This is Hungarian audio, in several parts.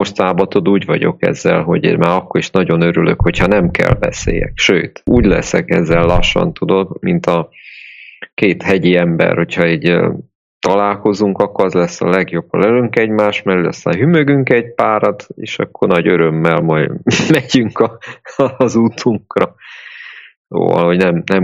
mostanában úgy vagyok ezzel, hogy én már akkor is nagyon örülök, hogyha nem kell beszéljek. Sőt, úgy leszek ezzel lassan, tudod, mint a két hegyi ember, hogyha egy találkozunk, akkor az lesz a legjobb, ha leülünk egymás mellé, aztán hümögünk egy párat, és akkor nagy örömmel majd megyünk az útunkra. Szóval, hogy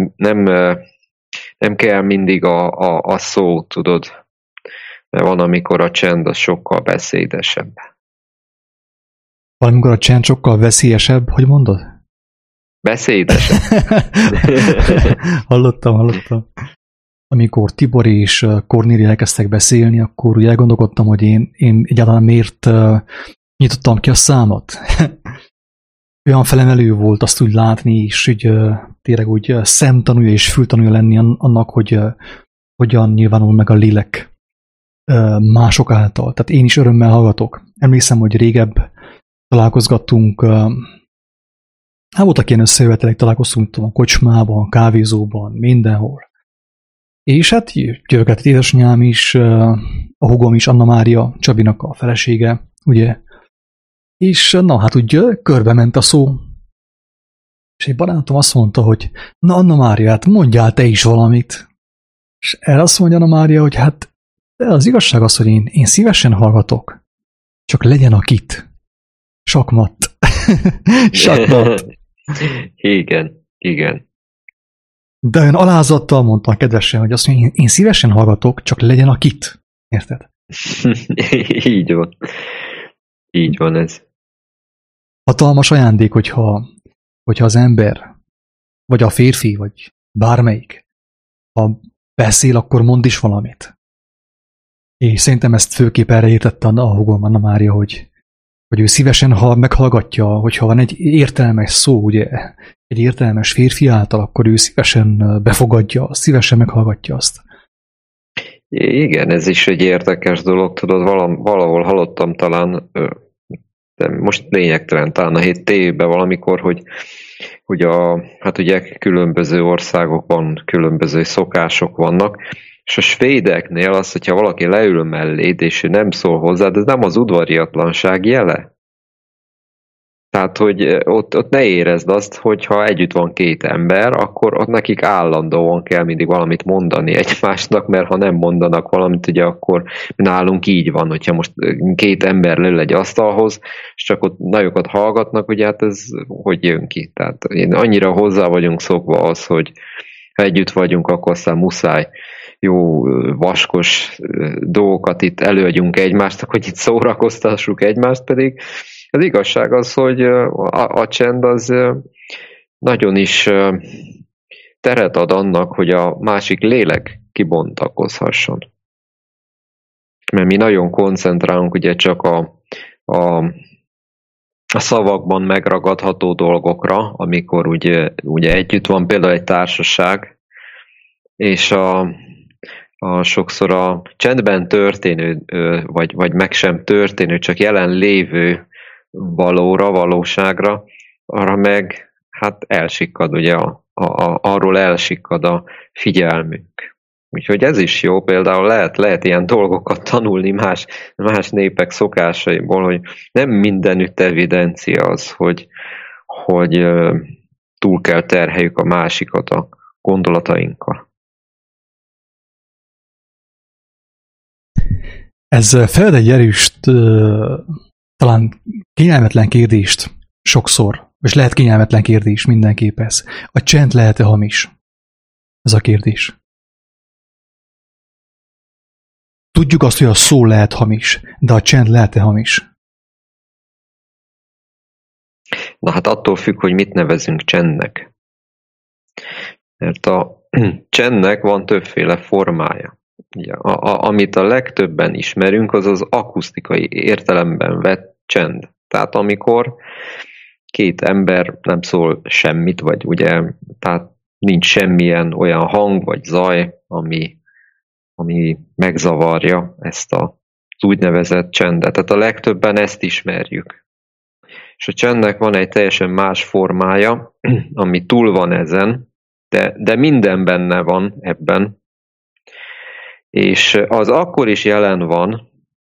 nem kell mindig a szó, tudod, mert van, amikor a csend az sokkal beszédesebb. Valamikor a csend sokkal veszélyesebb, hogy mondod? Beszédesebb. Hallottam. Amikor Tibor és Kornéli elkezdtek beszélni, akkor úgy elgondolkodtam, hogy én egyáltalán miért nyitottam ki a számot. Olyan felemelő volt azt úgy látni, és úgy, tényleg úgy szemtanúja és fültanúja lenni annak, hogy hogyan nyilvánul meg a lélek mások által. Tehát én is örömmel hallgatok. Emlékszem, hogy régebb találkozgattunk, voltak ilyen összejövetelek, találkoztunk a kocsmában, kávézóban, mindenhol. És hát jövögetett édesanyám is, a húgom is, Anna Mária, Csabinak a felesége, ugye. És na hát úgy körbe ment a szó. És egy barátom azt mondta, hogy na Anna Mária, hát mondjál te is valamit. És erre azt mondja Anna Mária, hogy hát de az igazság az, hogy én szívesen hallgatok. Csak legyen a kit. Sakmat. Sakmat. Igen. De olyan alázattal mondta kedvesen, hogy azt mondja, én szívesen hallgatok, csak legyen a kit. Érted? Így van ez. Hatalmas ajándék, hogyha az ember, vagy a férfi, vagy bármelyik, ha beszél, akkor mond is valamit. És szerintem ezt főképp erre értette a húgom, Anna Mária, hogy ő szívesen meghallgatja, hogyha van egy értelmes szó, ugye, egy értelmes férfi által, akkor ő szívesen befogadja, szívesen meghallgatja azt. Igen, ez is egy érdekes dolog, tudod, valahol hallottam talán, de most lényegtelen, talán a hét tévében valamikor, hogy hát ugye különböző országokban különböző szokások vannak, és a svédeknél az, hogyha valaki leül melléd, és ő nem szól hozzá, de ez nem az udvariatlanság jele. Tehát, hogy ott ne érezd azt, hogyha együtt van két ember, akkor ott nekik állandóan kell mindig valamit mondani egymásnak, mert ha nem mondanak valamit, ugye akkor nálunk így van, hogyha most két ember leül egy asztalhoz, és csak ott nagyokat hallgatnak, ugye hát ez hogy jön ki. Tehát annyira hozzá vagyunk szokva az, hogy ha együtt vagyunk, akkor aztán muszáj jó vaskos dolgokat itt előadjunk egymásnak, hogy itt szórakoztassuk egymást, pedig az igazság az, hogy a csend az nagyon is teret ad annak, hogy a másik lélek kibontakozhasson. Mert mi nagyon koncentrálunk ugye csak a szavakban megragadható dolgokra, amikor ugye együtt van például egy társaság, és sokszor a csendben történő, vagy meg sem történő, csak jelen lévő valóságra, arra meg hát elsikkad, ugye arról elsikkad a figyelmünk. Úgyhogy ez is jó, például lehet ilyen dolgokat tanulni más népek szokásaiból, hogy nem mindenütt evidencia az, hogy túl kell terheljük a másikat a gondolatainkkal. Ez feled egy erős, talán kényelmetlen kérdést sokszor, és lehet kényelmetlen kérdés mindenképp ez. A csend lehet-e hamis? Ez a kérdés. Tudjuk azt, hogy a szó lehet hamis, de a csend lehet-e hamis? Na hát attól függ, hogy mit nevezünk csendnek. Mert a csendnek van többféle formája. Ugye, amit a legtöbben ismerünk, az az akusztikai értelemben vett csend. Tehát amikor két ember nem szól semmit, vagy ugye, tehát nincs semmilyen olyan hang vagy zaj, ami megzavarja ezt az úgynevezett csendet. Tehát a legtöbben ezt ismerjük. És a csendnek van egy teljesen más formája, ami túl van ezen, de minden benne van ebben, és az akkor is jelen van,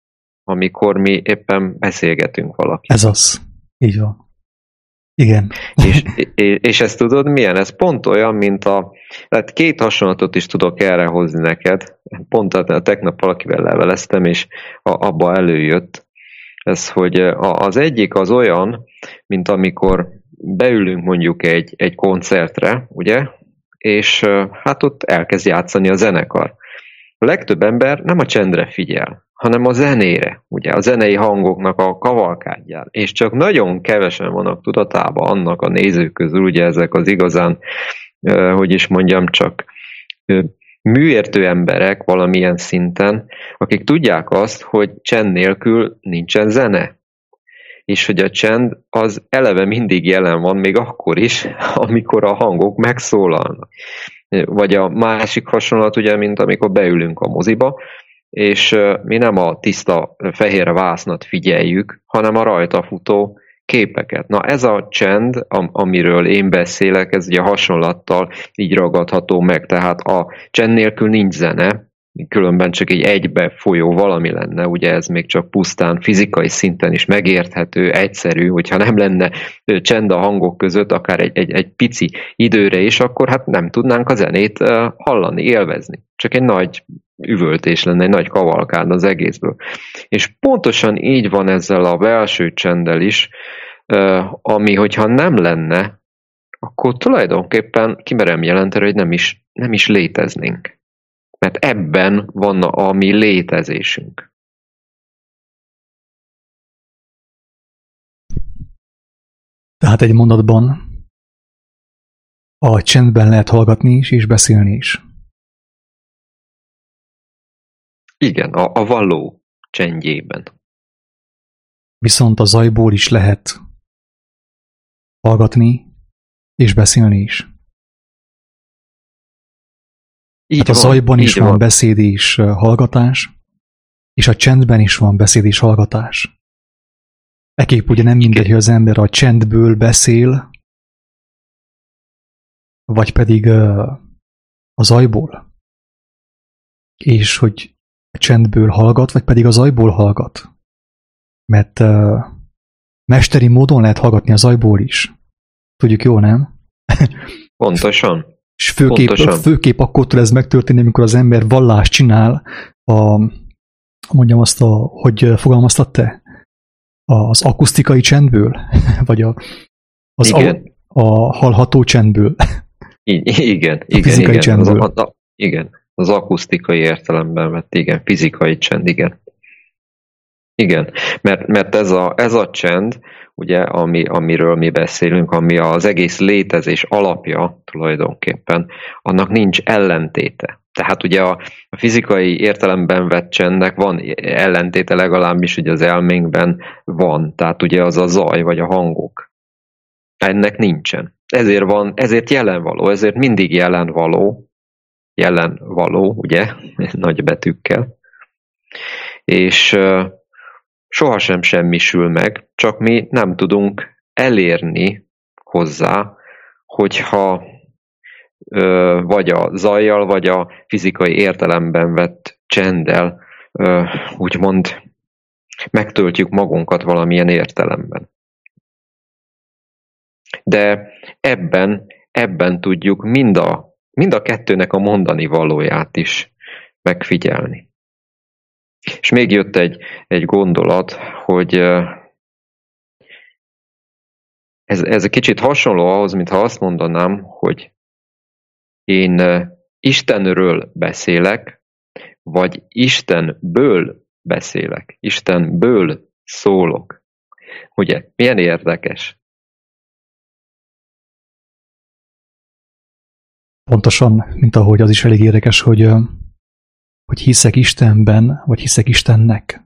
amikor mi éppen beszélgetünk valakivel. Ez az. Így van. Igen. És ezt tudod milyen? Ez pont olyan, mint tehát két hasonlatot is tudok erre hozni neked. Pont tegnap valakivel leveleztem, és abba előjött ez, hogy az egyik az olyan, mint amikor beülünk mondjuk egy koncertre, ugye? És hát ott elkezd játszani a zenekar. A legtöbb ember nem a csendre figyel, hanem a zenére, ugye, a zenei hangoknak a kavalkádján. És csak nagyon kevesen vannak tudatában annak a nézők közül, ugye ezek az igazán, hogy is mondjam, csak műértő emberek valamilyen szinten, akik tudják azt, hogy csend nélkül nincsen zene. És hogy a csend az eleve mindig jelen van, még akkor is, amikor a hangok megszólalnak. Vagy a másik hasonlat, ugye, mint amikor beülünk a moziba, és mi nem a tiszta fehér vásznat figyeljük, hanem a rajta futó képeket. Na ez a csend, amiről én beszélek, ez ugye hasonlattal így ragadható meg, tehát a csend nélkül nincs zene, különben csak egy egybe folyó valami lenne, ugye ez még csak pusztán fizikai szinten is megérthető, egyszerű, hogyha nem lenne csend a hangok között, akár egy pici időre is, akkor hát nem tudnánk a zenét hallani, élvezni. Csak egy nagy üvöltés lenne, egy nagy kavalkád az egészből. És pontosan így van ezzel a belső csenddel is, ami, hogyha nem lenne, akkor tulajdonképpen kimerem jelenteni, hogy nem is léteznénk. Mert ebben van a mi létezésünk. Tehát egy mondatban a csendben lehet hallgatni is, és beszélni is. Igen, a való csendjében. Viszont a zajból is lehet hallgatni, és beszélni is. Hát a zajban is van beszéd és hallgatás, és a csendben is van beszéd és hallgatás. Ekképp ugye nem mindegy, hogy az ember a csendből beszél, vagy pedig a zajból. És hogy a csendből hallgat, vagy pedig a zajból hallgat. Mert mesteri módon lehet hallgatni a zajból is. Tudjuk jól, nem? Pontosan. És főképp akkor tud ez megtörténni, amikor az ember vallást csinál mondjam azt, hogy fogalmaztad te? Az akusztikai csendből? Vagy a hallható csendből? Igen. A fizikai csendből. Igen, az akusztikai értelemben vett, igen, fizikai csend, igen. Igen, mert ez a csend, ugye, amiről mi beszélünk, ami az egész létezés alapja tulajdonképpen, annak nincs ellentéte. Tehát ugye a fizikai értelemben vett csendnek van ellentéte, legalábbis ugye az elménkben van. Tehát ugye az a zaj vagy a hangok. Ennek nincsen. Ezért jelen való, ezért mindig jelen való, ugye, nagy betűkkel. És sohasem semmisül meg, csak mi nem tudunk elérni hozzá, hogyha vagy a zajjal, vagy a fizikai értelemben vett csenddel úgymond megtöltjük magunkat valamilyen értelemben. De ebben tudjuk mind a kettőnek a mondani valóját is megfigyelni. És még jött egy gondolat, hogy ez egy kicsit hasonló ahhoz, mintha azt mondanám, hogy én Istenről beszélek, vagy Istenből beszélek, Istenből szólok. Ugye, milyen érdekes? Pontosan, mint ahogy az is elég érdekes, hogy hiszek Istenben, vagy hiszek Istennek.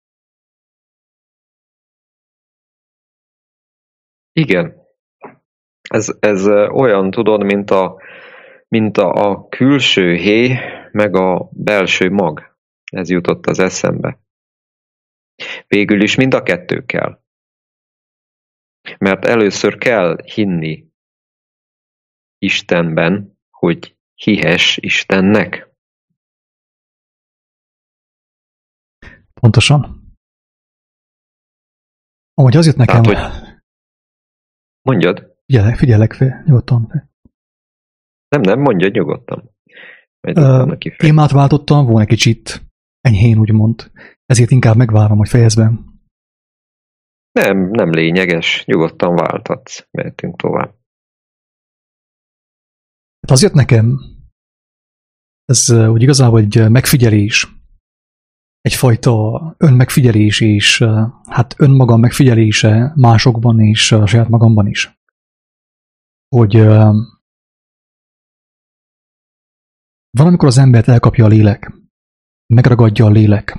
Igen. Ez olyan, tudod, mint a külső héj, meg a belső mag. Ez jutott az eszembe. Végül is mind a kettő kell. Mert először kell hinni Istenben, hogy hihess Istennek. Pontosan. Ahogy az jött nekem... Tehát, hogy... Mondjad. Figyelek fel, nyugodtan. Nem, mondjad nyugodtan. Témát váltottam volna kicsit, enyhén úgymond. Ezért inkább megvárom, hogy fejezd be. Nem lényeges, nyugodtan váltatsz. Mehetünk tovább. Hát az jött nekem, ez úgy igazából egy megfigyelés, egyfajta önmegfigyelés és hát önmagam megfigyelése másokban és a saját magamban is. Hogy van, amikor az embert elkapja a lélek, megragadja a lélek,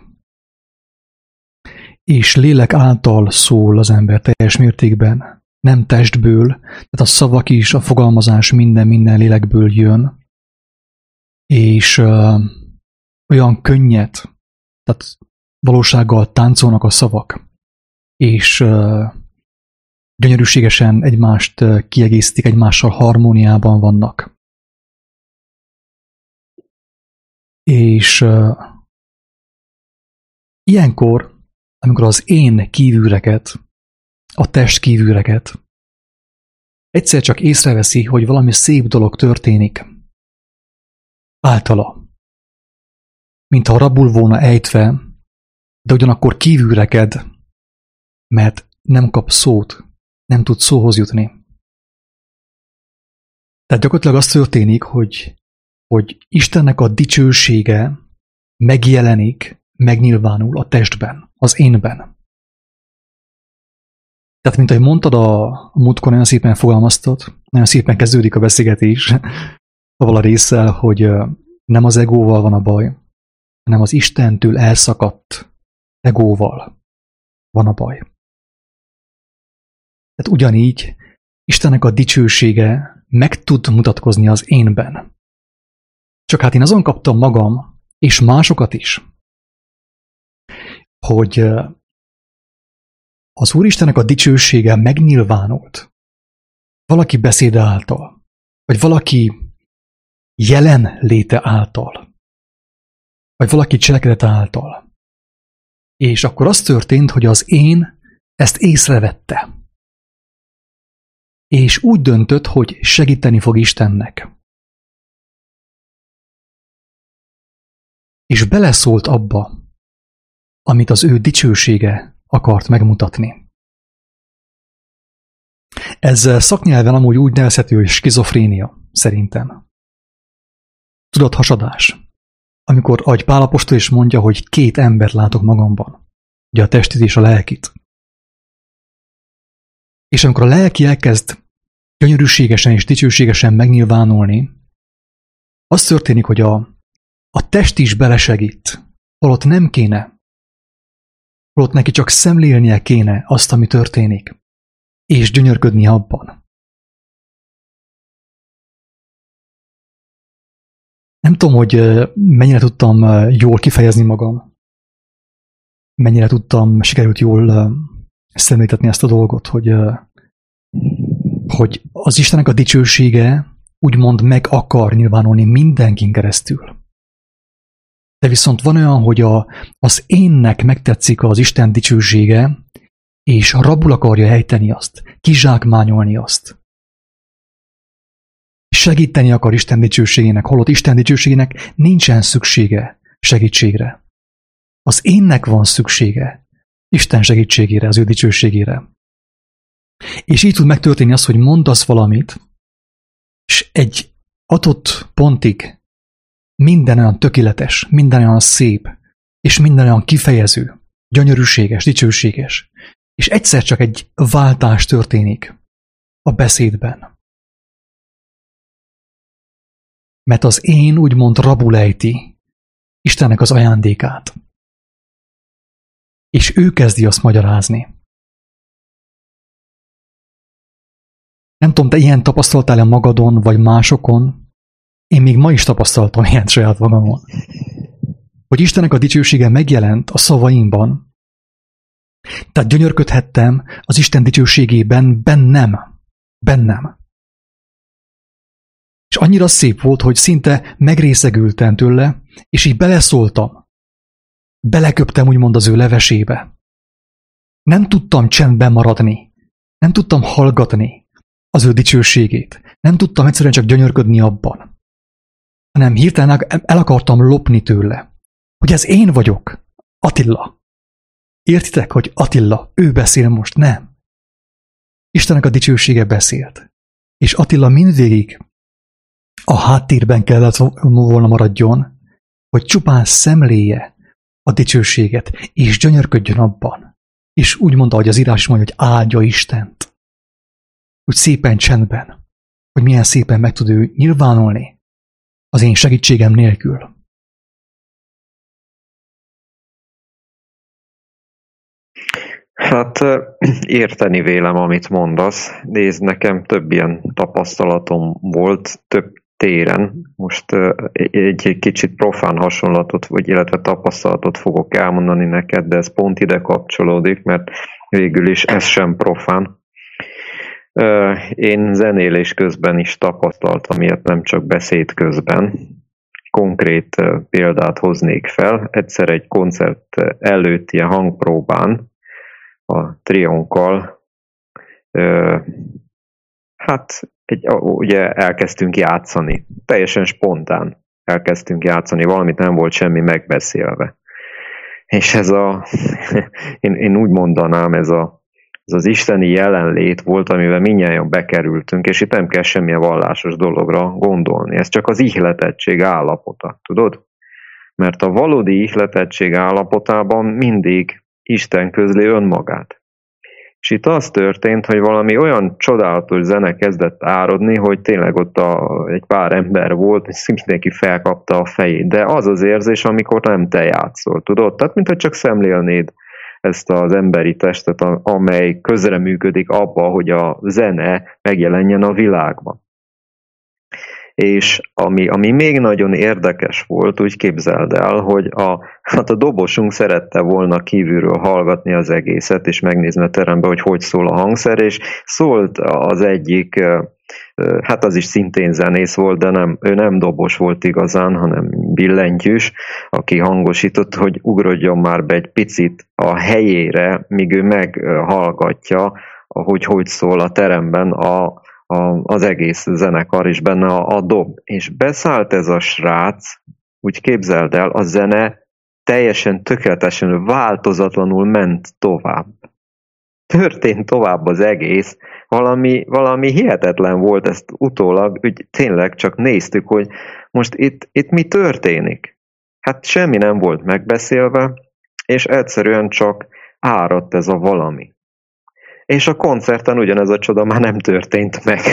és lélek által szól az ember teljes mértékben, nem testből, tehát a szavak is, a fogalmazás minden lélekből jön, és olyan könnyed, tehát valósággal táncolnak a szavak, és gyönyörűségesen egymást kiegészítik, egymással harmóniában vannak. És ilyenkor, amikor az én kívülreket, a test kívülreket egyszer csak észreveszi, hogy valami szép dolog történik általa, mintha rabul volna ejtve, de ugyanakkor kívülreked, mert nem kap szót, nem tud szóhoz jutni. Tehát gyakorlatilag az történik, hogy Istennek a dicsősége megjelenik, megnyilvánul a testben, az énben. Tehát, mint ahogy mondtad, a múltkor nagyon szépen fogalmaztad, nagyon szépen kezdődik a beszélgetés avval a résszel, hogy nem az egóval van a baj, hanem az Istentől elszakadt egóval van a baj. Tehát ugyanígy Istennek a dicsősége meg tud mutatkozni az énben. Csak hát én azon kaptam magam, és másokat is, hogy az Úristennek a dicsősége megnyilvánult valaki beszéde által, vagy valaki jelen léte által, vagy valaki cselekedete által. És akkor az történt, hogy az én ezt észrevette. És úgy döntött, hogy segíteni fog Istennek. És beleszólt abba, amit az ő dicsősége akart megmutatni. Ez szaknyelven amúgy úgy nevezhető, hogy skizofrénia, szerintem. Tudathasadás. Amikor ahogy Pál apostol is mondja, hogy két embert látok magamban. Ugye a testit és a lelkit. És amikor a lelki elkezd gyönyörűségesen és dicsőségesen megnyilvánulni, az történik, hogy a test is belesegít, holott nem kéne. Holott neki csak szemlélnie kéne azt, ami történik, és gyönyörködni abban. Nem tudom, hogy mennyire tudtam jól kifejezni magam, mennyire sikerült jól szemléltetni ezt a dolgot, hogy az Istennek a dicsősége úgymond meg akar nyilvánulni mindenkin keresztül. De viszont van olyan, hogy az énnek megtetszik az Isten dicsősége, és rabul akarja ejteni azt, kizsákmányolni azt. Segíteni akar Isten dicsőségének, holott Isten dicsőségének nincsen szüksége segítségre. Az énnek van szüksége Isten segítségére, az ő dicsőségére. És így tud megtörténni az, hogy mondasz valamit, és egy adott pontig minden olyan tökéletes, minden olyan szép, és minden olyan kifejező, gyönyörűséges, dicsőséges, és egyszer csak egy váltás történik a beszédben. Mert az én úgymond rabul ejti Istennek az ajándékát. És ő kezdi azt magyarázni. Nem tudom, te ilyen tapasztaltál-e magadon, vagy másokon? Én még ma is tapasztaltam ilyet saját magamon. Hogy Istennek a dicsősége megjelent a szavaimban, tehát gyönyörködhettem az Isten dicsőségében bennem. És annyira szép volt, hogy szinte megrészegültem tőle, és így beleszóltam. Beleköptem úgymond az ő levesébe. Nem tudtam csendben maradni. Nem tudtam hallgatni az ő dicsőségét. Nem tudtam egyszerűen csak gyönyörködni abban. Hanem hirtelen el akartam lopni tőle. Hogy ez én vagyok. Attila. Értitek, hogy Attila, ő beszél most, nem? Istennek a dicsősége beszélt. És Attila mindvégig a háttérben kellett volna maradjon, hogy csupán szemléje a dicsőséget, és gyönyörködjön abban. És úgy mondta, hogy az írás is mondja, hogy áldja Istent. Úgy szépen csendben, hogy milyen szépen meg tud ő nyilvánulni az én segítségem nélkül. Hát érteni vélem, amit mondasz. Nézd, nekem több ilyen tapasztalatom volt, több téren. Most egy kicsit profán hasonlatot, vagy illetve tapasztalatot fogok elmondani neked, de ez pont ide kapcsolódik, mert végül is ez sem profán. Én zenélés közben is tapasztaltam ilyet, nem csak beszéd közben. Konkrét példát hoznék fel. Egyszer egy koncert előtt ilyen hangpróbán a triónkkal, ugye elkezdtünk játszani. Teljesen spontán elkezdtünk játszani, valamit nem volt semmi megbeszélve. És én úgy mondanám, ez az isteni jelenlét volt, amivel mindnyájan bekerültünk, és itt nem kell semmilyen vallásos dologra gondolni. Ez csak az ihletettség állapota, tudod? Mert a valódi ihletettség állapotában mindig Isten közli önmagát. És itt az történt, hogy valami olyan csodálatos zene kezdett áradni, hogy tényleg ott egy pár ember volt, és mindenki felkapta a fejét. De az az érzés, amikor nem te játszol, tudod? Tehát, mintha csak szemlélnéd ezt az emberi testet, amely közreműködik abba, hogy a zene megjelenjen a világban. És ami még nagyon érdekes volt, úgy képzeld el, hogy a dobosunk szerette volna kívülről hallgatni az egészet, és megnézni a terembe, hogy szól a hangszer, és szólt az egyik, hát az is szintén zenész volt, de ő nem dobos volt igazán, hanem billentyűs, aki hangosított, hogy ugrodjon már be egy picit a helyére, míg ő meghallgatja, hogy szól a teremben az egész zenekar, és benne a dob. És beszállt ez a srác, úgy képzeld el, a zene teljesen tökéletesen, változatlanul ment tovább. Történt tovább az egész, valami hihetetlen volt, ezt utólag, úgy tényleg csak néztük, hogy most itt mi történik. Hát semmi nem volt megbeszélve, és egyszerűen csak áradt ez a valami. És a koncerten ugyanez a csoda már nem történt meg.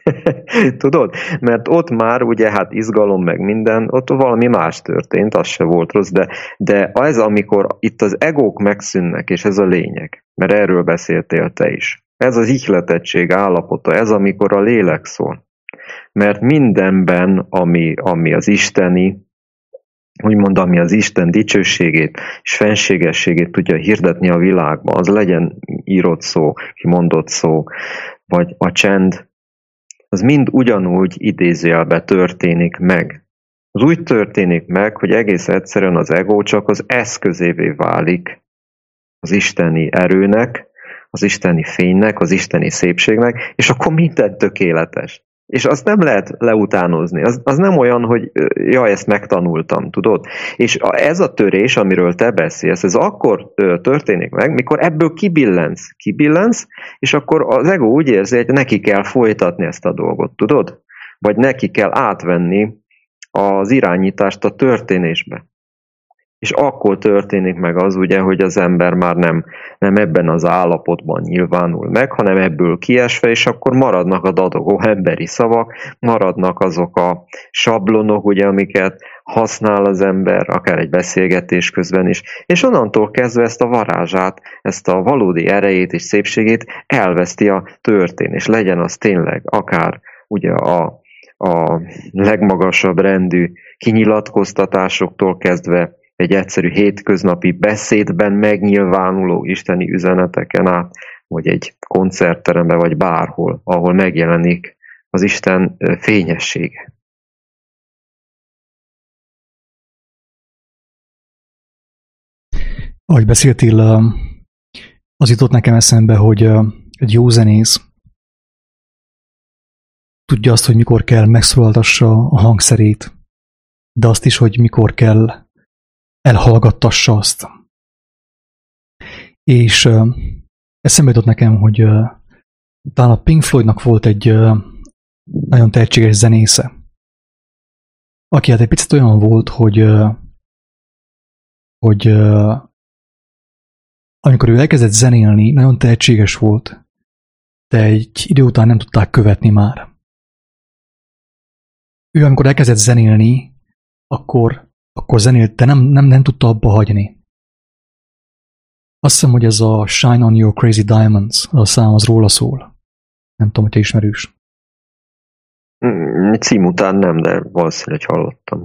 Tudod? Mert ott már ugye hát izgalom meg minden, ott valami más történt, az se volt rossz, de ez amikor itt az egók megszűnnek, és ez a lényeg, mert erről beszéltél te is. Ez az ihletettség állapota, ez amikor a lélek szól. Mert mindenben, ami az isteni, úgymond ami az Isten dicsőségét és fenségességét tudja hirdetni a világban, az legyen írott szó, kimondott szó, vagy a csend, az mind ugyanúgy idézőjelben történik meg. Az úgy történik meg, hogy egész egyszerűen az ego csak az eszközévé válik az isteni erőnek, az isteni fénynek, az isteni szépségnek, és akkor minden tökéletes. És azt nem lehet leutánozni. Az nem olyan, hogy jaj, ezt megtanultam, tudod? És ez a törés, amiről te beszélsz, ez akkor történik meg, mikor ebből kibillensz, és akkor az ego úgy érzi, hogy neki kell folytatni ezt a dolgot, tudod? Vagy neki kell átvenni az irányítást a történésbe. És akkor történik meg az ugye, hogy az ember már nem ebben az állapotban nyilvánul meg, hanem ebből kiesve, és akkor maradnak a dadogó emberi szavak, maradnak azok a sablonok, ugye, amiket használ az ember, akár egy beszélgetés közben is, és onnantól kezdve ezt a varázsát, ezt a valódi erejét és szépségét elveszti a történés. Legyen az tényleg akár ugye a legmagasabb rendű kinyilatkoztatásoktól kezdve egy egyszerű hétköznapi beszédben megnyilvánuló isteni üzeneteken át, vagy egy koncertteremben, vagy bárhol, ahol megjelenik az Isten fényessége. Ahogy beszéltél Az jutott nekem eszembe, hogy egy jó zenész tudja azt, hogy mikor kell megszólaltassa a hangszerét, de azt is, hogy mikor kell elhallgattassa azt. És eszembe jutott nekem, hogy talán a Pink Floydnak volt egy nagyon tehetséges zenésze, aki hát egy picit olyan volt, hogy amikor ő elkezdett zenélni, nagyon tehetséges volt, de egy idő után nem tudták követni már. Ő amikor elkezdett zenélni, akkor zenélt, de nem tudta abba hagyni. Azt hiszem, hogy ez a Shine on Your Crazy Diamonds, a szám az róla szól. Nem tudom, hogy te ismerős. Cím után nem, de valószínűleg hallottam.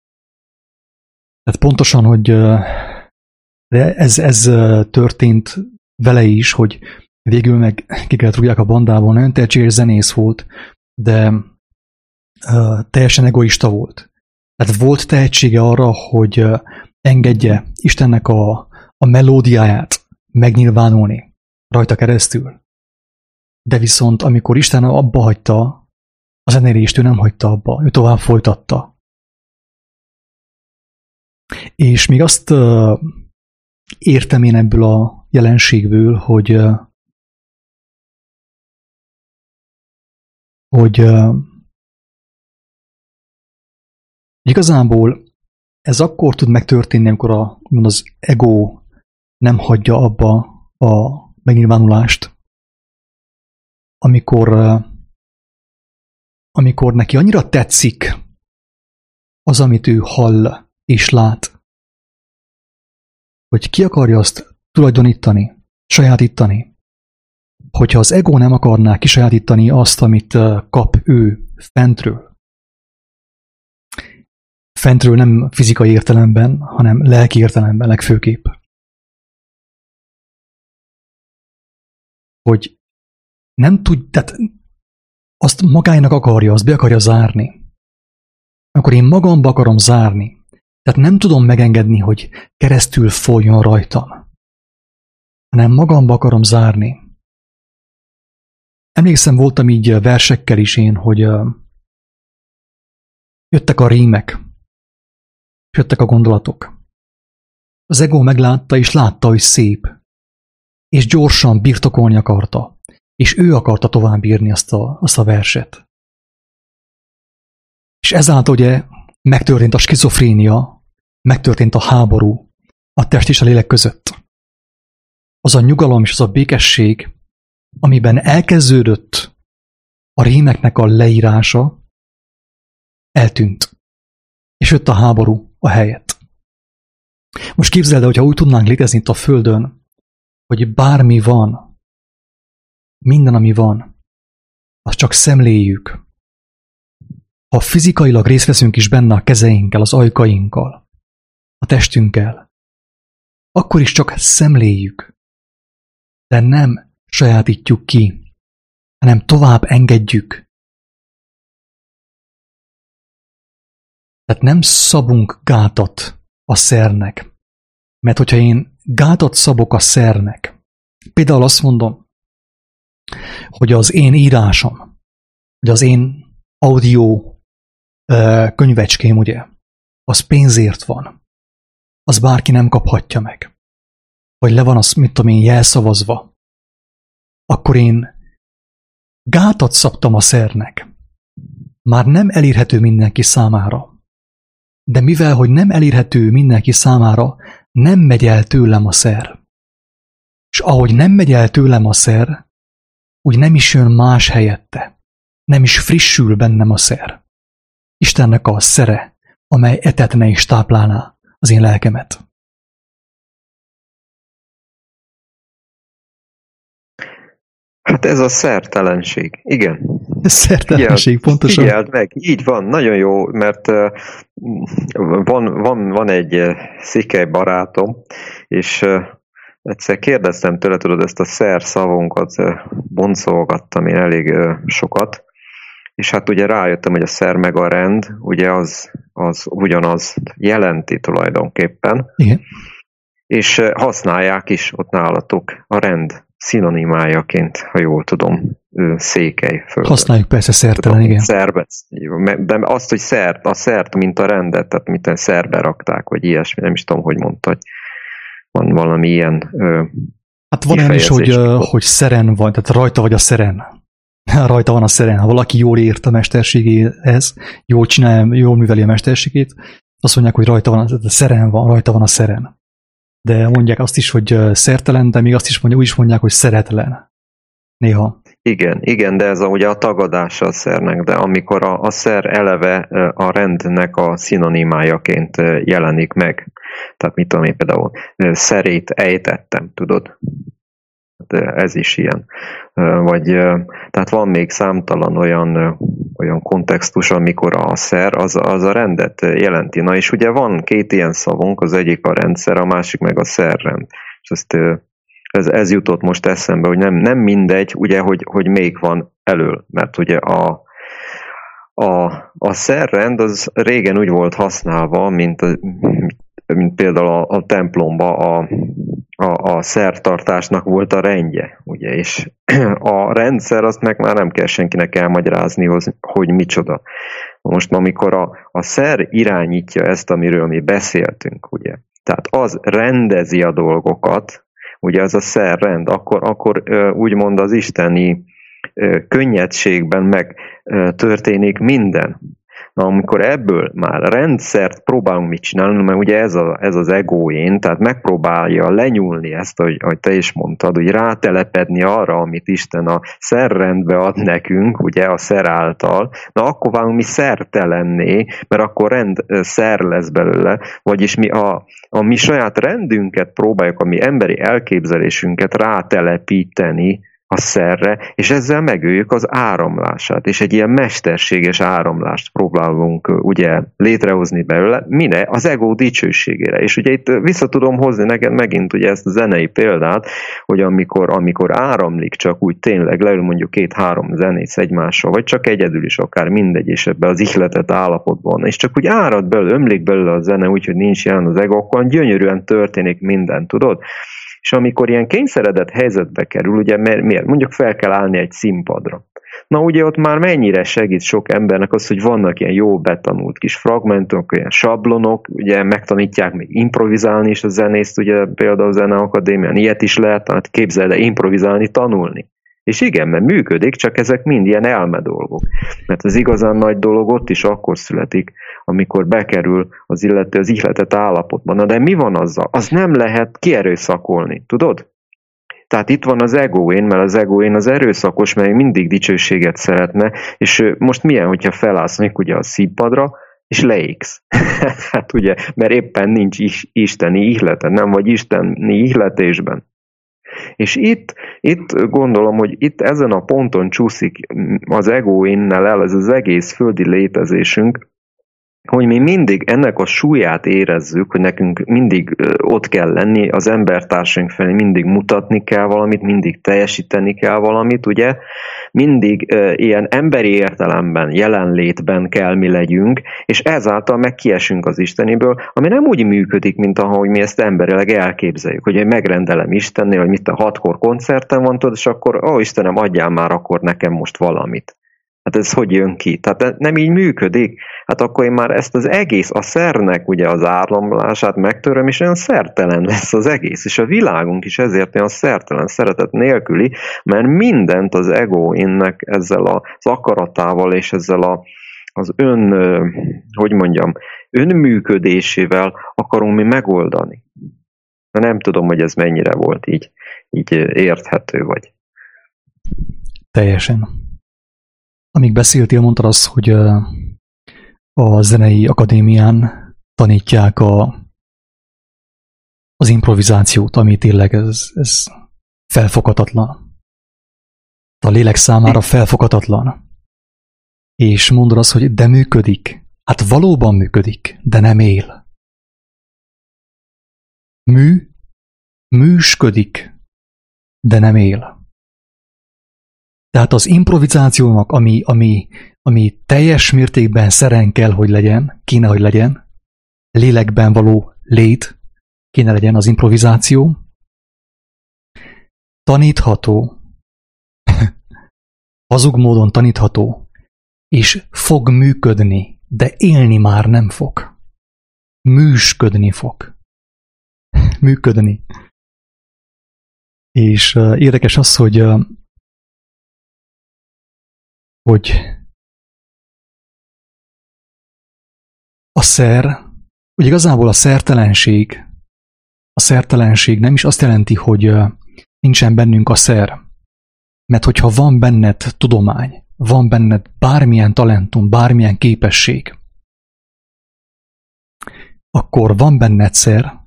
Tehát pontosan, hogy de ez történt vele is, hogy végül meg ki kellett rúgják a bandából. Nagyon tehetséges zenész volt, de teljesen egoista volt. Tehát volt tehetsége arra, hogy engedje Istennek a melódiáját megnyilvánulni rajta keresztül. De viszont amikor Isten abba hagyta a zenélést, ő nem hagyta abba, ő tovább folytatta. És még azt értem én ebből a jelenségből, hogy igazából ez akkor tud megtörténni, amikor az ego nem hagyja abba a megnyilvánulást, amikor neki annyira tetszik az, amit ő hall és lát, hogy ki akarja azt tulajdonítani, sajátítani. Hogyha az ego nem akarná kisajátítani azt, amit kap ő fentről nem fizikai értelemben, hanem lelki értelemben legfőképp, hogy nem tud, tehát azt magának akarja, azt be akarja zárni. Akkor én magamba akarom zárni. Tehát nem tudom megengedni, hogy keresztül folyjon rajtam, hanem magamba akarom zárni. Emlékszem, voltam így versekkel is én, hogy jöttek a rímek, jöttek a gondolatok. Az ego meglátta, és látta, hogy szép, és gyorsan birtokolni akarta, és ő akarta tovább írni azt a verset. És ezáltal ugye megtörtént a skizofrénia, megtörtént a háború a test és a lélek között. Az a nyugalom és az a békesség, amiben elkezdődött a rímeknek a leírása, eltűnt. És jött a háború a helyett. Most képzeld el, hogyha úgy tudnánk létezni itt a Földön, hogy bármi van, minden, ami van, azt csak szemléljük. Ha fizikailag részt veszünk is benne a kezeinkkel, az ajkainkkal, a testünkkel, akkor is csak szemléljük, de nem sajátítjuk ki, hanem tovább engedjük. Tehát nem szabunk gátat a szernek, mert hogyha én gátat szabok a szernek, például azt mondom, hogy az én írásom, hogy az én audio könyvecském, ugye, az pénzért van, az bárki nem kaphatja meg, vagy le van az, mit tudom én, jelszavazva, akkor én gátat szabtam a szernek. Már nem elérhető mindenki számára. De mivel, hogy nem elérhető mindenki számára, nem megy el tőlem a szer. És ahogy nem megy el tőlem a szer, úgy nem is jön más helyette. Nem is frissül bennem a szer. Istennek a szere, amely etetne és táplálná az én lelkemet. Hát ez a szertelenség, igen. Szertelenség, pontosan. Figyeld meg, így van, nagyon jó, mert van egy szikely barátom, és egyszer kérdeztem tőle, tudod, ezt a szer szavunkat boncolgattam én elég sokat, és hát ugye rájöttem, hogy a szer meg a rend, ugye az ugyanaz jelenti tulajdonképpen. Igen. És használják is ott nálatok a rend szinonimájaként, ha jól tudom, székely földön. Használjuk persze szertelen, igen. Szerbec. De azt, hogy a szert, mint a rendet, tehát mint szerbe rakták, vagy ilyesmi, nem is tudom, hogy mondta, van valami ilyen hát van olyan is, hogy szeren van, tehát rajta vagy a szeren. Rajta van a szeren. Ha valaki jól ért a mesterségéhez, jól csinálja, jól műveli a mesterségét, azt mondják, hogy rajta van a szeren. De mondják azt is, hogy szertelen, de még azt is mondják, úgy is mondják, hogy szeretlen. Néha. Igen, de ez ugye a tagadása a szernek, de amikor a szer eleve a rendnek a szinonimájaként jelenik meg. Tehát mit tudom én, például szerét ejtettem, tudod? De ez is ilyen. Tehát van még számtalan olyan kontextus, amikor a szer az a rendet jelenti. Na és ugye van két ilyen szavunk, az egyik a rendszer, a másik meg a szerrend. És ez jutott most eszembe, hogy nem mindegy, ugye, hogy melyik van elől, mert ugye a szerrend az régen úgy volt használva, mint például a templomba a szertartásnak volt a rendje, ugye, és a rendszer azt meg már nem kell senkinek elmagyarázni, hogy micsoda. Most amikor a szer irányítja ezt, amiről mi beszéltünk, ugye, tehát az rendezi a dolgokat, ugye az a szerrend, akkor úgymond az isteni könnyedségben meg történik minden. Na, amikor ebből már rendszert próbálunk mit csinálni, mert ugye ez az egóén, tehát megpróbálja lenyúlni ezt, ahogy te is mondtad, hogy rátelepedni arra, amit Isten a szerrendbe ad nekünk, ugye a szer által, na akkor válunk mi szertelenné, mert akkor szer lesz belőle, vagyis mi a mi saját rendünket próbáljuk, a mi emberi elképzelésünket rátelepíteni a szerre, és ezzel megöljük az áramlását, és egy ilyen mesterséges áramlást próbálunk ugye létrehozni belőle, mine? Az ego dicsőségére. És ugye itt vissza tudom hozni neked megint ugye ezt a zenei példát, hogy amikor áramlik csak úgy tényleg leül mondjuk 2-3 zenész egymással, vagy csak egyedül is akár mindegy, és ebbe az ihletett állapotban, és csak úgy árad belőle, ömlik belőle a zene, úgyhogy nincs jelen az ego, akkor gyönyörűen történik minden, tudod? És amikor ilyen kényszeredett helyzetbe kerül, ugye miért? Mondjuk fel kell állni egy színpadra. Na ugye ott már mennyire segít sok embernek az, hogy vannak ilyen jó betanult kis fragmentumok, ilyen sablonok, ugye megtanítják még improvizálni is a zenészt, ugye például a Zeneakadémián ilyet is lehet, hát képzeld el improvizálni, tanulni. És igen, mert működik, csak ezek mind ilyen elme dolgok. Mert az igazán nagy dolog ott is akkor születik, amikor bekerül az illető az ihletett állapotban. Na de mi van azzal? Az nem lehet kierőszakolni, tudod? Tehát itt van az egóén, mert az egóén az erőszakos, mert mindig dicsőséget szeretne, és most milyen, hogyha felállsz még ugye a színpadra, és leégsz. Hát ugye, mert éppen nincs isteni ihleted, nem vagy isteni ihletésben. És itt gondolom, hogy itt ezen a ponton csúszik az egóinnel el ez az egész földi létezésünk, hogy mi mindig ennek a súlyát érezzük, hogy nekünk mindig ott kell lenni, az embertársaink felé mindig mutatni kell valamit, mindig teljesíteni kell valamit, ugye? Mindig ilyen emberi értelemben, jelenlétben kell mi legyünk, és ezáltal meg kiesünk az Isteniből, ami nem úgy működik, mint ahogy mi ezt emberileg elképzeljük, hogy én megrendelem Istennél, hogy mit a 6-kor koncerten van, tudod, és akkor, Istenem, adjál már akkor nekem most valamit. Hát ez hogy jön ki? Tehát nem így működik. Hát akkor én már ezt az egész, a szernek ugye az áramlását megtöröm, és olyan szertelen lesz az egész. És a világunk is ezért olyan szertelen, szeretet nélküli, mert mindent az egóinnek ezzel az akaratával és ezzel az önműködésével akarunk mi megoldani. Nem tudom, hogy ez mennyire volt így érthető vagy. Teljesen. Amíg beszéltél, mondtad azt, hogy a zenei akadémián tanítják az improvizációt, ami tényleg ez felfoghatatlan. A lélek számára felfoghatatlan. És mondod azt, hogy de működik. Hát valóban működik, de nem él. Műsködik, de nem él. Tehát az improvizációnak, ami teljes mértékben szeren kell, hogy legyen, kéne, hogy legyen, lélekben való lét kéne legyen az improvizáció. Tanítható, hazug módon tanítható, és fog működni, de élni már nem fog. Műsködni fog. Működni. És érdekes az, hogy a szer, hogy igazából a szertelenség nem is azt jelenti, hogy nincsen bennünk a szer. Mert hogyha van benned tudomány, van benned bármilyen talentum, bármilyen képesség, akkor van benned szer,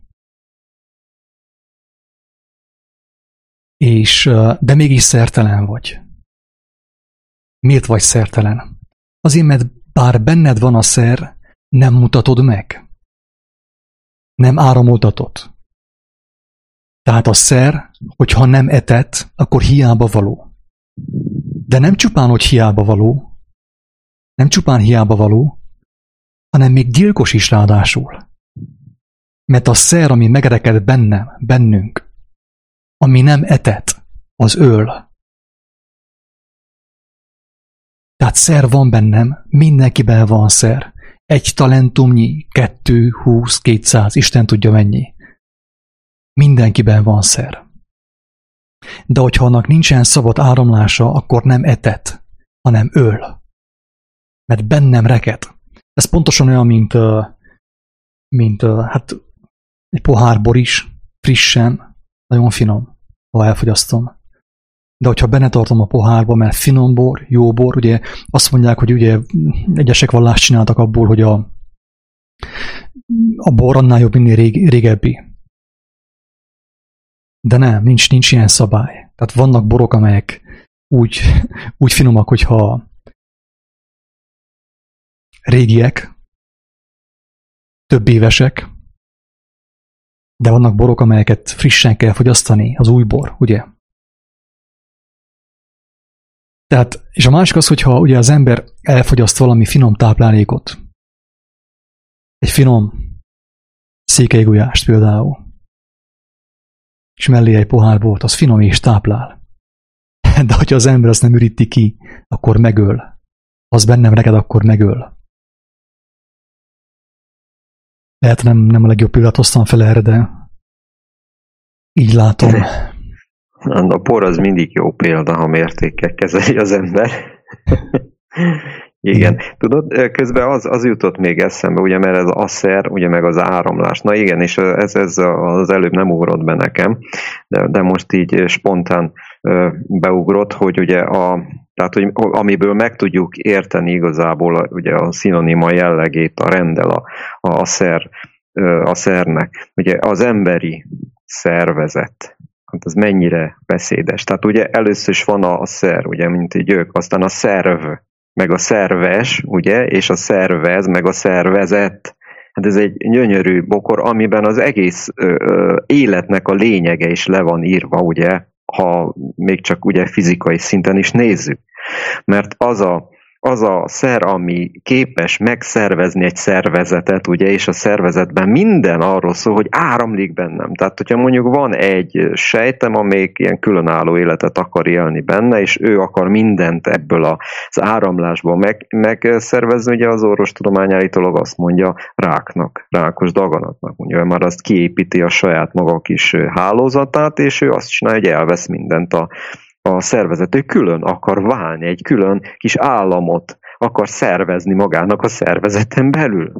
de mégis szertelen vagy. Miért vagy szertelen? Azért, mert bár benned van a szer, nem mutatod meg. Nem áramoltatod. Tehát a szer, hogyha nem etett, akkor hiába való. De nem csupán, hogy hiába való, hanem még gyilkos is ráadásul. Mert a szer, ami megreked bennünk, ami nem etett, az öl. Tehát szer van bennem, mindenkiben van szer. 1 talentumnyi, 2, 20, 200, Isten tudja mennyi. Mindenkiben van szer. De hogyha annak nincsen szabad áramlása, akkor nem etet, hanem öl. Mert bennem reked. Ez pontosan olyan, mint hát egy pohár bor is, frissen, nagyon finom, ha elfogyasztom. De hogyha benne tartom a pohárba, mert finom bor, jó bor, ugye azt mondják, hogy ugye egyesek vallást csináltak abból, hogy a bor annál jobb, minél régebbi. De nem, nincs ilyen szabály. Tehát vannak borok, amelyek úgy finomak, hogyha régiek, több évesek, de vannak borok, amelyeket frissen kell fogyasztani, az új bor, ugye? Tehát, és a másik az, hogyha ugye az ember elfogyaszt valami finom táplálékot, egy finom székelygulyást például, és mellé egy pohár bort, az finom és táplál. De hogyha az ember azt nem üríti ki, akkor megöl. Az bennem reked, akkor megöl. Lehet nem a legjobb példát hoztam fel erre, de így látom. A bor az mindig jó példa, ha mértékkel kezeli az ember. Igen. Tudod, közben az jutott még eszembe, ugye, mert ez a szer, ugye, meg az áramlás. Na igen, és ez az előbb nem ugrott be nekem, de most így spontán beugrott, hogy ugye tehát, hogy amiből meg tudjuk érteni igazából ugye a szinonima jellegét, a rendel, a szernek. Ugye az emberi szervezet, hát ez mennyire beszédes. Tehát ugye először is van a szer, ugye, mint egy gyök, aztán a szerv, meg a szerves, ugye, és a szervez, meg a szervezet. Hát ez egy gyönyörű bokor, amiben az egész életnek a lényege is le van írva, ugye, ha még csak ugye fizikai szinten is nézzük. Mert az a szer, ami képes megszervezni egy szervezetet, ugye, és a szervezetben minden arról szól, hogy áramlik bennem. Tehát, hogyha mondjuk van egy sejtem, amelyik ilyen különálló életet akar élni benne, és ő akar mindent ebből az áramlásból megszervezni, ugye az orvostudomány állítólag azt mondja rákos daganatnak, mondja, már azt kiépíti a saját maga kis hálózatát, és ő azt csinálja, hogy elvesz mindent a szervezet, ő külön akar válni, egy külön kis államot akar szervezni magának a szervezeten belül.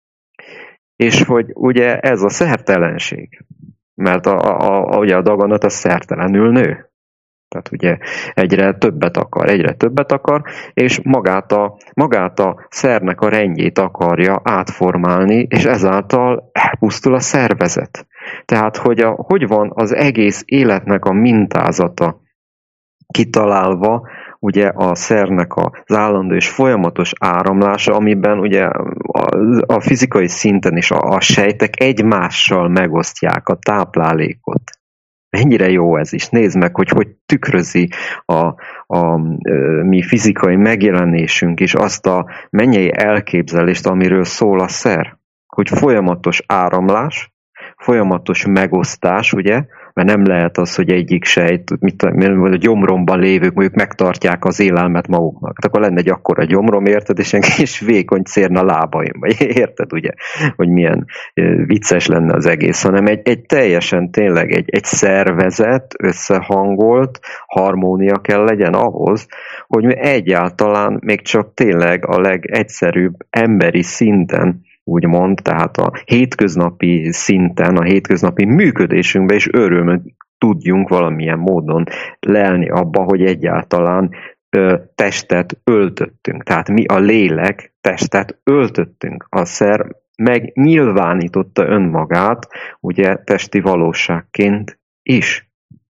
És hogy ugye ez a szertelenség, mert ugye a daganat a szertelenül nő. Tehát ugye egyre többet akar, és magát a szernek a rendjét akarja átformálni, és ezáltal elpusztul a szervezet. Tehát, hogy van az egész életnek a mintázata kitalálva, ugye a szernek az állandó és folyamatos áramlása, amiben ugye a fizikai szinten is a sejtek egymással megosztják a táplálékot. Mennyire jó ez is. Nézd meg, hogy tükrözi a mi fizikai megjelenésünk is azt a mennyei elképzelést, amiről szól a szer. Hogy folyamatos áramlás, folyamatos megosztás, ugye, mert nem lehet az, hogy egyik sejt, a gyomromban lévők mondjuk megtartják az élelmet maguknak. Hát akkor lenne egy akkora gyomrom, érted, és egy kis vékony cérna lábaim, vagy érted, ugye, hogy milyen vicces lenne az egész, hanem egy teljesen tényleg egy szervezet, összehangolt harmónia kell legyen ahhoz, hogy mi egyáltalán még csak tényleg a legegyszerűbb emberi szinten, úgymond, tehát a hétköznapi szinten, a hétköznapi működésünkben is örömöt tudjunk valamilyen módon lelni abba, hogy egyáltalán testet öltöttünk. Tehát mi a lélek testet öltöttünk. A szer megnyilvánította önmagát, ugye testi valóságként is.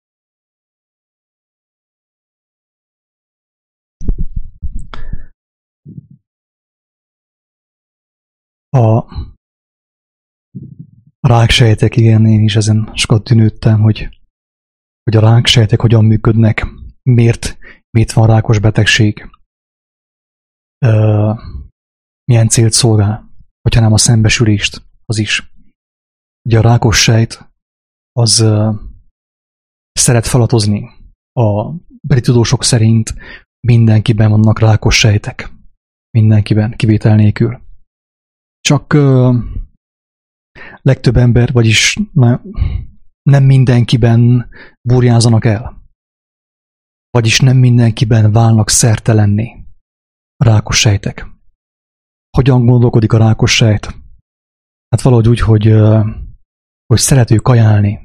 A ráksejtek, igen, én is ezen sokat tűnődtem, hogy a ráksejtek hogyan működnek, miért van rákos betegség, milyen célt szolgál, hogyha nem a szembesülést, az is. Ugye a rákos sejt az szeret felatozni. A beli tudósok szerint mindenkiben vannak rákos sejtek. Mindenkiben, kivétel nélkül. Csak legtöbb ember, vagyis nem mindenkiben burjánzanak el. Vagyis nem mindenkiben válnak szertelenné a rákos sejtek. Hogyan gondolkodik a rákos sejt? Hát valahogy úgy, hogy szerető kajálni,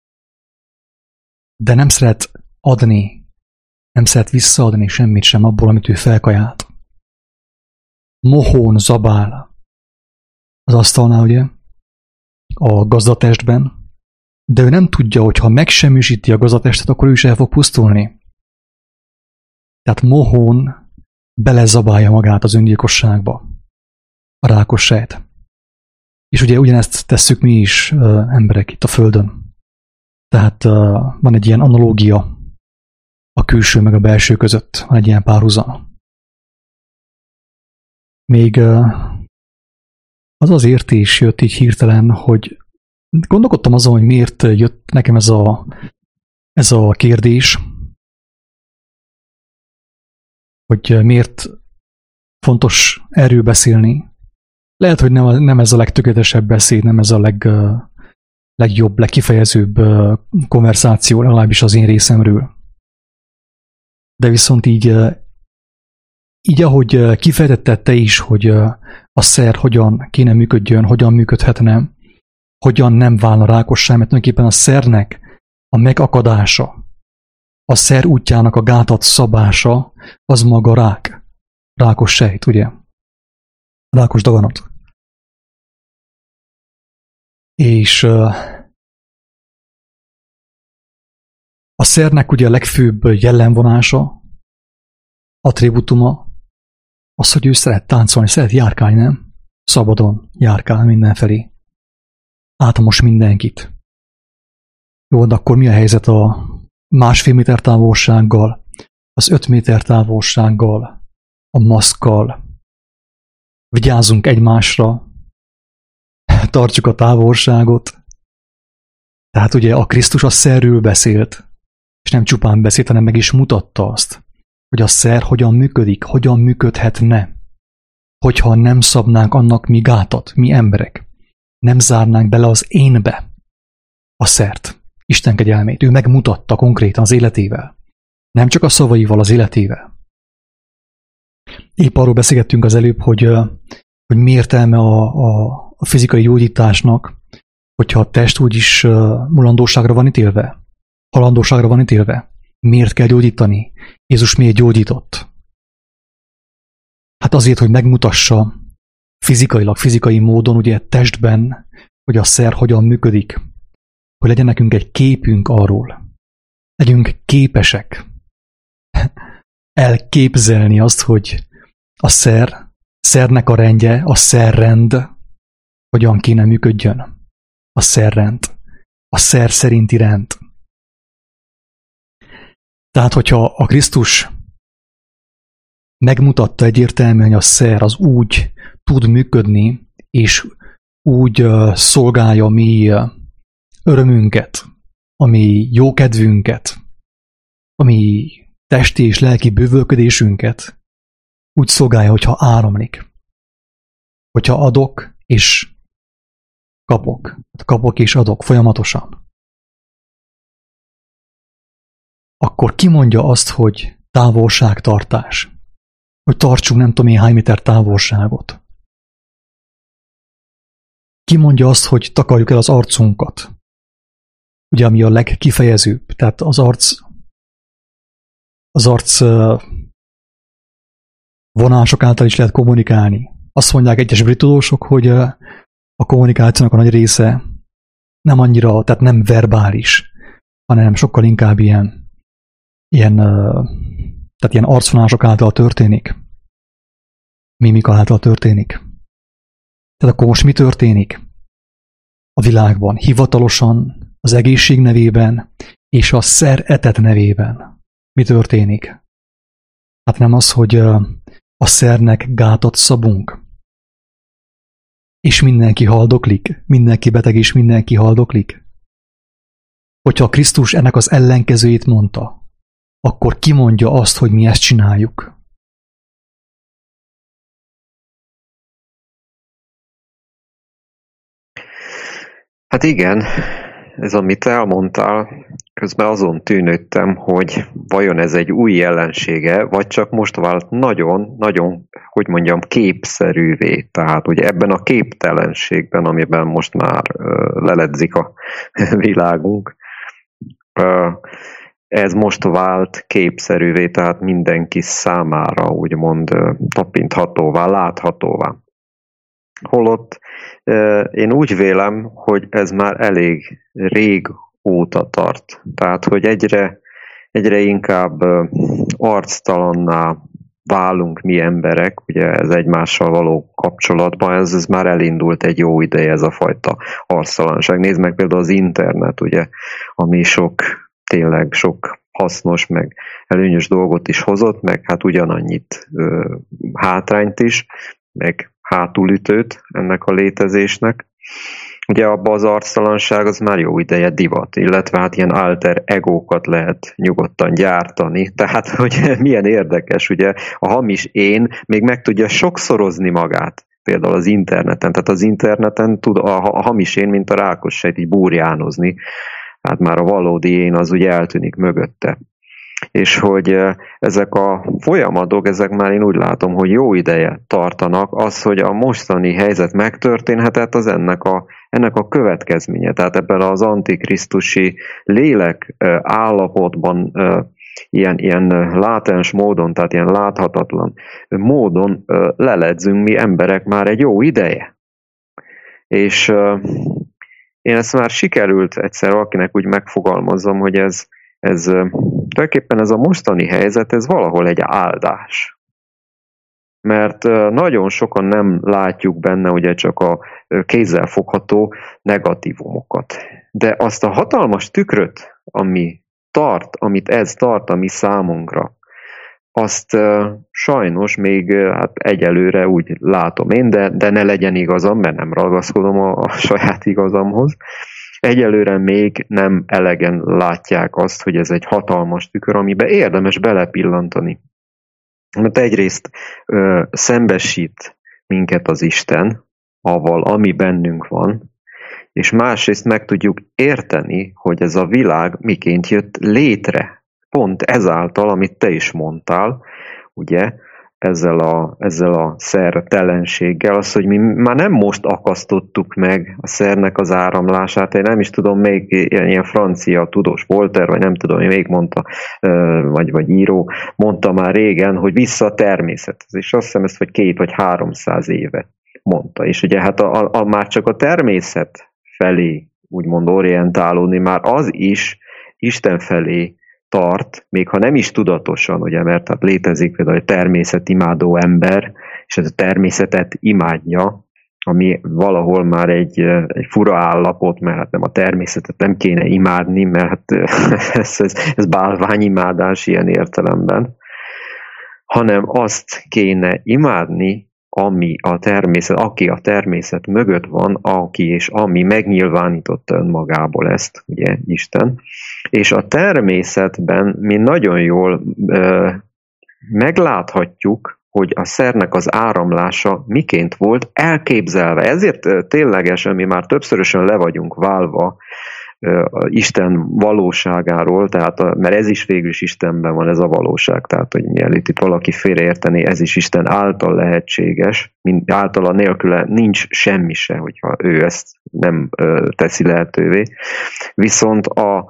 de nem szeret adni, nem szeret visszaadni semmit sem abból, amit ő felkajált. Mohón zabál az asztalnál, ugye, a gazdatestben, de ő nem tudja, hogy ha megsemmisíti a gazdatestet, akkor ő is el fog pusztulni. Tehát mohón belezabálja magát az öngyilkosságba a rákos sejt. És ugye ugyanezt tesszük mi is, emberek itt a Földön. Tehát van egy ilyen analógia a külső meg a belső között, van egy ilyen párhuzam. Még az azért is jött így hirtelen, hogy gondolkodtam azon, hogy miért jött nekem ez a kérdés, hogy miért fontos erről beszélni. Lehet, hogy nem ez a legtökéletesebb beszéd, nem ez a legjobb, legkifejezőbb konverzáció, legalábbis az én részemről. De viszont így ahogy kifejtetted te is, hogy a szer hogyan kéne működjön, hogyan működhetne, hogyan nem válna rákossá, mert tulajdonképpen a szernek a megakadása, a szer útjának a gátat szabása, az maga rákos sejt, ugye? Rákos daganat. És a szernek ugye a legfőbb jellemvonása, attribútuma, az, hogy ő szeret táncolni, szeret járkálni, nem? Szabadon járkál mindenfelé. Átmos mindenkit. Jó, de akkor mi a helyzet a 1,5 méter távolsággal, az 5 méter távolsággal, a maszkkal? Vigyázzunk egymásra, tartsuk a távolságot. Tehát ugye a Krisztus a szerről beszélt, és nem csupán beszélt, hanem meg is mutatta azt, hogy a szer hogyan működik, hogyan működhetne, hogyha nem szabnánk annak mi gátat, mi emberek. Nem zárnánk bele az énbe a szert, Isten kegyelmét. Ő megmutatta konkrétan az életével. Nem csak a szavaival, az életével. Épp arról beszélgettünk az előbb, hogy mi értelme a fizikai gyógyításnak, hogyha a test úgyis mulandóságra van ítélve, halandóságra van ítélve. Miért kell gyógyítani? Jézus miért gyógyított? Hát azért, hogy megmutassa fizikailag, fizikai módon, ugye testben, hogy a szer hogyan működik, hogy legyen nekünk egy képünk arról. Legyünk képesek elképzelni azt, hogy a szernek a rendje, a szerrend hogyan kéne működjön. A szerrend, a szer szerinti rend. Tehát, hogyha a Krisztus megmutatta egyértelműen, hogy a szer az úgy tud működni, és úgy szolgálja mi örömünket, a mi jókedvünket, a mi testi és lelki bővölködésünket úgy szolgálja, hogyha áramlik. Hogyha adok és kapok és adok folyamatosan, akkor ki mondja azt, hogy távolságtartás, hogy tartsunk nem tudom én hány méter távolságot. Ki mondja azt, hogy takarjuk el az arcunkat, ugye ami a legkifejezőbb, tehát az arc vonások által is lehet kommunikálni. Azt mondják egyes brit tudósok, hogy a kommunikációnak a nagy része nem annyira, tehát nem verbális, hanem sokkal inkább ilyen arcvonások által történik. Mimika által történik. Tehát akkor most mi történik a világban? Hivatalosan az egészség nevében és a szer-etet nevében. Mi történik? Hát nem az, hogy a szernek gátat szabunk, és mindenki haldoklik, mindenki beteg és mindenki haldoklik. Hogyha Krisztus ennek az ellenkezőjét mondta, akkor ki mondja azt, hogy mi ezt csináljuk? Hát igen, ez amit elmondtál, közben azon tűnődtem, hogy vajon ez egy új jelensége, vagy csak most vált nagyon, hogy mondjam, képszerűvé. Tehát ugye ebben a képtelenségben, amiben most már leledzik a világunk, ez most vált képszerűvé, tehát mindenki számára úgymond tapinthatóvá, láthatóvá. Holott én úgy vélem, hogy ez már elég régóta tart. Tehát, hogy egyre inkább arctalanná válunk mi emberek, ugye ez egymással való kapcsolatban, ez már elindult egy jó ideje, ez a fajta arctalanság. Nézd meg például az internet, ugye, ami tényleg sok hasznos, meg előnyös dolgot is hozott, meg hát ugyanannyit hátrányt is, meg hátulütőt ennek a létezésnek. Ugye abban az arctalanság az már jó ideje divat, illetve hát ilyen alter egókat lehet nyugodtan gyártani. Tehát, hogy milyen érdekes, ugye a hamis én még meg tudja sokszorozni magát, például az interneten. Tehát az interneten tud a hamis én, mint a rákos sejt, így búrjánozni. Hát már a valódi én az ugye eltűnik mögötte. És hogy ezek a folyamatok, ezek már én úgy látom, hogy jó ideje tartanak, az, hogy a mostani helyzet megtörténhetett, az ennek a következménye. Tehát ebben az antikrisztusi lélek állapotban ilyen látens módon, tehát ilyen láthatatlan módon leledzünk mi emberek már egy jó ideje. És én ezt már sikerült egyszer valakinek úgy megfogalmazzam, hogy ez tulajdonképpen ez a mostani helyzet, ez valahol egy áldás. Mert nagyon sokan nem látjuk benne ugye csak a kézzelfogható negatívumokat. De azt a hatalmas tükröt, amit ez tart a mi számunkra, azt sajnos még hát egyelőre úgy látom én, de ne legyen igazam, mert nem ragaszkodom a saját igazamhoz. Egyelőre még nem elegen látják azt, hogy ez egy hatalmas tükör, amiben érdemes belepillantani. Mert egyrészt szembesít minket az Isten, avval, ami bennünk van, és másrészt meg tudjuk érteni, hogy ez a világ miként jött létre. Pont ezáltal, amit te is mondtál, ugye, ezzel a szertelenséggel, az, hogy mi már nem most akasztottuk meg a szernek az áramlását, én nem is tudom, még ilyen francia tudós, Voltaire, vagy nem tudom, még mondta, vagy író, mondta már régen, hogy vissza a természethez, és azt hiszem ezt, hogy 200 vagy 300 éve mondta, és ugye hát már csak a természet felé úgymond orientálódni, már az is Isten felé tart, még ha nem is tudatosan, ugye, mert hát létezik például egy természetimádó ember, és ez a természetet imádja, ami valahol már egy fura állapot, mert hát nem a természetet nem kéne imádni, mert hát ez bálványimádás ilyen értelemben, hanem azt kéne imádni, aki a természet mögött van, aki és ami megnyilvánította önmagából ezt, ugye, Isten. És a természetben mi nagyon jól megláthatjuk, hogy a szernek az áramlása miként volt elképzelve. Ezért ténylegesen mi már többszörösen le vagyunk válva Isten valóságáról, tehát, mert ez is végül is Istenben van, ez a valóság, tehát hogy mielőtt itt valaki félreérteni, ez is Isten által lehetséges, általa nélküle nincs semmi se, hogyha ő ezt nem teszi lehetővé. Viszont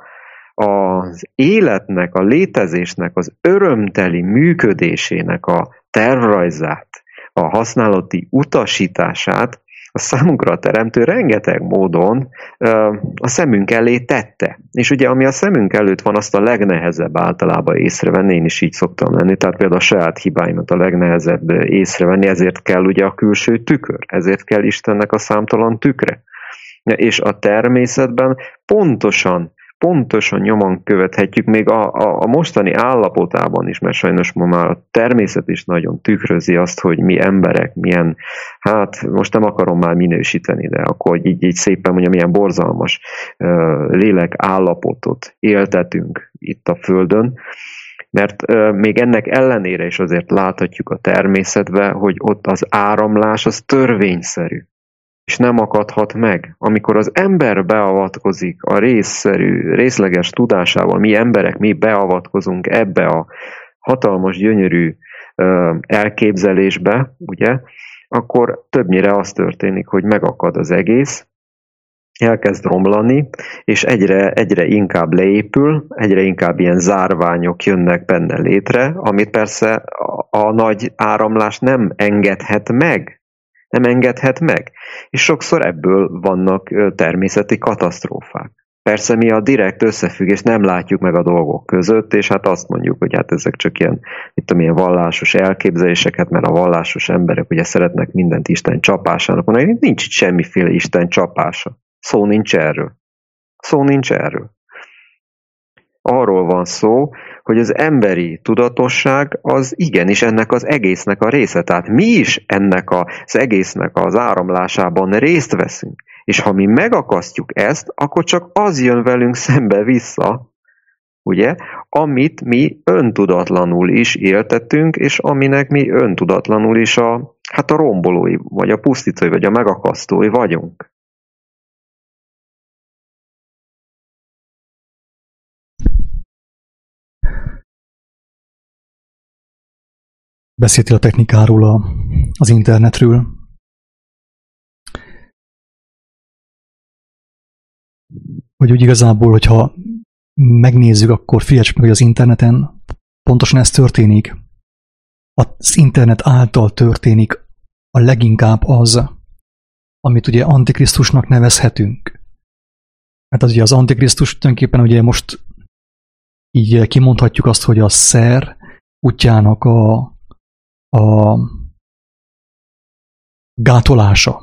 az életnek, a létezésnek, az örömteli működésének a tervrajzát, a használati utasítását a számunkra a teremtő rengeteg módon a szemünk elé tette. És ugye ami a szemünk előtt van, azt a legnehezebb általában észrevenni, én is így szoktam lenni, tehát például a saját hibáimat a legnehezebb észrevenni, ezért kell ugye a külső tükör, ezért kell Istennek a számtalan tükre. És a természetben pontosan nyomon követhetjük még a mostani állapotában is, mert sajnos ma már a természet is nagyon tükrözi azt, hogy mi emberek milyen, hát most nem akarom már minősíteni, de akkor így szépen mondjam, milyen borzalmas lélek állapotot éltetünk itt a Földön, mert még ennek ellenére is azért láthatjuk a természetben, hogy ott az áramlás az törvényszerű, és nem akadhat meg. Amikor az ember beavatkozik a részleges tudásával, mi emberek, mi beavatkozunk ebbe a hatalmas, gyönyörű elképzelésbe, ugye, akkor többnyire az történik, hogy megakad az egész, elkezd romlani, és egyre inkább leépül, egyre inkább ilyen zárványok jönnek benne létre, amit persze a nagy áramlás nem engedhet meg. És sokszor ebből vannak természeti katasztrófák. Persze mi a direkt összefüggést nem látjuk meg a dolgok között, és hát azt mondjuk, hogy hát ezek csak ilyen vallásos elképzeléseket, mert a vallásos emberek ugye szeretnek mindent Isten csapásának mondani, nincs itt semmiféle Isten csapása. Szó nincs erről. Arról van szó, hogy az emberi tudatosság az igenis ennek az egésznek a része. Tehát mi is ennek az egésznek az áramlásában részt veszünk. És ha mi megakasztjuk ezt, akkor csak az jön velünk szembe vissza, ugye, amit mi öntudatlanul is éltettünk, és aminek mi öntudatlanul is a rombolói, vagy a pusztítói, vagy a megakasztói vagyunk. Beszéltél a technikáról, az internetről. Hogy úgy igazából, hogyha megnézzük, akkor figyelj meg, hogy az interneten pontosan ez történik. Az internet által történik a leginkább az, amit ugye Antikrisztusnak nevezhetünk. Hát az ugye az Antikrisztus tulajdonképpen ugye most így kimondhatjuk azt, hogy a szer útjának a gátolása.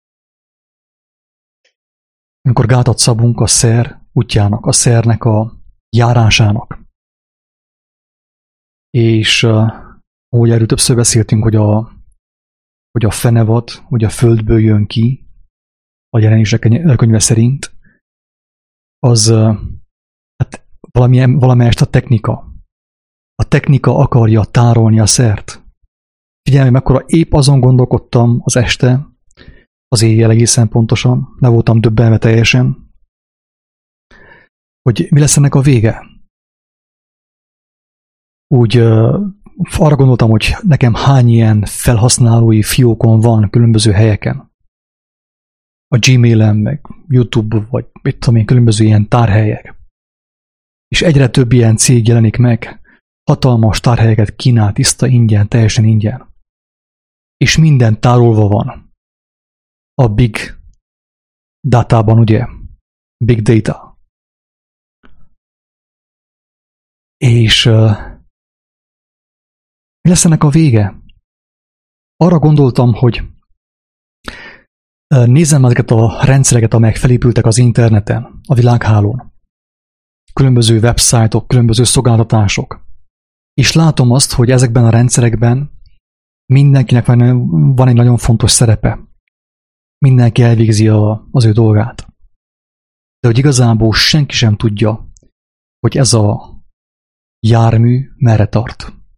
Amikor gátat szabunk a szer útjának, a szernek a járásának. És ahogy erről többször beszéltünk, hogy a fenevad, hogy a földből jön ki, a Jelenések könyve szerint, az hát valamelyest a technika. A technika akarja tárolni a szert. Figyelj, mekkora épp azon gondolkodtam az este, az éjjel egészen pontosan, le voltam döbbenve teljesen, hogy mi lesz ennek a vége. Úgy arra gondoltam, hogy nekem hány ilyen felhasználói fiókon van különböző helyeken. A Gmailen, meg YouTube, vagy mit tudom én, különböző ilyen tárhelyek. És egyre több ilyen cég jelenik meg, hatalmas tárhelyeket kínál tiszta ingyen, teljesen ingyen. És minden tárolva van. A big datában, ugye? Big data. És mi lesz ennek a vége? Arra gondoltam, hogy nézzem ezeket a rendszereket, amelyek felépültek az interneten, a világhálón. Különböző websájtok, különböző szolgáltatások. És látom azt, hogy ezekben a rendszerekben Mindenkinek van egy nagyon fontos szerepe. Mindenki elvégzi az ő dolgát. De hogy igazából senki sem tudja, hogy ez a jármű merre tart.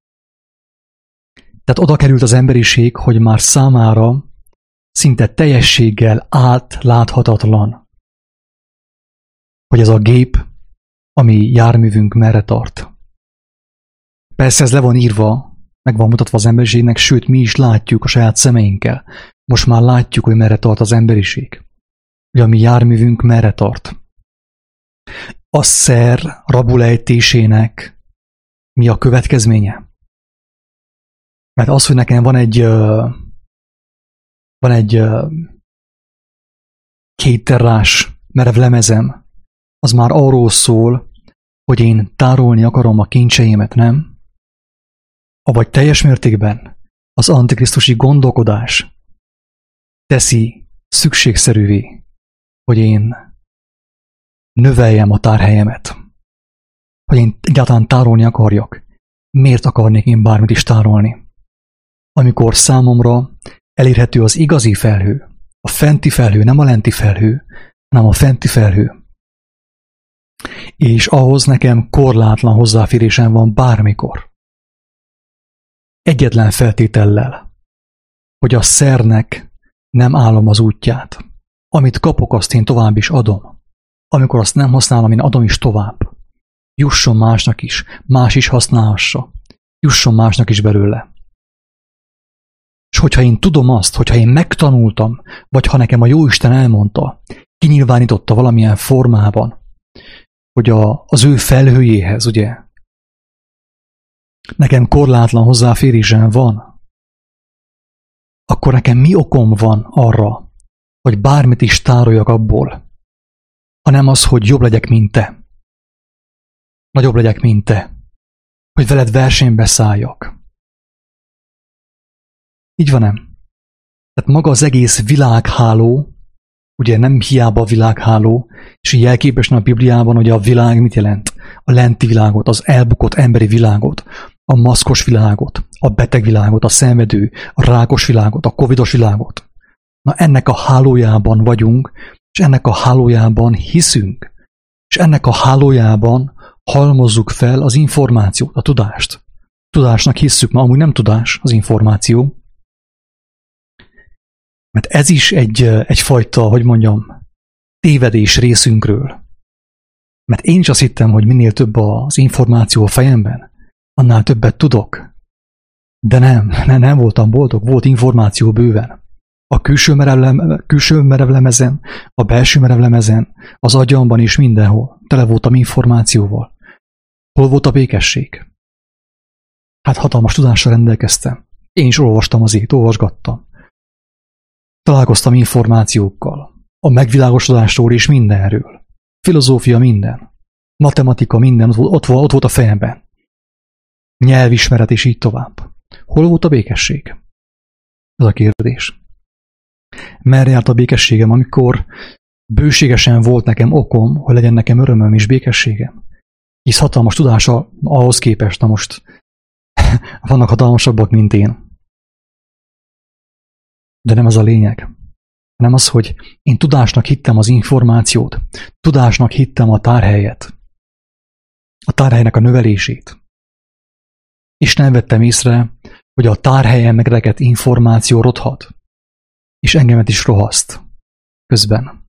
Tehát oda került az emberiség, hogy már számára szinte teljességgel átláthatatlan, hogy ez a gép, ami járművünk merre tart. Persze ez le van írva, meg van mutatva az emberiségnek, sőt mi is látjuk a saját szemeinkkel. Most már látjuk, hogy merre tart az emberiség. Hogy a mi járművünk merre tart. A szer rabulejtésének mi a következménye? Mert az, hogy nekem van egy 2 terrás merev lemezem, az már arról szól, hogy én tárolni akarom a kincseimet, nem? Avagy teljes mértékben az antikrisztusi gondolkodás teszi szükségszerűvé, hogy én növeljem a tárhelyemet, hogy én egyáltalán tárolni akarjak. Miért akarnék én bármit is tárolni? Amikor számomra elérhető az igazi felhő, a fenti felhő, nem a lenti felhő, hanem a fenti felhő. És ahhoz nekem korlátlan hozzáférésem van bármikor. Egyetlen feltétellel, hogy a szernek nem állom az útját. Amit kapok, azt én tovább is adom. Amikor azt nem használom, én adom is tovább. Jusson másnak is, más is használhassa. Jusson másnak is belőle. És hogyha én tudom azt, hogyha én megtanultam, vagy ha nekem a Jóisten elmondta, kinyilvánította valamilyen formában, hogy az ő felhőjéhez, ugye, nekem korlátlan hozzáférésem van, akkor nekem mi okom van arra, hogy bármit is tároljak abból, hanem az, hogy jobb legyek, mint te. Nagyobb legyek, mint te. Hogy veled versenybe szálljak. Így van, nem? Tehát maga az egész világháló, ugye nem hiába a világháló, és jelképesen a Bibliában, hogy a világ mit jelent? A lenti világot, az elbukott emberi világot, a maszkos világot, a beteg világot, a szenvedő, a rákos világot, a covidos világot. Na ennek a hálójában vagyunk, és ennek a hálójában hiszünk, és ennek a hálójában halmozzuk fel az információt, a tudást. Tudásnak hisszük, ma amúgy nem tudás az információ, mert ez is egyfajta, hogy mondjam, tévedés részünkről. Mert én is azt hittem, hogy minél több az információ a fejemben, annál többet tudok. De nem voltam boldog, volt információ bőven. A külső merevlemezen, a belső merevlemezen, az agyamban is mindenhol. Tele voltam információval. Hol volt a békesség? Hát hatalmas tudással rendelkeztem. Én is olvastam azért, olvasgattam. Találkoztam információkkal. A megvilágosodásról és mindenről. Filozófia minden. Matematika minden, ott volt a fejemben. Nyelvismeret és így tovább. Hol volt a békesség? Ez a kérdés. Merre járt a békességem, amikor bőségesen volt nekem okom, hogy legyen nekem örömöm és békességem? Hisz hatalmas tudása ahhoz képest, na most vannak hatalmasabbak, mint én. De nem ez a lényeg. Hanem az, hogy én tudásnak hittem az információt, tudásnak hittem a tárhelyet, a tárhelynek a növelését. És nem vettem észre, hogy a tárhelyen megrekedt információ rothat, és engemet is rohaszt közben.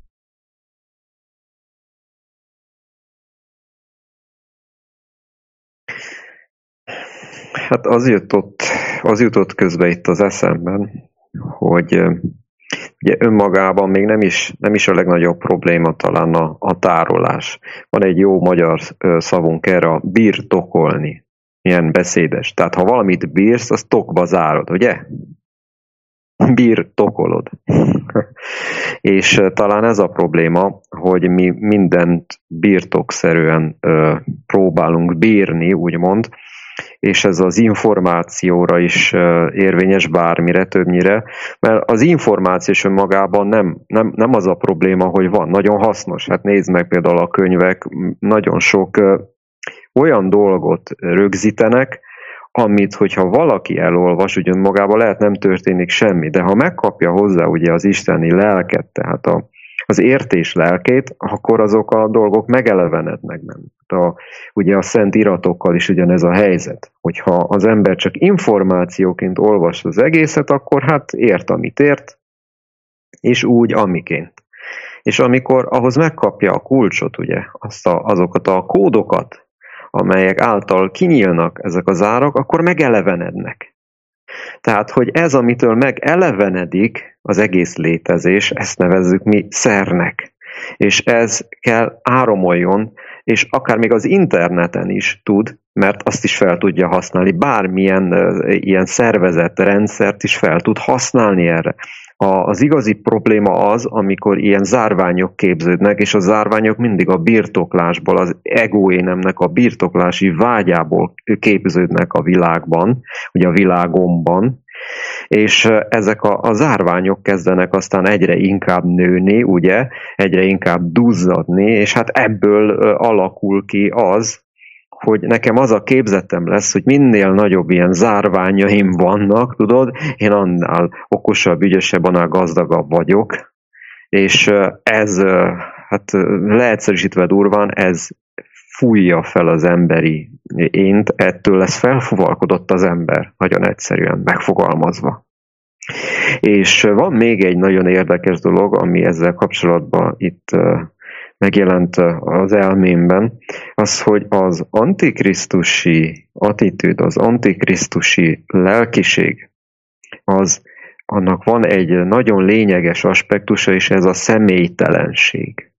Hát az jutott közbe itt az eszemben, hogy ugye önmagában még nem is a legnagyobb probléma talán a tárolás. Van egy jó magyar szavunk erre, a birtokolni. Ilyen beszédes. Tehát ha valamit bírsz, az tokba zárod, ugye? Birtokolod. És talán ez a probléma, hogy mi mindent birtokszerűen próbálunk bírni, úgymond, és ez az információra is érvényes, bármire, többnyire, mert az információ önmagában nem az a probléma, hogy van, nagyon hasznos. Hát nézd meg például a könyvek, nagyon sok olyan dolgot rögzítenek, amit, hogyha valaki elolvas, ugyan magában lehet nem történik semmi, de ha megkapja hozzá ugye az isteni lelket, tehát az értés lelkét, akkor azok a dolgok megelevenednek benne. Ugye a szent iratokkal is ugyanez a helyzet, hogyha az ember csak információként olvas az egészet, akkor hát ért, amit ért, és úgy, amiként. És amikor ahhoz megkapja a kulcsot, ugye, azokat a kódokat, amelyek által kinyílnak ezek az árak, akkor megelevenednek. Tehát, hogy ez, amitől megelevenedik az egész létezés, ezt nevezzük mi szernek. És ez kell áramoljon, és akár még az interneten is tud, mert azt is fel tudja használni, bármilyen ilyen szervezett rendszert is fel tud használni erre. Az igazi probléma az, amikor ilyen zárványok képződnek, és a zárványok mindig a birtoklásból, az egóénemnek a birtoklási vágyából képződnek a világban, ugye a világomban, és ezek a zárványok kezdenek aztán egyre inkább nőni, ugye, egyre inkább duzzadni, és hát ebből alakul ki az, hogy nekem az a képzetem lesz, hogy minél nagyobb ilyen zárványaim vannak, tudod, én annál okosabb, ügyesebb, annál gazdagabb vagyok, és ez, hát leegyszerűsítve durván, ez fújja fel az emberi ént, ettől lesz felfuvalkodott az ember, nagyon egyszerűen megfogalmazva. És van még egy nagyon érdekes dolog, ami ezzel kapcsolatban itt megjelent az elmémben, az, hogy az antikrisztusi attitűd, az antikrisztusi lelkiség, annak van egy nagyon lényeges aspektusa, és ez a személytelenség.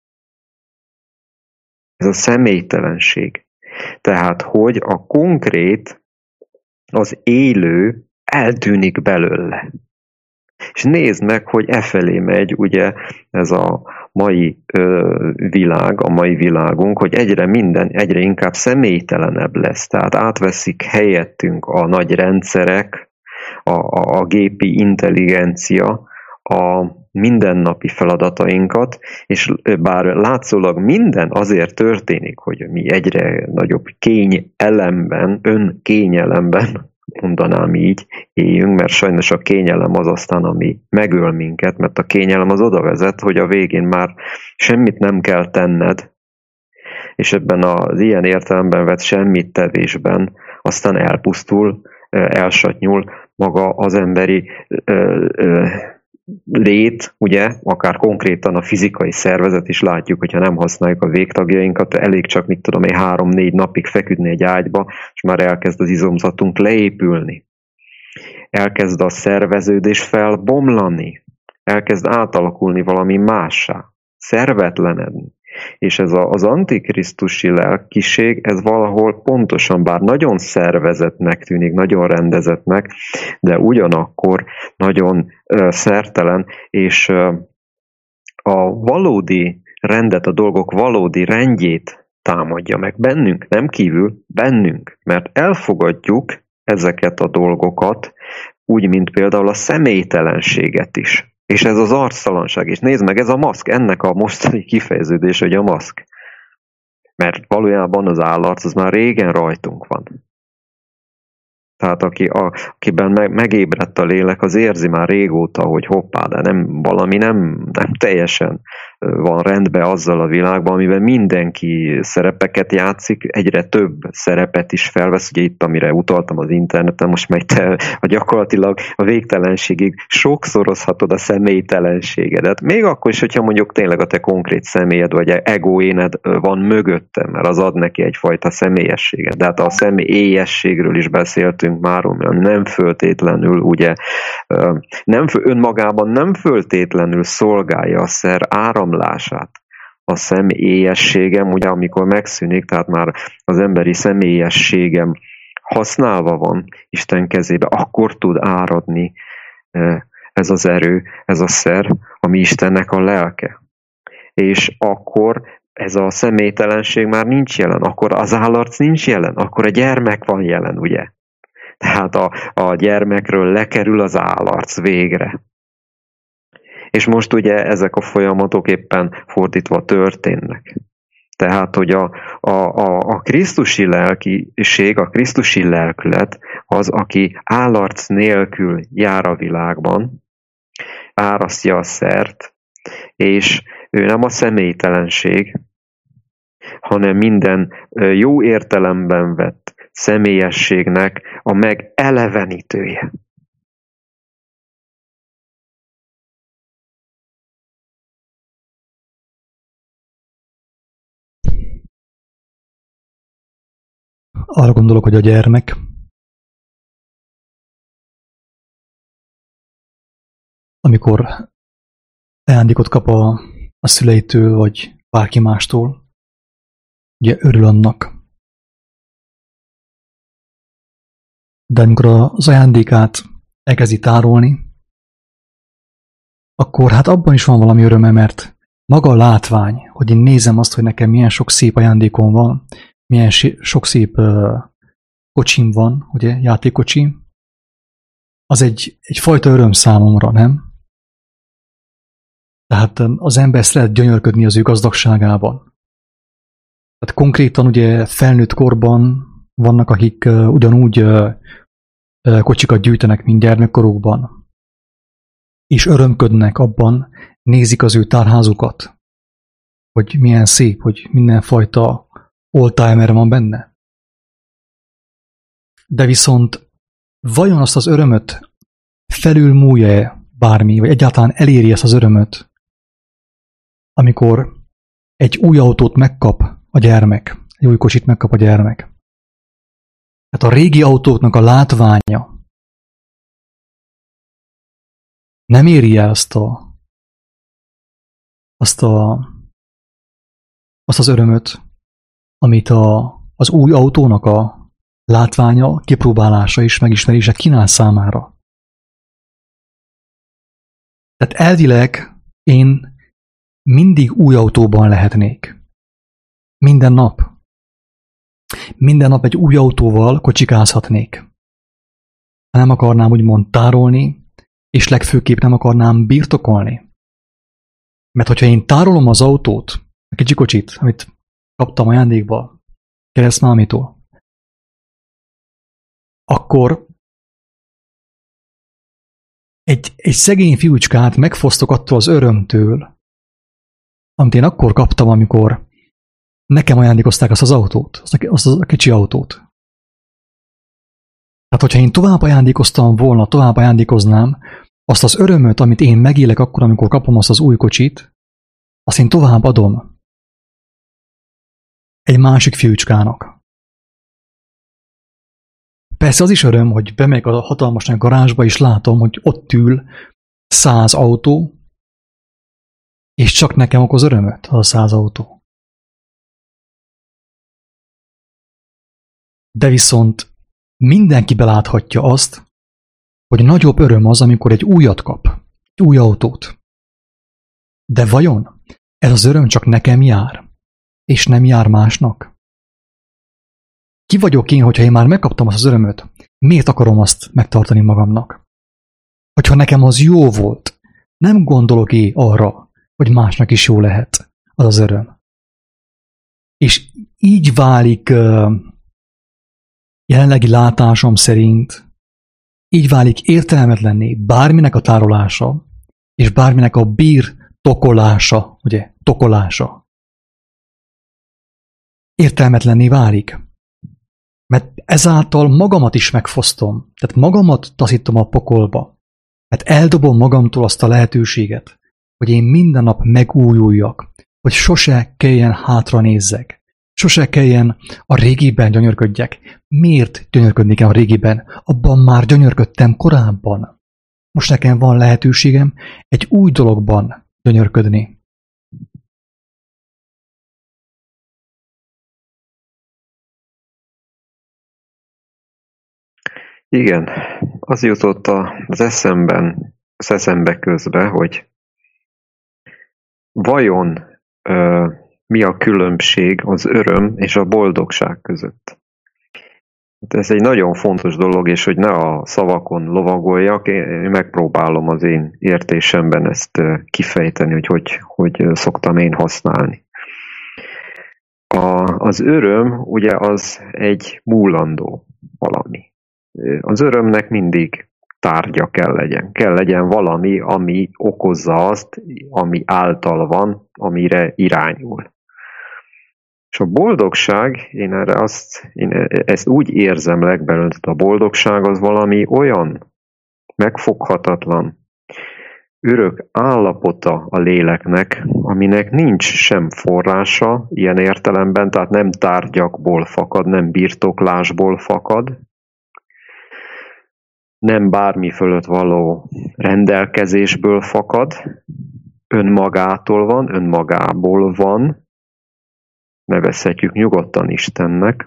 Ez a személytelenség. Tehát, hogy a konkrét, az élő eltűnik belőle. És nézd meg, hogy efelé megy ugye ez a mai világ, a mai világunk, hogy egyre inkább személytelenebb lesz. Tehát átveszik helyettünk a nagy rendszerek, a gépi intelligencia, a mindennapi feladatainkat, és bár látszólag minden azért történik, hogy mi egyre nagyobb kényelemben, önkényelemben, mondanám így, éljünk, mert sajnos a kényelem az aztán, ami megöl minket, mert a kényelem az oda vezet, hogy a végén már semmit nem kell tenned, és ebben az ilyen értelemben vett semmit tevésben aztán elpusztul, elsatnyul maga az emberi lét, ugye, akár konkrétan a fizikai szervezet is látjuk, hogyha nem használjuk a végtagjainkat, elég csak, 3-4 napig feküdni egy ágyba, és már elkezd az izomzatunk leépülni. Elkezd a szerveződés felbomlani, elkezd átalakulni valami mássá, szervetlenedni. És ez az antikrisztusi lelkiség, ez valahol pontosan, bár nagyon szervezetnek tűnik, nagyon rendezetnek, de ugyanakkor nagyon szertelen, és a valódi rendet, a dolgok valódi rendjét támadja meg bennünk, nem kívül, bennünk, mert elfogadjuk ezeket a dolgokat, úgy, mint például a személytelenséget is. És ez az arctalanság. És nézd meg, ez a maszk, ennek a mostani kifejeződés, hogy a maszk. Mert valójában az állarc, az már régen rajtunk van. Tehát akiben megébredt a lélek, az érzi már régóta, hogy hoppá, de valami nem teljesen van rendben azzal a világban, amiben mindenki szerepeket játszik, egyre több szerepet is felvesz, ugye itt, amire utaltam az interneten, most meg te gyakorlatilag a végtelenségig sokszorozhatod a személytelenségedet. Még akkor is, hogyha mondjuk tényleg a te konkrét személyed, vagy egóéned van mögöttem, mert az ad neki egyfajta személyességet. De hát a személyességről is beszéltünk már, ami nem föltétlenül, ugye, önmagában nem föltétlenül szolgálja a szer áramlását. A személyességem, ugye, amikor megszűnik, tehát már az emberi személyességem használva van Isten kezébe, akkor tud áradni ez az erő, ez a szer, ami Istennek a lelke. És akkor ez a személytelenség már nincs jelen, akkor az állarc nincs jelen, akkor a gyermek van jelen, ugye? Tehát a gyermekről lekerül az állarc végre. És most ugye ezek a folyamatok éppen fordítva történnek. Tehát, hogy a krisztusi lelkiség, a krisztusi lelkület az, aki állarc nélkül jár a világban, árasztja a szert, és ő nem a személytelenség, hanem minden jó értelemben vett személyességnek a megelevenítője. Arra gondolok, hogy a gyermek amikor ajándékot kap a szüleitől, vagy bárki mástól, ugye örül annak. De amikor az ajándékát elkezdi tárolni, akkor hát abban is van valami öröme, mert maga a látvány, hogy én nézem azt, hogy nekem milyen sok szép ajándékom van, milyen sok szép kocsim van, ugye, játékkocsi, az egyfajta öröm számomra, nem? Tehát az ember szeret gyönyörködni az ő gazdagságában. Tehát konkrétan ugye felnőtt korban vannak, akik ugyanúgy kocsikat gyűjtenek, mint gyermekkorukban. És örömködnek abban, nézik az ő tárházukat, hogy milyen szép, hogy mindenfajta oldtimer van benne. De viszont vajon azt az örömöt felülmúlja-e bármi, vagy egyáltalán eléri ezt az örömöt, amikor egy új autót megkap a gyermek, egy új kocsit megkap a gyermek. Tehát a régi autóknak a látványa nem éri el azt az örömöt, amit az új autónak a látványa, kipróbálása és megismerése kínál számára. Tehát elvileg én mindig új autóban lehetnék. Minden nap. Minden nap egy új autóval kocsikázhatnék. Nem akarnám úgymond tárolni, és legfőképp nem akarnám birtokolni. Mert hogyha én tárolom az autót, a kicsi kocsit, amit kaptam ajándékba keresztmámitól, akkor egy szegény fiúcskát megfosztok attól az örömtől, amit én akkor kaptam, amikor nekem ajándékozták azt az autót, azt a kicsi autót. Tehát, hogyha én tovább ajándékoznám azt az örömöt, amit én megélek akkor, amikor kapom azt az új kocsit, azt én tovább adom egy másik fiúcskának. Persze az is öröm, hogy bemegyek a hatalmas nagy garázsba, és látom, hogy ott ül 100 autó, és csak nekem okoz örömöt az a 100 autó. De viszont mindenki beláthatja azt, hogy nagyobb öröm az, amikor egy újat kap, egy új autót. De vajon ez az öröm csak nekem jár, és nem jár másnak? Ki vagyok én, hogyha én már megkaptam azt az örömöt? Miért akarom azt megtartani magamnak? Hogyha nekem az jó volt, nem gondolok én arra, hogy másnak is jó lehet az az öröm. És így válik jelenlegi látásom szerint, így válik értelmetlenné bárminek a tárolása, és bárminek a birtokolása, ugye, tokolása. Értelmetlenné válik. Mert ezáltal magamat is megfosztom, tehát magamat taszítom a pokolba. Mert eldobom magamtól azt a lehetőséget, hogy én minden nap megújuljak, hogy sose kelljen hátra nézzek. Sose kelljen a régiben gyönyörködjek. Miért gyönyörködni kell a régiben? Abban már gyönyörködtem korábban. Most nekem van lehetőségem egy új dologban gyönyörködni. Igen, az jutott az eszembe közbe, hogy vajon mi a különbség az öröm és a boldogság között. Ez egy nagyon fontos dolog, és hogy ne a szavakon lovagoljak, én megpróbálom az én értésemben ezt kifejteni, hogy szoktam én használni. Az öröm ugye az egy múlandó valami. Az örömnek mindig tárgya kell legyen. Kell legyen valami, ami okozza azt, ami által van, amire irányul. És a boldogság, én ezt úgy érzem legbelül, hogy a boldogság az valami olyan megfoghatatlan, örök állapota a léleknek, aminek nincs sem forrása ilyen értelemben, tehát nem tárgyakból fakad, nem birtoklásból fakad, nem bármi fölött való rendelkezésből fakad, önmagától van, önmagából van, nevezhetjük nyugodtan Istennek,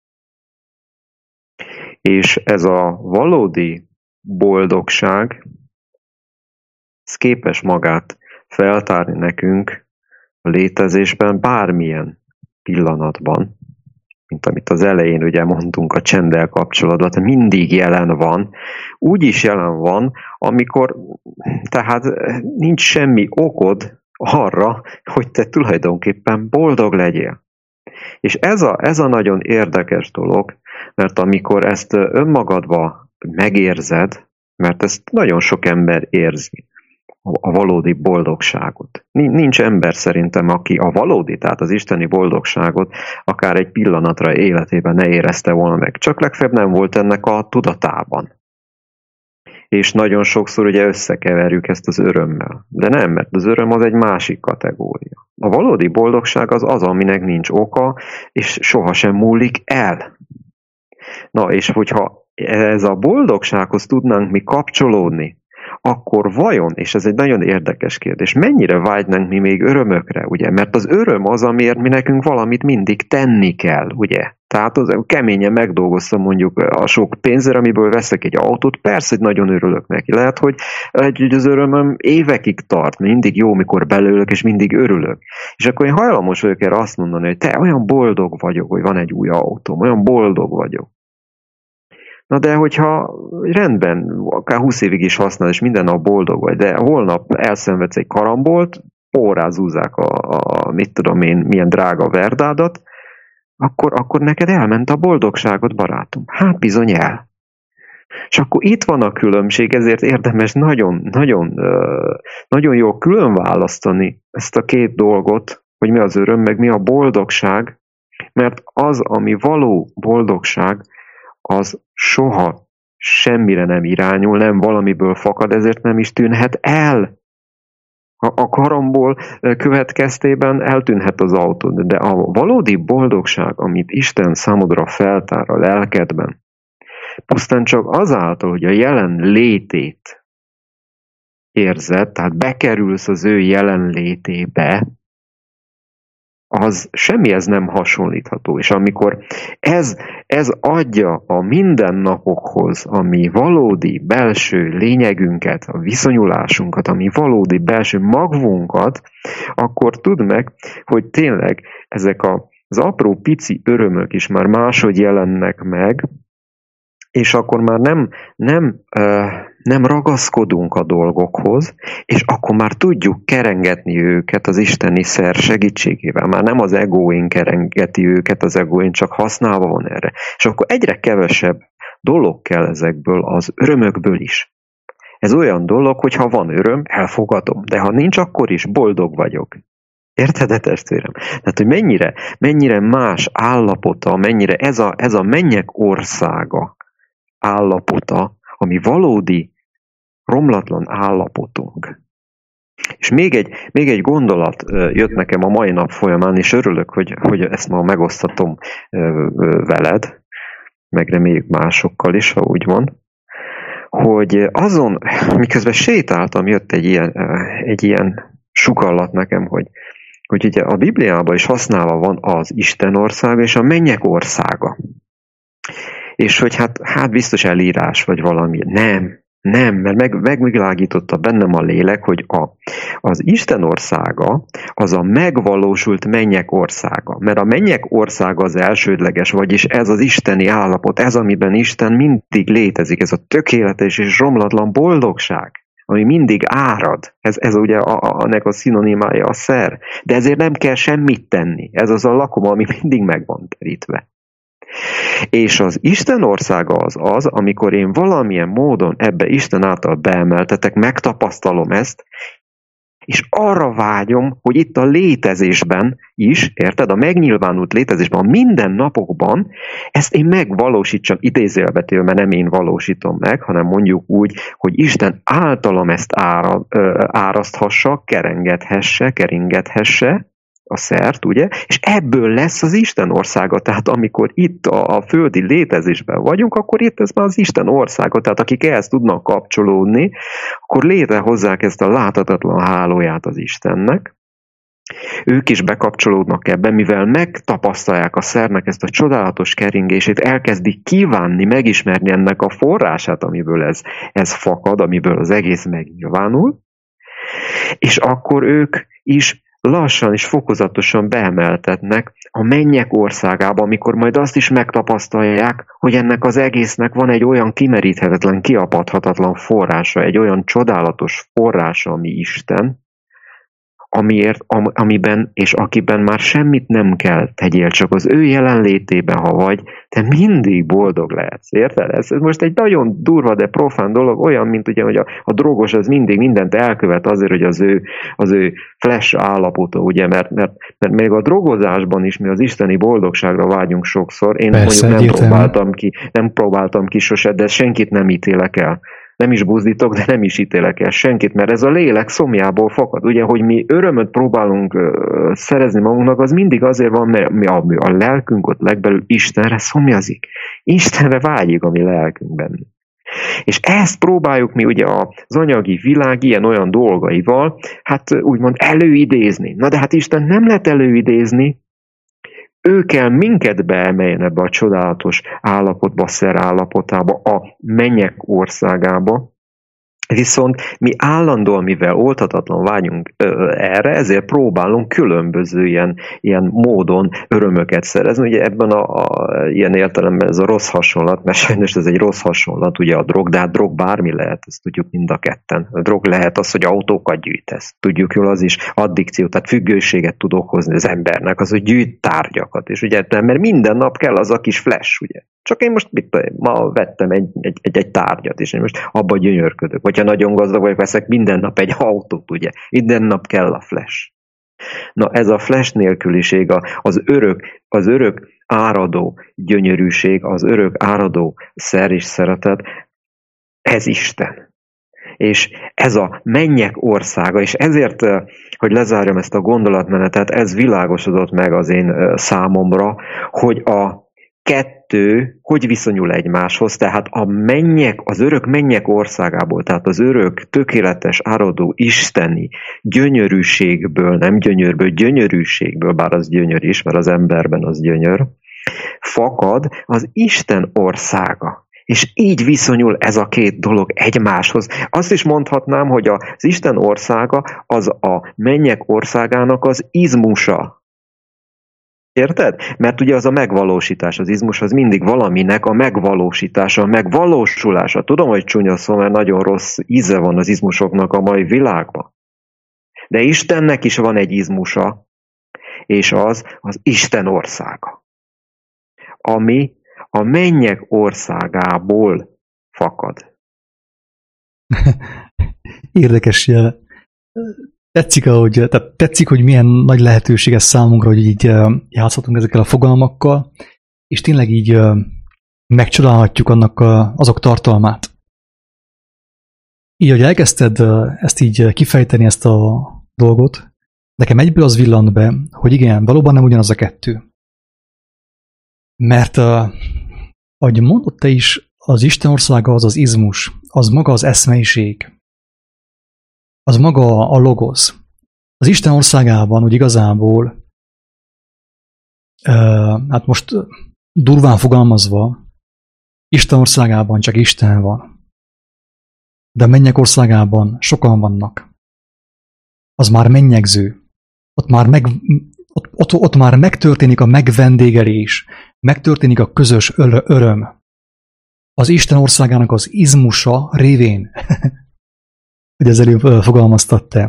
és ez a valódi boldogság, ez képes magát feltárni nekünk a létezésben bármilyen pillanatban, mint amit az elején ugye mondtunk a csenddel kapcsolatban, mindig jelen van, úgy is jelen van, amikor tehát nincs semmi okod arra, hogy te tulajdonképpen boldog legyél. És ez a nagyon érdekes dolog, mert amikor ezt önmagadba megérzed, mert ezt nagyon sok ember érzi, a valódi boldogságot. Nincs ember szerintem, aki a valódi, tehát az isteni boldogságot akár egy pillanatra életében ne érezte volna meg. Csak legfeljebb nem volt ennek a tudatában. És nagyon sokszor ugye összekeverjük ezt az örömmel. De nem, mert az öröm az egy másik kategória. A valódi boldogság az, aminek nincs oka, és sohasem múlik el. Na, és hogyha ez a boldogsághoz tudnánk mi kapcsolódni, akkor vajon, és ez egy nagyon érdekes kérdés, mennyire vágynánk mi még örömökre, ugye? Mert az öröm az, amiért mi nekünk valamit mindig tenni kell, ugye? Tehát az keményen megdolgoztam mondjuk a sok pénzért, amiből veszek egy autót, persze, hogy nagyon örülök neki. Lehet, hogy az örömöm évekig tart, mindig jó, mikor belőlök, és mindig örülök. És akkor én hajlamos vagyok erre azt mondani, hogy te, olyan boldog vagyok, hogy van egy új autóm, olyan boldog vagyok. Na de hogyha rendben, akár 20 évig is használ, és minden nap boldog vagy, de holnap elszenvedsz egy karambolt, pórázúzzák mit tudom én, milyen drága verdádat, akkor neked elment a boldogságot, barátom. Hát bizony el. És akkor itt van a különbség, ezért érdemes nagyon jól külön választani ezt a két dolgot, hogy mi az öröm, meg mi a boldogság, mert az, ami való boldogság, az soha semmire nem irányul, nem valamiből fakad, ezért nem is tűnhet el. A karambol következtében eltűnhet az autó, de a valódi boldogság, amit Isten számodra feltár a lelkedben, pusztán csak azáltal, hogy a jelen létét érzed, tehát bekerülsz az ő jelen létébe, az semmihez nem hasonlítható. És amikor ez adja a mindennapokhoz, ami valódi belső lényegünket, a viszonyulásunkat, ami valódi belső magvunkat, akkor tudd meg, hogy tényleg ezek az apró pici örömök is már máshogy jelennek meg, és akkor már nem ragaszkodunk a dolgokhoz, és akkor már tudjuk kerengetni őket az isteni szer segítségével. Már nem az egóink kerengeti őket, az egóink csak használva van erre. És akkor egyre kevesebb dolog kell ezekből az örömökből is. Ez olyan dolog, hogy ha van öröm, elfogadom, de ha nincs, akkor is boldog vagyok. Érted, testvérem? Tehát, hogy mennyire más állapota, mennyire ez a mennyek országa állapota, ami valódi romlatlan állapotunk. És még egy gondolat jött nekem a mai nap folyamán, és örülök, hogy ezt ma megosztatom veled, meg reméljük másokkal is, ha úgy van, hogy azon, miközben sétáltam, jött egy ilyen sugallat nekem, hogy ugye a Bibliában is használva van az Isten országa és a mennyek országa. És hogy hát biztos elírás, vagy valami. Nem, mert megvilágította bennem a lélek, hogy az Isten országa az a megvalósult mennyek országa. Mert a mennyek országa az elsődleges, vagyis ez az isteni állapot, ez, amiben Isten mindig létezik, ez a tökéletes és romlatlan boldogság, ami mindig árad. Ez ugye ennek a szinonimája a szer. De ezért nem kell semmit tenni. Ez az a lakoma, ami mindig meg van terítve. És az Isten országa az, amikor én valamilyen módon ebbe Isten által beemeltetek, megtapasztalom ezt, és arra vágyom, hogy itt a létezésben is, érted, a megnyilvánult létezésben, a mindennapokban ezt én megvalósítsam, idézőjelbetéve, mert nem én valósítom meg, hanem mondjuk úgy, hogy Isten általam ezt áraszthassa, keringethesse a szert, ugye, és ebből lesz az Isten országa, tehát amikor itt a földi létezésben vagyunk, akkor itt ez már az Isten országa, tehát akik ehhez tudnak kapcsolódni, akkor létrehozzák ezt a láthatatlan hálóját az Istennek, ők is bekapcsolódnak ebbe, mivel megtapasztalják a szernek ezt a csodálatos keringését, elkezdik kívánni, megismerni ennek a forrását, amiből ez fakad, amiből az egész megnyilvánul, és akkor ők is lassan és fokozatosan beemeltetnek a mennyek országába, amikor majd azt is megtapasztalják, hogy ennek az egésznek van egy olyan kimeríthetetlen, kiapadhatatlan forrása, egy olyan csodálatos forrása, ami Isten, amiben és akiben már semmit nem kell tegyél, csak az ő jelenlétében, ha vagy, te mindig boldog lehetsz, érted? Ez most egy nagyon durva, de profán dolog, olyan, mint ugye, hogy a drogos az mindig mindent elkövet azért, hogy az ő flash állapota, ugye, mert még a drogozásban is mi az isteni boldogságra vágyunk sokszor. Én persze, mondjuk nem próbáltam ki sose, de senkit nem ítélek el. Nem is buzdítok, de nem is ítélek el senkit, mert ez a lélek szomjából fakad. Ugye, hogy mi örömöt próbálunk szerezni magunknak, az mindig azért van, mert a lelkünk ott legbelül Istenre szomjazik. Istenre vágyik a mi lelkünkben. És ezt próbáljuk mi ugye az anyagi világ ilyen-olyan dolgaival, hát úgymond előidézni. Na de hát Isten nem lehet előidézni, ő kell minket beemeljen ebbe a csodálatos állapotba, szerállapotába, a mennyek országába, viszont mi állandóan, mivel oldhatatlan vágyunk erre, ezért próbálunk különböző ilyen módon örömöket szerezni. Ugye ebben ilyen értelemben ez a rossz hasonlat, mert sajnos ez egy rossz hasonlat, ugye a drog, de hát drog bármi lehet, ezt tudjuk mind a ketten. A drog lehet az, hogy autókat gyűjtesz. Tudjuk jól, az is addikció, tehát függőséget tud okozni az embernek, az, hogy gyűjt tárgyakat. És ugye, mert minden nap kell az a kis flash, ugye. Csak én most ma vettem egy tárgyat, és én most abba gyönyörködök. Hogyha nagyon gazdag vagyok, veszek minden nap egy autót, ugye. Minden nap kell a flash. Na ez a flash nélküliség, az örök áradó gyönyörűség, az örök áradó szer és szeretet, ez Isten. És ez a mennyek országa, és ezért, hogy lezárjam ezt a gondolatmenetet, ez világosodott meg az én számomra, hogy a kettő hogy viszonyul egymáshoz, tehát az örök mennyek országából, tehát az örök, tökéletes, áradó, isteni gyönyörűségből, nem gyönyörből, gyönyörűségből, bár az gyönyör is, mert az emberben az gyönyör, fakad az Isten országa. És így viszonyul ez a két dolog egymáshoz. Azt is mondhatnám, hogy az Isten országa az a mennyek országának az izmusa. Érted? Mert ugye az a megvalósítás, az izmus az mindig valaminek a megvalósítása, a megvalósulása. Tudom, hogy csúnya szó, mert nagyon rossz íze van az izmusoknak a mai világban. De Istennek is van egy izmusa, és az Isten országa. Ami a mennyek országából fakad. Érdekes. Tetszik, hogy milyen nagy lehetőség ez számunkra, hogy így játszhatunk ezekkel a fogalmakkal, és tényleg így megcsodálhatjuk azok tartalmát. Így, hogy elkezdted ezt így kifejteni, ezt a dolgot, nekem egyből az villant be, hogy igen, valóban nem ugyanaz a kettő. Mert, ahogy mondott te is, az Isten országa az izmus, az maga az eszmeiség, az maga a logosz. Az Isten országában, úgy igazából, hát most durván fogalmazva, Isten országában csak Isten van. De a mennyek országában sokan vannak. Az már mennyegző. Ott már megtörténik a megvendégelés, megtörténik a közös öröm. Az Isten országának az izmusa révén hogy az előbb fogalmaztad te.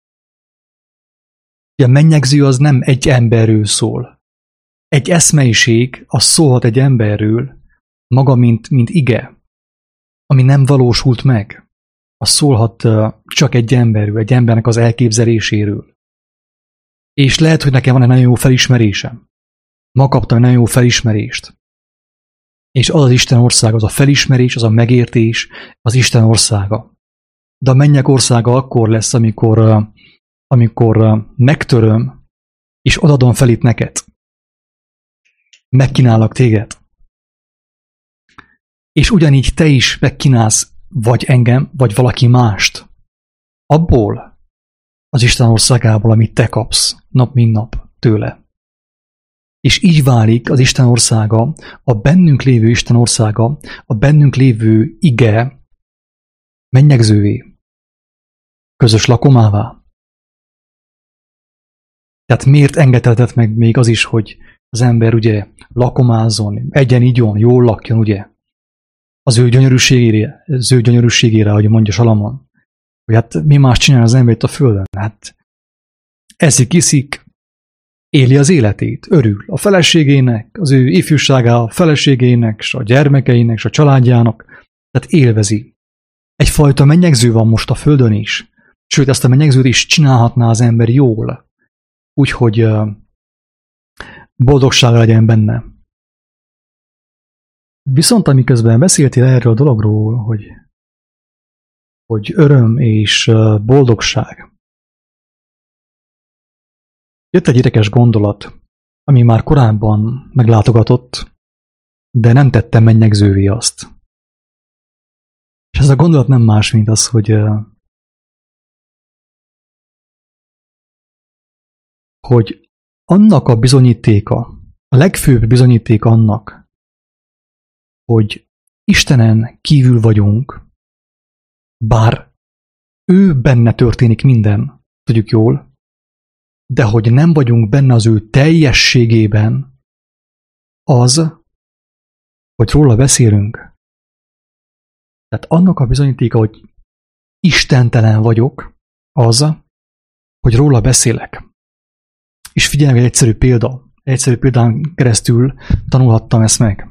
A mennyegző az nem egy emberről szól. Egy eszmeiség, az szólhat egy emberről, maga, mint ige, ami nem valósult meg. Az szólhat csak egy emberről, egy embernek az elképzeléséről. És lehet, hogy nekem van egy nagyon jó felismerésem. Ma kaptam egy nagyon jó felismerést. És az Isten országa, az a felismerés, az a megértés, az Isten országa. De a mennyek országa akkor lesz, amikor megtöröm, és odadom fel itt neked. Megkínálok téged. És ugyanígy te is megkínálsz vagy engem, vagy valaki mást. Abból az Isten országából, amit te kapsz nap mint nap tőle. És így válik az Isten országa, a bennünk lévő Isten országa, a bennünk lévő ige mennyegzővé, közös lakomává. Tehát miért engedhetett meg még az is, hogy az ember ugye lakomázzon, egyen, igyon, jól lakjon, ugye? Az ő gyönyörűségére, ahogy mondja Salamon. Hogy hát mi más csinál az ember itt a földön? Hát eszik, iszik, éli az életét, örül a feleségének, az ő ifjúságának, a feleségének, és a gyermekeinek, és a családjának. Tehát élvezi. Egyfajta mennyegző van most a földön is. Sőt, ezt a mennyegzőt is csinálhatná az ember jól. Úgyhogy boldogsága legyen benne. Viszont amiközben beszéltél erről a dologról, hogy öröm és boldogság. Jött egy érdekes gondolat, ami már korábban meglátogatott, de nem tettem mennyegzővé azt. És ez a gondolat nem más, mint az, hogy annak a bizonyítéka, a legfőbb bizonyíték annak, hogy Istenen kívül vagyunk, bár ő benne történik minden, tudjuk jól, de hogy nem vagyunk benne az ő teljességében, az, hogy róla beszélünk. Tehát annak a bizonyítéka, hogy istentelen vagyok, az, hogy róla beszélek. És figyelj, egy egyszerű példa. Egyszerű példán keresztül tanulhattam ezt meg.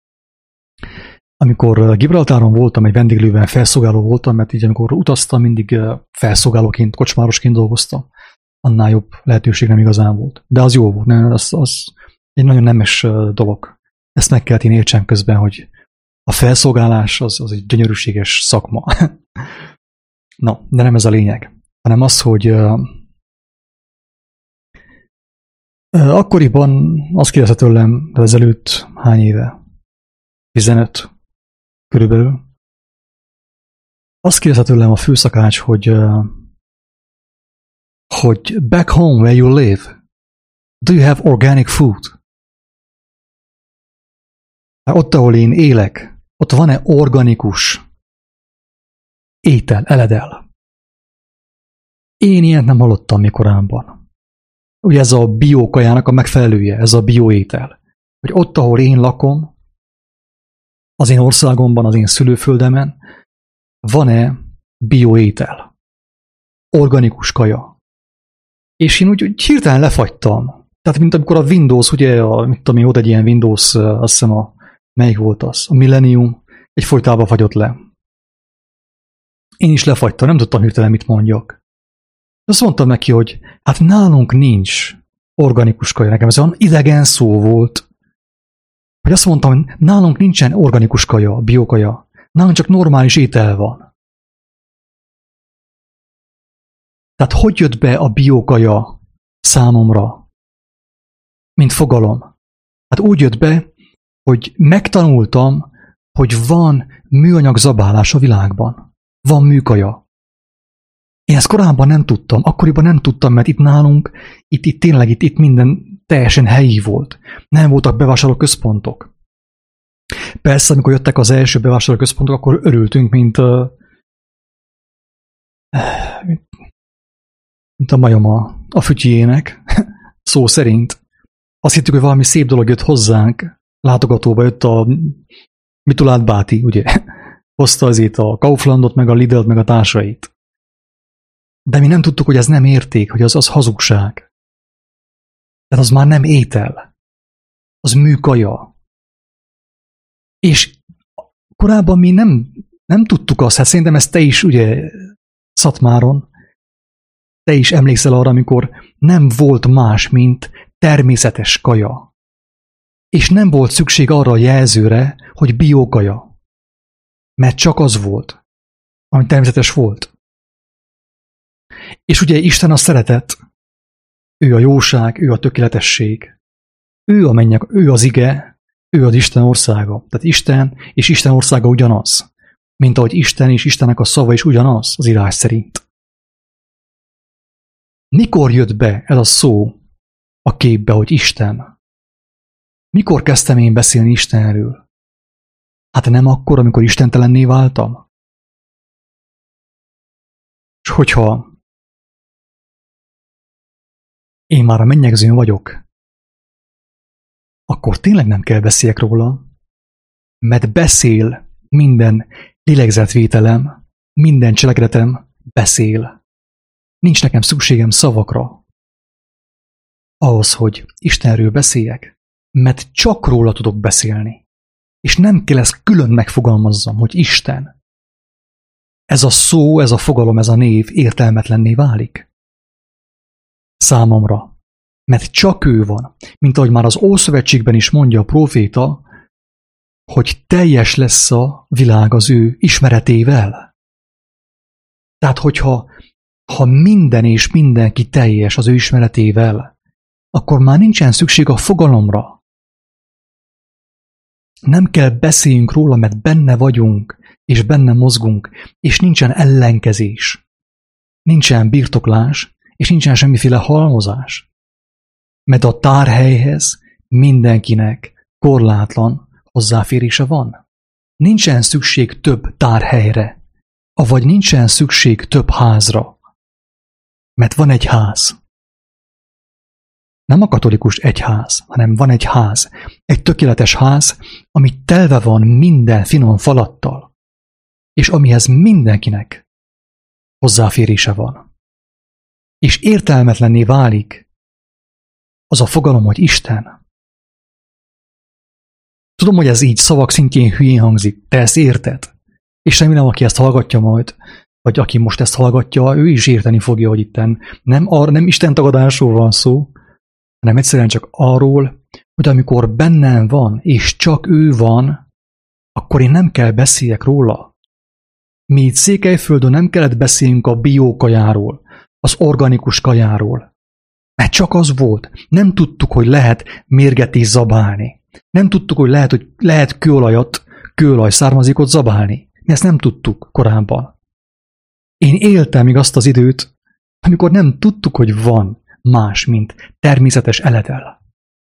Amikor Gibraltáron voltam, egy vendéglőben felszolgáló voltam, mert így amikor utaztam, mindig felszolgálóként, kocsmárosként dolgoztam. Annál jobb lehetőség nem igazán volt. De az jó volt, az egy nagyon nemes dolog. Ezt meg kellett én értsem közben, hogy a felszolgálás az egy gyönyörűséges szakma. Na, de nem ez a lényeg, hanem az, hogy akkoriban azt kérdezte tőlem ezelőtt hány éve? 15 körülbelül. Azt kérdezte tőlem a főszakács, hogy back home where you live, do you have organic food? Ott, ahol én élek, ott van-e organikus étel, eledel? Én ilyet nem hallottam még korábban. Ugye ez a biókajának a megfelelője, ez a bioétel. Hogy ott, ahol én lakom, az én országomban, az én szülőföldemen, van-e bioétel? Organikus kaja? És én úgy hirtelen lefagytam. Tehát, mint amikor a Windows, ugye, mit tudom én, ott egy ilyen Windows, azt hiszem melyik volt az? A Millennium egyfolytában fagyott le. Én is lefagytam, nem tudtam hirtelen mit mondjak. Azt mondtam neki, hogy hát nálunk nincs organikus kaja. Nekem ez olyan idegen szó volt, hogy azt mondtam, hogy nálunk nincsen organikus kaja, biokaja. Nálunk csak normális étel van. Tehát hogy jött be a biokaja számomra, mint fogalom? Hát úgy jött be, hogy megtanultam, hogy van műanyag zabálás a világban. Van műkaja. Én ezt korábban nem tudtam, akkoriban nem tudtam, mert itt nálunk, itt tényleg itt minden teljesen helyi volt. Nem voltak bevásárlóközpontok. Persze, amikor jöttek az első bevásárlóközpontok, akkor örültünk, mint a majom a fütyjének, szó szerint. Azt hittük, hogy valami szép dolog jött hozzánk, látogatóba jött a Mitulát báti, ugye? Hozta azért a Kauflandot, meg a Lidl-t, meg a társait. De mi nem tudtuk, hogy ez nem érték, hogy az hazugság. Tehát az már nem étel. Az műkaja. És korábban mi nem tudtuk azt, hát szerintem ezt te is, ugye, Szatmáron, te is emlékszel arra, amikor nem volt más, mint természetes kaja. És nem volt szükség arra a jelzőre, hogy biokaja. Mert csak az volt, ami természetes volt. És ugye Isten a szeretet, ő a jóság, ő a tökéletesség, ő a mennyek, ő az ige, ő az Isten országa. Tehát Isten és Isten országa ugyanaz, mint ahogy Isten és Istennek a szava is ugyanaz az írás szerint. Mikor jött be ez a szó a képbe, hogy Isten? Mikor kezdtem én beszélni Istenről? Hát nem akkor, amikor istentelenné váltam? És hogyha én már a mennyegzőn vagyok, akkor tényleg nem kell beszéljek róla, mert beszél minden lélegzetvételem, minden cselekedetem beszél. Nincs nekem szükségem szavakra ahhoz, hogy Istenről beszéljek, mert csak róla tudok beszélni. És nem kell ezt külön megfogalmazzam, hogy Isten. Ez a szó, ez a fogalom, ez a név értelmetlenné válik számomra. Mert csak ő van, mint ahogy már az Ószövetségben is mondja a próféta, hogy teljes lesz a világ az ő ismeretével. Tehát, hogyha minden és mindenki teljes az ő ismeretével, akkor már nincsen szükség a fogalomra. Nem kell beszéljünk róla, mert benne vagyunk, és benne mozgunk, és nincsen ellenkezés, nincsen birtoklás, és nincsen semmiféle halmozás. Mert a tárhelyhez mindenkinek korlátlan hozzáférése van. Nincsen szükség több tárhelyre, avagy nincsen szükség több házra. Mert van egy ház. Nem a katolikus egyház, hanem van egy ház. Egy tökéletes ház, ami telve van minden finom falattal, és amihez mindenkinek hozzáférése van. És értelmetlenné válik az a fogalom, hogy Isten. Tudom, hogy ez így szavak szintjén hülyén hangzik, te ezt érted. És remélem, aki ezt hallgatja majd, vagy aki most ezt hallgatja, ő is érteni fogja, hogy itten nem Isten tagadásról van szó, hanem egyszerűen csak arról, hogy amikor bennem van, és csak ő van, akkor én nem kell beszéljek róla. Mi itt Székelyföldön nem kellett beszéljünk a biókajáról, az organikus kajáról. Mert csak az volt. Nem tudtuk, hogy lehet mérget is zabálni. Nem tudtuk, hogy lehet kőolaj származékot zabálni. Mi ezt nem tudtuk korábban. Én éltem még azt az időt, amikor nem tudtuk, hogy van más, mint természetes eledel.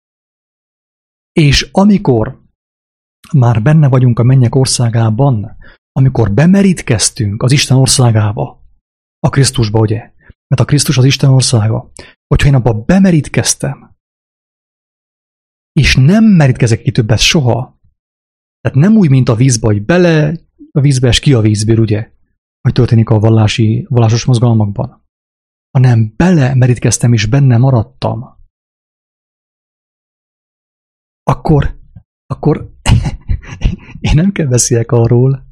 És amikor már benne vagyunk a mennyek országában, amikor bemerítkeztünk az Isten országába, a Krisztusba, ugye? Mert a Krisztus az Isten országa. Hogyha én abba bemerítkeztem, és nem merítkezek ki többet soha, tehát nem úgy, mint a vízbe, hogy bele a vízbe és ki a vízből, ugye? Hogy történik a vallásos mozgalmakban. Hanem bele merítkeztem és benne maradtam. Akkor én nem kell beszéljek arról.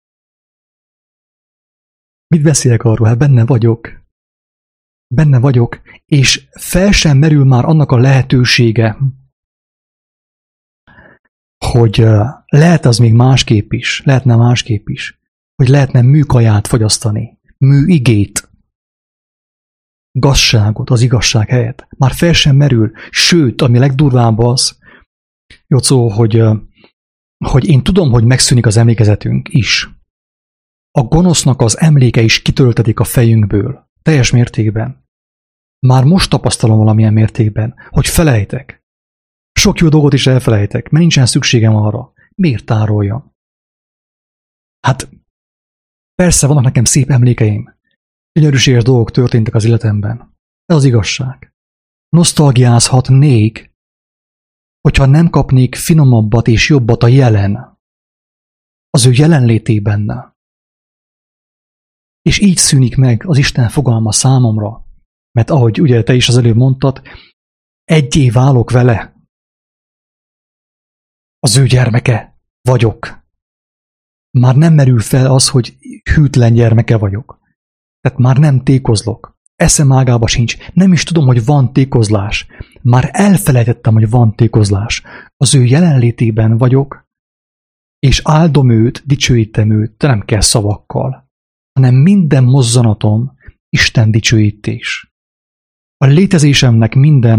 Mit beszéljek arról? Hát benne vagyok, és fel sem merül már annak a lehetősége, hogy lehet az még lehetne másképp is, hogy lehetne műkaját fogyasztani, műigét, gazságot az igazság helyett. Már fel sem merül, sőt, ami legdurvább az, Jocó, hogy én tudom, hogy megszűnik az emlékezetünk is. A gonosznak az emléke is kitöltetik a fejünkből, teljes mértékben. Már most tapasztalom valamilyen mértékben, hogy felejtek. Sok jó dolgot is elfelejtek, mert nincsen szükségem arra. Miért tároljam? Hát, persze vannak nekem szép emlékeim. Gyönyörűséges dolgok történtek az életemben. Ez az igazság. Nosztalgiázhatnék, hogyha nem kapnék finomabbat és jobbat a jelen. Az ő jelenlétében. És így szűnik meg az Isten fogalma számomra. Mert ahogy ugye te is az előbb mondtad, egyé válok vele. Az ő gyermeke vagyok. Már nem merül fel az, hogy hűtlen gyermeke vagyok. Tehát már nem tékozlok. Eszem ágába sincs. Nem is tudom, hogy van tékozlás. Már elfelejtettem, hogy van tékozlás. Az ő jelenlétében vagyok, és áldom őt, dicsőítem őt, de nem kell szavakkal, hanem minden mozzanatom Isten dicsőítés. A létezésemnek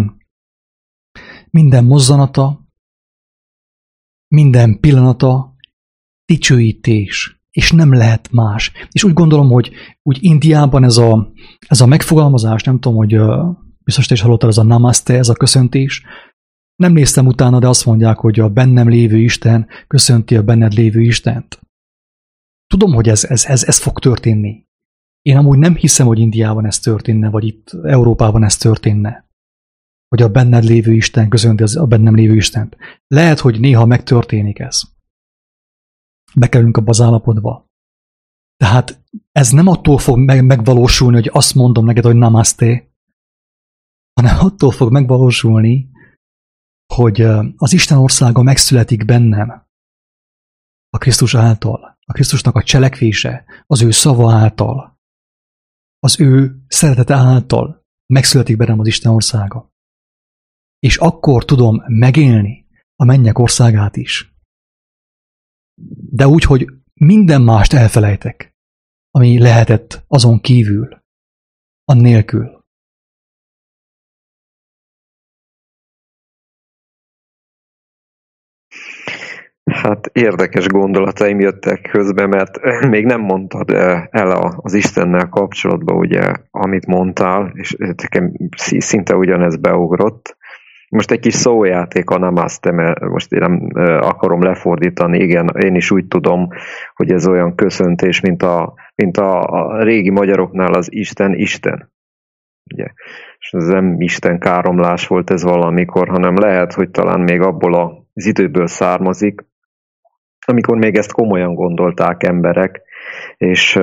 minden mozzanata, minden pillanata dicsőítés, és nem lehet más. És úgy gondolom, hogy úgy Indiában ez a megfogalmazás, nem tudom, hogy biztos te is hallottál, ez a namaste, ez a köszöntés. Nem néztem utána, de azt mondják, hogy a bennem lévő Isten köszönti a benned lévő Istent. Tudom, hogy ez fog történni. Én amúgy nem hiszem, hogy Indiában ez történne, vagy itt Európában ez történne. Hogy a benned lévő Isten köszönti a bennem lévő Istent. Lehet, hogy néha megtörténik ez. Bekerülünk abba az állapotba. Tehát ez nem attól fog megvalósulni, hogy azt mondom neked, hogy namaste, hanem attól fog megvalósulni, hogy az Isten országa megszületik bennem a Krisztus által, a Krisztusnak a cselekvése, az ő szava által, az ő szeretete által megszületik bennem az Isten országa. És akkor tudom megélni a mennyek országát is. De úgy, hogy minden mást elfelejtek, ami lehetett azon kívül, annélkül. Hát érdekes gondolataim jöttek közben, mert még nem mondtad el az Istennel kapcsolatban, ugye, amit mondtál, és nekem szinte ugyanez beugrott. Most egy kis szójáték a namaste, mert most én nem akarom lefordítani, igen, én is úgy tudom, hogy ez olyan köszöntés, mint a régi magyaroknál az Isten. Ugye? És ez nem Isten káromlás volt ez valamikor, hanem lehet, hogy talán még abból az időből származik, amikor még ezt komolyan gondolták emberek, és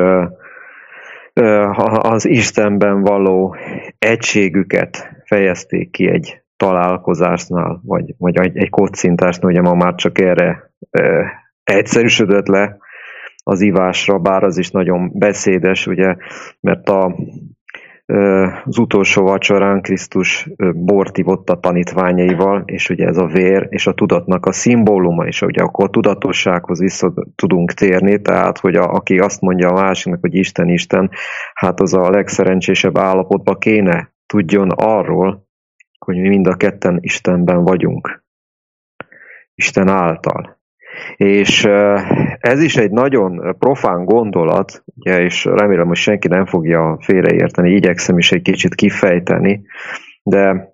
az Istenben való egységüket fejezték ki egy találkozásnál, vagy egy kocintásnál, ugye ma már csak erre egyszerűsödött le az ivásra, bár az is nagyon beszédes, ugye, mert az utolsó vacsorán Krisztus bort ivott a tanítványaival, és ugye ez a vér és a tudatnak a szimbóluma, és ugye akkor a tudatossághoz vissza tudunk térni, tehát hogy aki azt mondja a másiknak, hogy Isten, Isten, hát az a legszerencsésebb állapotban kéne tudjon arról, hogy mi mind a ketten Istenben vagyunk. Isten által. És ez is egy nagyon profán gondolat, ugye, és remélem, hogy senki nem fogja félreérteni, igyekszem is egy kicsit kifejteni, de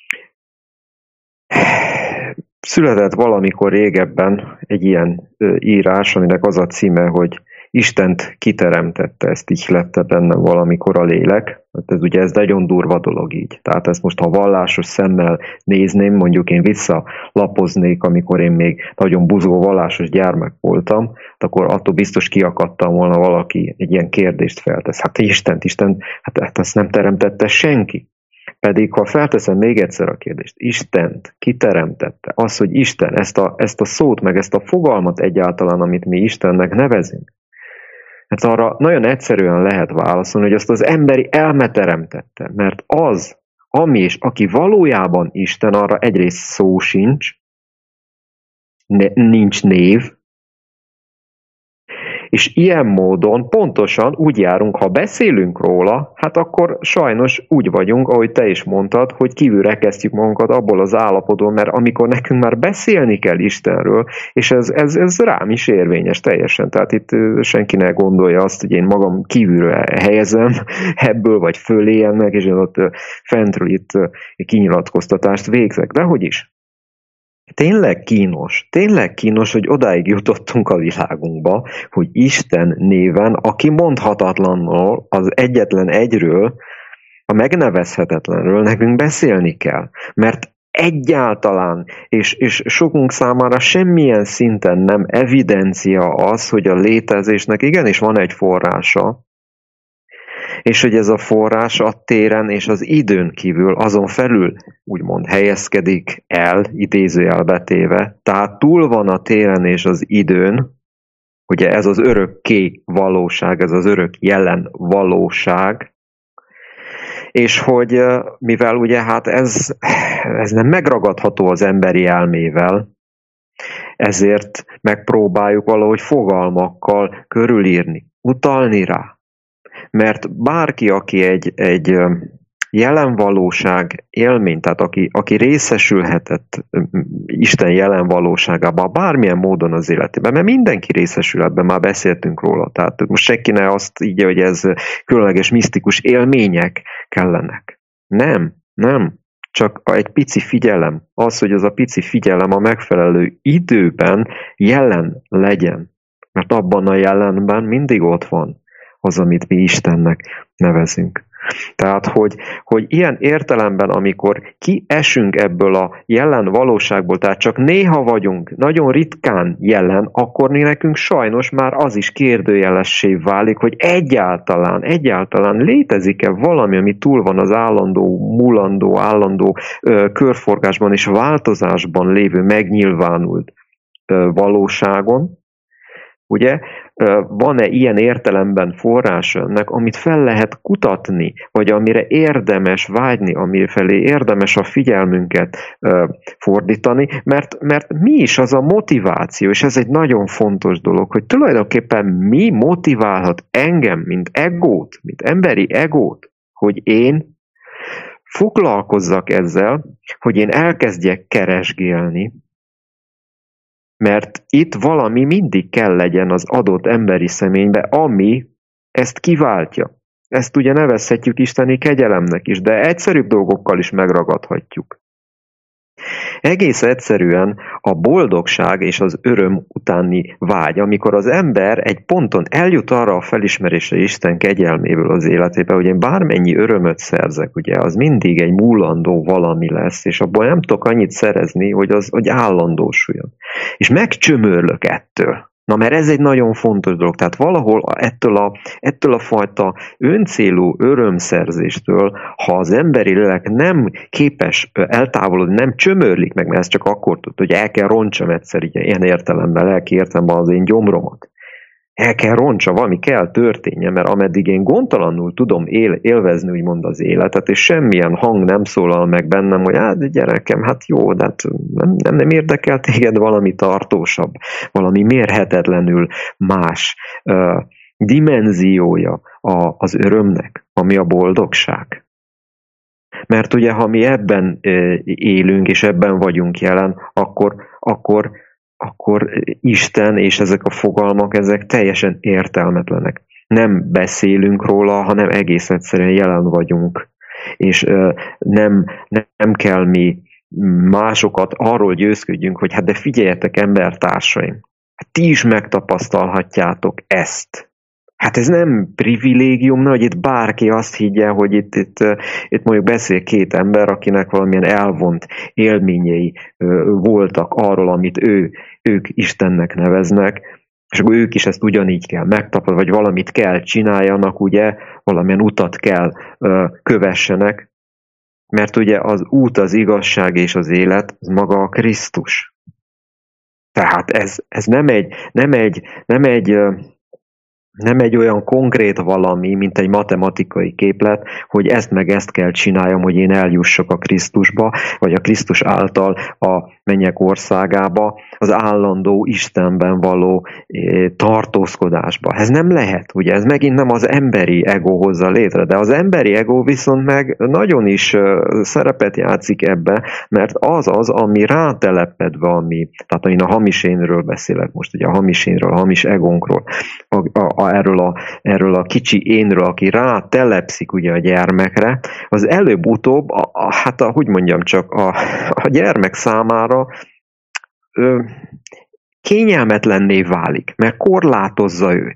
született valamikor régebben egy ilyen írás, aminek az a címe, hogy Istent kiteremtette, ezt ihlette bennem valamikor a lélek. Ez nagyon durva dolog így. Tehát ezt most, ha vallásos szemmel nézném, mondjuk én visszalapoznék, amikor én még nagyon buzgó vallásos gyermek voltam, akkor attól biztos kiakadtam volna valaki egy ilyen kérdést feltesz. Hát Isten, hát ezt nem teremtette senki. Pedig, ha felteszem még egyszer a kérdést, Istent kiteremtette, az, hogy Isten, ezt a szót, meg ezt a fogalmat egyáltalán, amit mi Istennek nevezünk, hát arra nagyon egyszerűen lehet válaszolni, hogy azt az emberi elme teremtette, mert az, ami és aki valójában Isten, arra egyrészt szó sincs, nincs név, és ilyen módon pontosan úgy járunk, ha beszélünk róla, hát akkor sajnos úgy vagyunk, ahogy te is mondtad, hogy kívülre kezdjük magunkat abból az állapotból, mert amikor nekünk már beszélni kell Istenről, és ez rám is érvényes teljesen, tehát itt senki ne gondolja azt, hogy én magam kívülre helyezem ebből, vagy fölé ennek, és én ott fentről itt kinyilatkoztatást végzek, de hogy is? Tényleg kínos, hogy odáig jutottunk a világunkba, hogy Isten néven, aki mondhatatlanul, az egyetlen egyről, a megnevezhetetlenről nekünk beszélni kell. Mert egyáltalán, és sokunk számára semmilyen szinten nem evidencia az, hogy a létezésnek igenis van egy forrása, És hogy ez a forrás a téren és az időn kívül azon felül úgymond helyezkedik el, idézőjelbe téve, tehát túl van a téren és az időn, ugye ez az örökké valóság, ez az örök jelen valóság, és hogy mivel ugye hát ez nem megragadható az emberi elmével, ezért megpróbáljuk valahogy fogalmakkal körülírni, utalni rá. Mert bárki, aki egy jelen valóság élmény, tehát aki részesülhetett Isten jelen valóságában bármilyen módon az életében, mert mindenki részesül ebben, már beszéltünk róla, tehát most senki ne azt így, hogy ez különleges misztikus élmények kellenek. Nem. Csak egy pici figyelem, az, hogy az a pici figyelem a megfelelő időben jelen legyen. Mert abban a jelenben mindig ott van az, amit mi Istennek nevezünk. Tehát, hogy ilyen értelemben, amikor kiesünk ebből a jelen valóságból, tehát csak néha vagyunk, nagyon ritkán jelen, akkor nekünk sajnos már az is kérdőjelessé válik, hogy egyáltalán létezik-e valami, ami túl van az állandó, mulandó, állandó körforgásban és változásban lévő megnyilvánult valóságon. Ugye, van-e ilyen értelemben forrás ennek, amit fel lehet kutatni, vagy amire érdemes vágyni, amire felé érdemes a figyelmünket fordítani, mert mi is az a motiváció, és ez egy nagyon fontos dolog, hogy tulajdonképpen mi motiválhat engem, mint egót, mint emberi egót, hogy én foglalkozzak ezzel, hogy én elkezdjek keresgélni, mert itt valami mindig kell legyen az adott emberi személybe, ami ezt kiváltja. Ezt ugye nevezhetjük isteni kegyelemnek is, de egyszerűbb dolgokkal is megragadhatjuk. Egész egyszerűen a boldogság és az öröm utáni vágy, amikor az ember egy ponton eljut arra a felismerésre Isten kegyelméből az életében, hogy én bármennyi örömöt szerzek, ugye, az mindig egy múlandó valami lesz, és abból nem tudok annyit szerezni, hogy állandósuljon. És megcsömörlök ettől. Na, mert ez egy nagyon fontos dolog. Tehát valahol ettől a fajta öncélú örömszerzéstől, ha az emberi lélek nem képes eltávolodni, nem csömörlik meg, mert ez csak akkor tud, hogy el kell roncsam egyszer, ilyen értelemben, lelki értelemben az én gyomromat. El kell roncsa, valami kell történjen, mert ameddig én gondtalanul tudom élvezni úgymond az életet, és semmilyen hang nem szólal meg bennem, hogy hát gyerekem, hát jó, de hát nem érdekel téged valami tartósabb, valami mérhetetlenül más dimenziója az örömnek, ami a boldogság. Mert ugye, ha mi ebben élünk, és ebben vagyunk jelen, akkor Isten és ezek a fogalmak, ezek teljesen értelmetlenek. Nem beszélünk róla, hanem egész egyszerűen jelen vagyunk. És nem kell mi másokat arról győzködjünk, hogy hát de figyeljetek, embertársaim, hát ti is megtapasztalhatjátok ezt. Hát ez nem privilégium, hogy itt bárki azt higgye, hogy itt mondjuk beszél két ember, akinek valamilyen elvont élményei voltak arról, amit ők Istennek neveznek, és akkor ők is ezt ugyanígy kell megtapasztalni, vagy valamit kell csináljanak, ugye, valamilyen utat kell kövessenek, mert ugye az út, az igazság és az élet, az maga a Krisztus. Tehát ez nem egy olyan konkrét valami, mint egy matematikai képlet, hogy ezt meg ezt kell csináljam, hogy én eljussak a Krisztusba, vagy a Krisztus által a mennyek országába, az állandó Istenben való tartózkodásba. Ez nem lehet, ugye ez megint nem az emberi ego hozza létre, de az emberi ego viszont meg nagyon is szerepet játszik ebbe, mert az, ami rátelepedve, tehát én a hamis énről beszélek most, ugye a hamis énről, a hamis egónkról, erről a kicsi énről, aki rátelepszik ugye a gyermekre, az előbb-utóbb, hogy mondjam csak, a gyermek számára kényelmetlenné válik, mert korlátozza őt.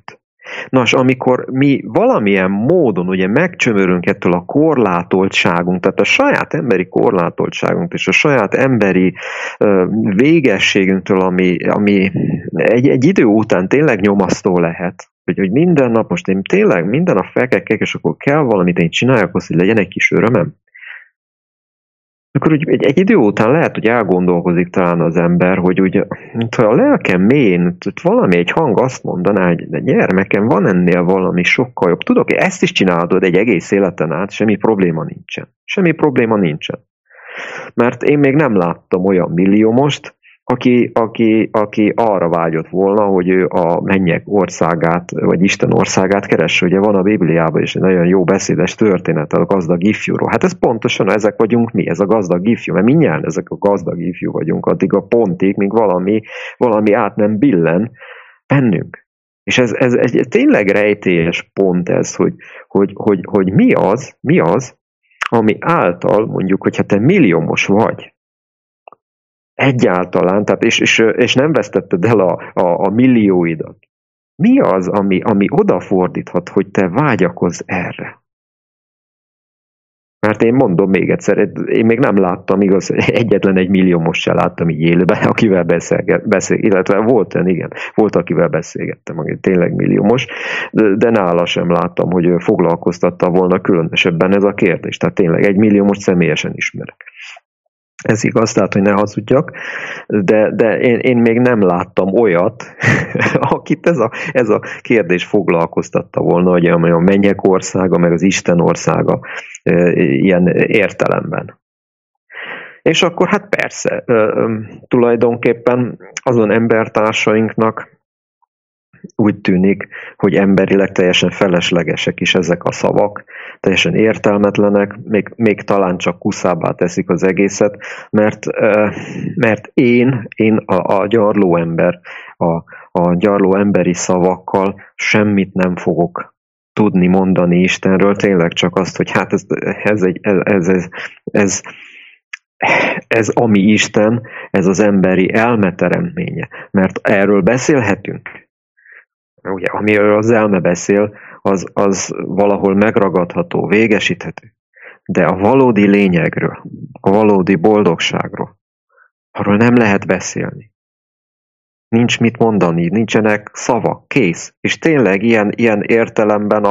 Nos, amikor mi valamilyen módon ugye megcsömörünk ettől a korlátoltságunk, tehát a saját emberi korlátoltságunk és a saját emberi végességünktől, ami egy idő után tényleg nyomasztó lehet, hogy minden nap most én tényleg minden nap felkelek, és akkor kell valamit én csináljak, az, hogy legyen egy kis örömem. Akkor úgy egy idő után lehet, hogy elgondolkozik talán az ember, hogy ugye, mintha a lelkem mélyén valami egy hang azt mondaná, hogy de gyermekem, van ennél valami sokkal jobb. Tudok, ezt is csinálod egy egész életen át, semmi probléma nincsen. Semmi probléma nincsen. Mert én még nem láttam olyan milliómost, aki arra vágyott volna, hogy ő a mennyek országát, vagy Isten országát keresse. Ugye van a Bibliában is egy nagyon jó beszédes történet a gazdag ifjúról. Hát ez pontosan ezek vagyunk mi, ez a gazdag ifjú, mert mindjárt ezek a gazdag ifjú vagyunk, addig a pontig, míg valami át nem billen bennünk. És ez egy tényleg rejtélyes pont ez, hogy mi az, ami által mondjuk, hogyha te milliómos vagy, egyáltalán, tehát és nem vesztetted el a millióidat. Mi az, ami odafordíthat, hogy te vágyakozz erre? Mert én mondom még egyszer, én még nem láttam, igaz, egyetlen egy milliómos se láttam így élőben, akivel illetve volt, akivel beszélgettem, aki tényleg milliómos, de nála sem láttam, hogy foglalkoztatta volna különösebben ez a kérdés. Tehát tényleg egy milliómos személyesen ismerek. Ez igaz, tehát, hogy ne hazudjak, de én még nem láttam olyat, akit ez a kérdés foglalkoztatta volna, hogy a mennyek országa, meg az Isten országa ilyen értelemben. És akkor hát persze, tulajdonképpen azon embertársainknak úgy tűnik, hogy emberileg teljesen feleslegesek is ezek a szavak, teljesen értelmetlenek, még talán csak kuszábbá teszik az egészet, mert én a gyarló ember, a gyarló emberi szavakkal semmit nem fogok tudni mondani Istenről, tényleg csak azt, hogy hát ez ami Isten, ez az emberi elme teremtménye. Mert erről beszélhetünk. Ugye, amiről az elme beszél, az valahol megragadható, végesíthető. De a valódi lényegről, a valódi boldogságról, arról nem lehet beszélni. Nincs mit mondani, nincsenek szavak, kész. És tényleg ilyen értelemben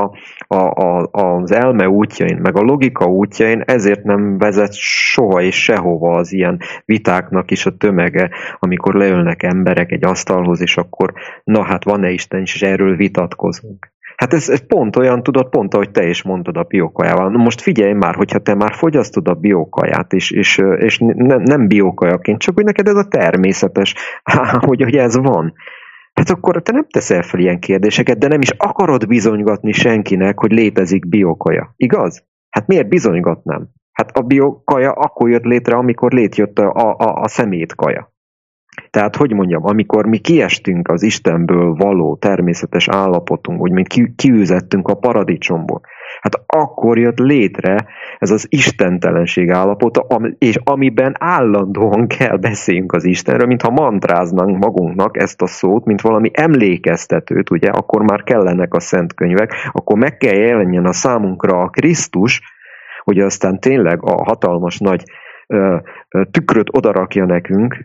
az elme útjain, meg a logika útjain ezért nem vezet soha és sehova az ilyen vitáknak is a tömege, amikor leülnek emberek egy asztalhoz, és akkor na hát van-e Isten is, és erről vitatkozunk. Hát ez pont olyan, tudod, pont ahogy te is mondtad a biokajával. Na most figyelj már, hogyha te már fogyasztod a biokaját, és nem biokajaként, csak hogy neked ez a természetes, hogy ez van. Hát akkor te nem teszel fel ilyen kérdéseket, de nem is akarod bizonygatni senkinek, hogy létezik biokaja. Igaz? Hát miért bizonygatnám? Hát a biokaja akkor jött létre, amikor létrejött a szemétkaja. Tehát, hogy mondjam, amikor mi kiestünk az Istenből való természetes állapotunk, úgy mint kiüzettünk a paradicsomból, hát akkor jött létre ez az istentelenség állapota, és amiben állandóan kell beszéljünk az Istenről, mintha mantráznánk magunknak ezt a szót, mint valami emlékeztetőt, ugye, akkor már kellenek a szent könyvek, akkor meg kell jelenjen a számunkra a Krisztus, hogy aztán tényleg a hatalmas nagy tükröt odarakja nekünk,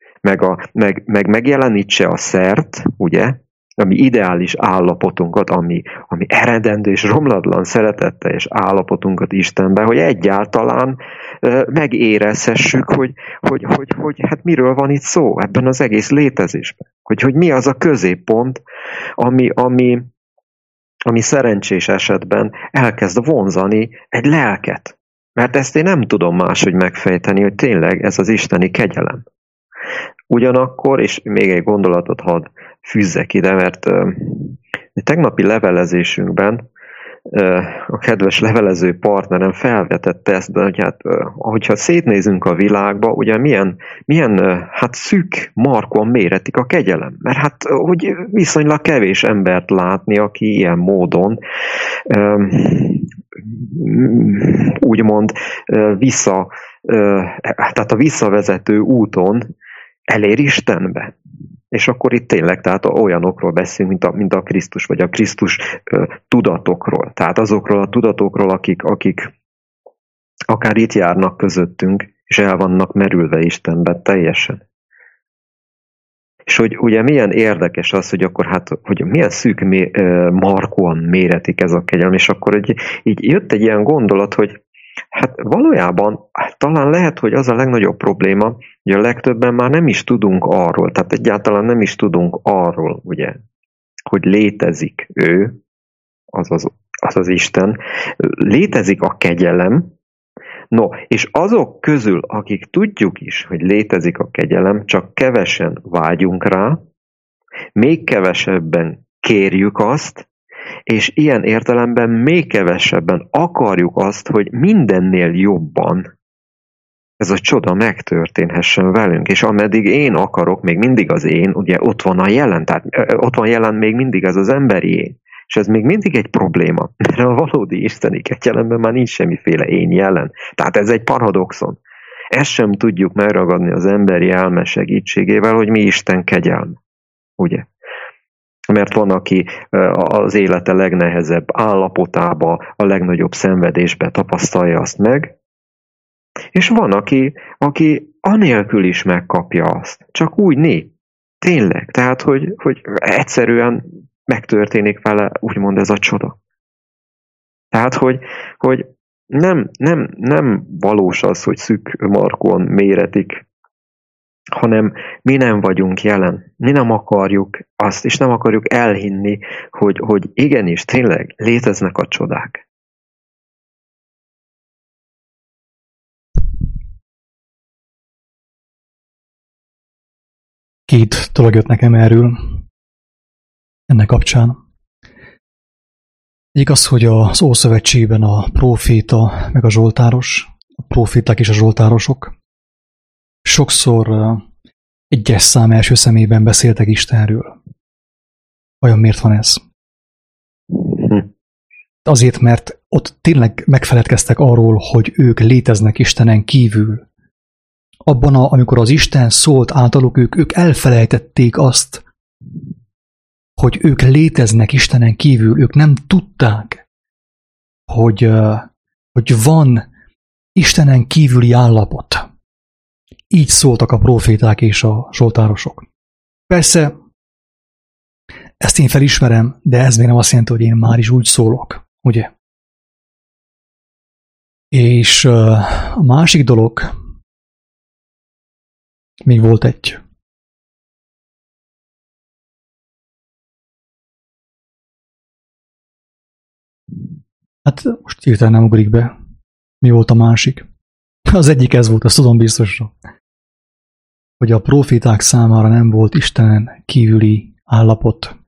meg megjelenítse a szert, ugye, ami ideális állapotunkat, ami eredendő és romlatlan szeretetteljes állapotunkat Istenben, hogy egyáltalán megérezhessük, hogy hát miről van itt szó ebben az egész létezésben. Hogy mi az a középpont, ami szerencsés esetben elkezd vonzani egy lelket. Mert ezt én nem tudom máshogy megfejteni, hogy tényleg ez az isteni kegyelem. Ugyanakkor, és még egy gondolatot hadd fűzzek ide, mert tegnapi levelezésünkben a kedves levelező partnerem felvetette ezt, de hogy hát, hogyha szétnézünk a világba, ugye milyen hát szűk markon méretik a kegyelem. Mert hát, hogy viszonylag kevés embert látni, aki ilyen módon úgymond tehát a visszavezető úton elér Istenbe. És akkor itt tényleg, tehát olyanokról beszélünk, mint a Krisztus, vagy a Krisztus tudatokról. Tehát azokról a tudatokról, akik akár itt járnak közöttünk, és el vannak merülve Istenben teljesen. És hogy ugye milyen érdekes az, hogy akkor hogy milyen szűk markóan méretik ez a kegyelem, és akkor így jött egy ilyen gondolat, hogy hát valójában talán lehet, hogy az a legnagyobb probléma, hogy a legtöbben már nem is tudunk arról, tehát egyáltalán nem is tudunk arról, ugye, hogy létezik ő, az Isten, létezik a kegyelem. No, és azok közül, akik tudjuk is, hogy létezik a kegyelem, csak kevesen vágyunk rá, még kevesebben kérjük azt, és ilyen értelemben még kevesebben akarjuk azt, hogy mindennél jobban ez a csoda megtörténhessen velünk. És ameddig én akarok, még mindig az én, ugye ott van a jelen, tehát ott van jelen még mindig ez az emberi én. És ez még mindig egy probléma, mert a valódi isteni kegyelemben már nincs semmiféle én jelen. Tehát ez egy paradoxon. Ezt sem tudjuk megragadni az emberi elme segítségével, hogy mi Isten kegyelme. Ugye? Mert van, aki az élete legnehezebb állapotába, a legnagyobb szenvedésbe tapasztalja azt meg, és van, aki anélkül is megkapja azt. Csak úgy né. Tényleg. Tehát, hogy egyszerűen megtörténik vele, úgymond ez a csoda. Tehát, hogy nem valós az, hogy szűk markon méretik, hanem mi nem vagyunk jelen. Mi nem akarjuk azt, és nem akarjuk elhinni, hogy igenis, tényleg léteznek a csodák. Két dolog jött nekem erről, ennek kapcsán. Egyik az, hogy az Ószövetségben a próféta meg a zsoltáros, a próféták és a zsoltárosok sokszor egyes szám első szemében beszéltek Istenről. Vajon miért van ez? Azért, mert ott tényleg megfeledkeztek arról, hogy ők léteznek Istenen kívül. Abban, amikor az Isten szólt általuk, ők elfelejtették azt, hogy ők léteznek Istenen kívül. Ők nem tudták, hogy van Istenen kívüli állapot. Így szóltak a próféták és a zsoltárosok. Persze, ezt én felismerem, de ez még nem azt jelenti, hogy én már is úgy szólok, ugye? És a másik dolog, még volt egy. Hát most hirtelen nem ugrik be. Mi volt a másik? Az egyik ez volt, azt tudom biztosra. Hogy a proféták számára nem volt Istenen kívüli állapot.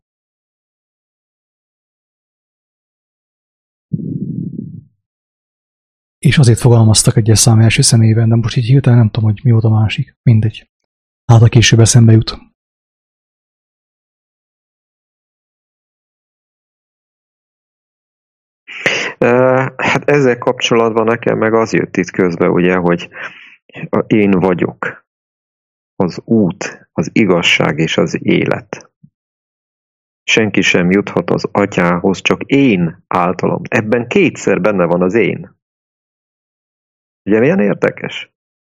És azért fogalmaztak egyes szám első személyben, de most így hirtelen nem tudom, hogy mi volt a másik. Mindegy. Hát a később eszembe jut. Hát ezzel kapcsolatban nekem meg az jött itt közben, ugye, hogy én vagyok az út, az igazság és az élet. Senki sem juthat az atyához, csak én általam. Ebben kétszer benne van az én. Ugye milyen érdekes?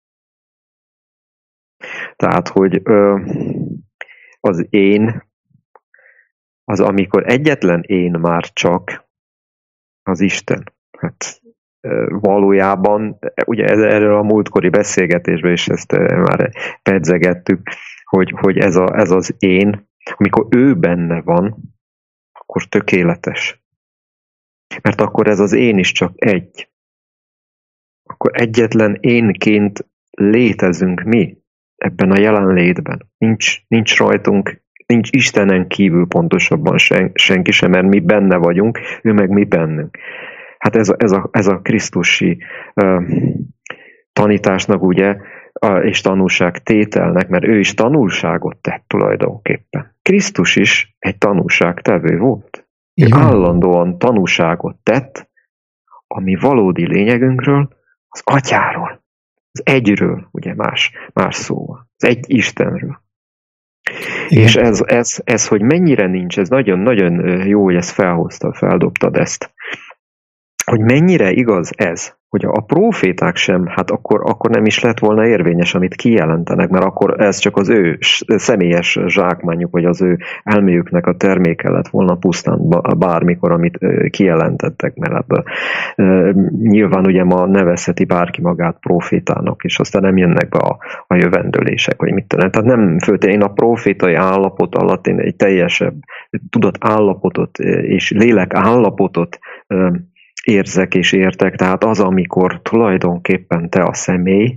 Tehát, hogy az én, az amikor egyetlen én már csak az Isten. Hát valójában, ugye erről a múltkori beszélgetésben is ezt már pedzegettük, hogy ez az én, amikor ő benne van, akkor tökéletes. Mert akkor ez az én is csak egy. Akkor egyetlen énként létezünk mi ebben a jelenlétben. Nincs rajtunk, nincs Istenen kívül pontosabban senki sem, mert mi benne vagyunk, ő meg mi bennünk. Hát ez a krisztusi tanításnak ugye, és tanúság tételnek, mert ő is tanulságot tett tulajdonképpen. Krisztus is egy tanúságtevő volt. Ő állandóan tanúságot tett a mi valódi lényegünkről, az atyáról, az egyről, ugye más szóval, az egy Istenről. Igen. És ez, hogy mennyire nincs, ez nagyon-nagyon jó, hogy ezt feldobtad ezt. Hogy mennyire igaz ez, hogy a próféták sem, hát akkor nem is lett volna érvényes, amit kijelentenek, mert akkor ez csak az ő személyes zsákmányuk, vagy az ő elméjüknek a terméke lett volna pusztán bármikor, amit kijelentettek, mert ebből nyilván ugye ma nevezheti bárki magát prófétának, és aztán nem jönnek be a jövendőlések, vagy mit tudom. Tehát nem föltétlenül, én a prófétai állapot alatt én egy teljesebb tudatállapotot és lélek állapotot érzek és értek, tehát az, amikor tulajdonképpen te a személy,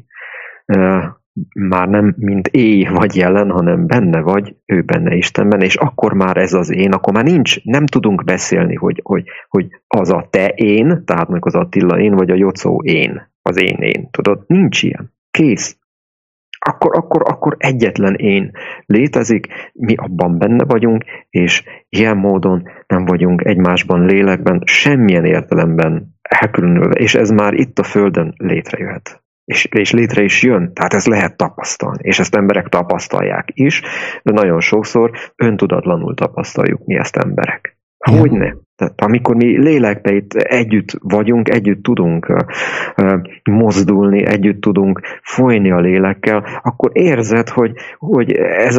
már nem mint éj vagy jelen, hanem benne vagy, ő benne Istenben, és akkor már ez az én, akkor már nem tudunk beszélni, hogy az a te én, tehát mondjuk az Attila én, vagy a Jocó én, az én, tudod, nincs ilyen, kész. Akkor egyetlen én létezik, mi abban benne vagyunk, és ilyen módon nem vagyunk egymásban lélekben, semmilyen értelemben elkülönülve, és ez már itt a Földön létrejöhet. És létre is jön, tehát ez lehet tapasztalni, és ezt emberek tapasztalják is, de nagyon sokszor öntudatlanul tapasztaljuk mi ezt emberek. Hogyne? Tehát amikor mi lélekben itt együtt vagyunk, együtt tudunk mozdulni, együtt tudunk folyni a lélekkel, akkor érzed, hogy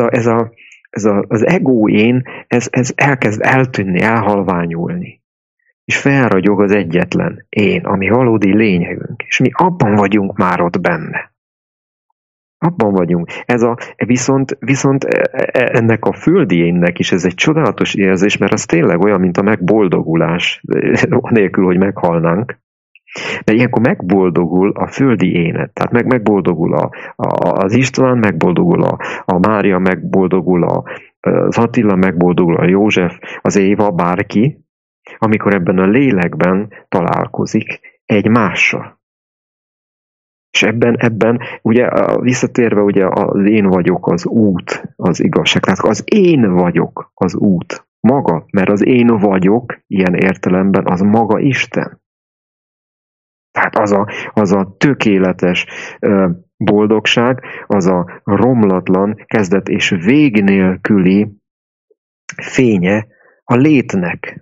az ego én, ez elkezd eltűnni, elhalványulni. És felragyog az egyetlen én, ami valódi lényegünk. És mi abban vagyunk már ott benne. Abban vagyunk. Viszont ennek a földi énnek is ez egy csodálatos érzés, mert az tényleg olyan, mint a megboldogulás, nélkül, hogy meghalnánk. De ilyenkor megboldogul a földi énet. Tehát megboldogul az István, megboldogul a Mária, megboldogul az Attila, megboldogul a József, az Éva, bárki, amikor ebben a lélekben találkozik egymással. És ebben ugye visszatérve ugye az én vagyok az út, az igazság. Tehát az én vagyok az út. Maga, mert az én vagyok ilyen értelemben az maga Isten. Tehát az a tökéletes boldogság, az a romlatlan kezdet és vég nélküli fénye a létnek.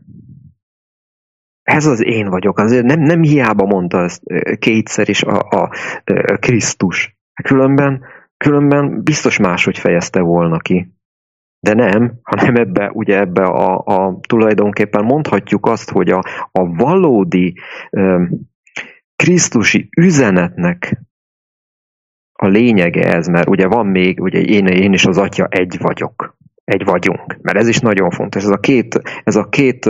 Ez az én vagyok. Azért nem hiába mondta ezt kétszer is a Krisztus. Különben biztos máshogy fejezte volna ki. De nem, hanem ebbe a tulajdonképpen mondhatjuk azt, hogy a valódi krisztusi üzenetnek a lényege ez, mert ugye van még, ugye én és az Atya egy vagyunk, mert ez is nagyon fontos. Ez a két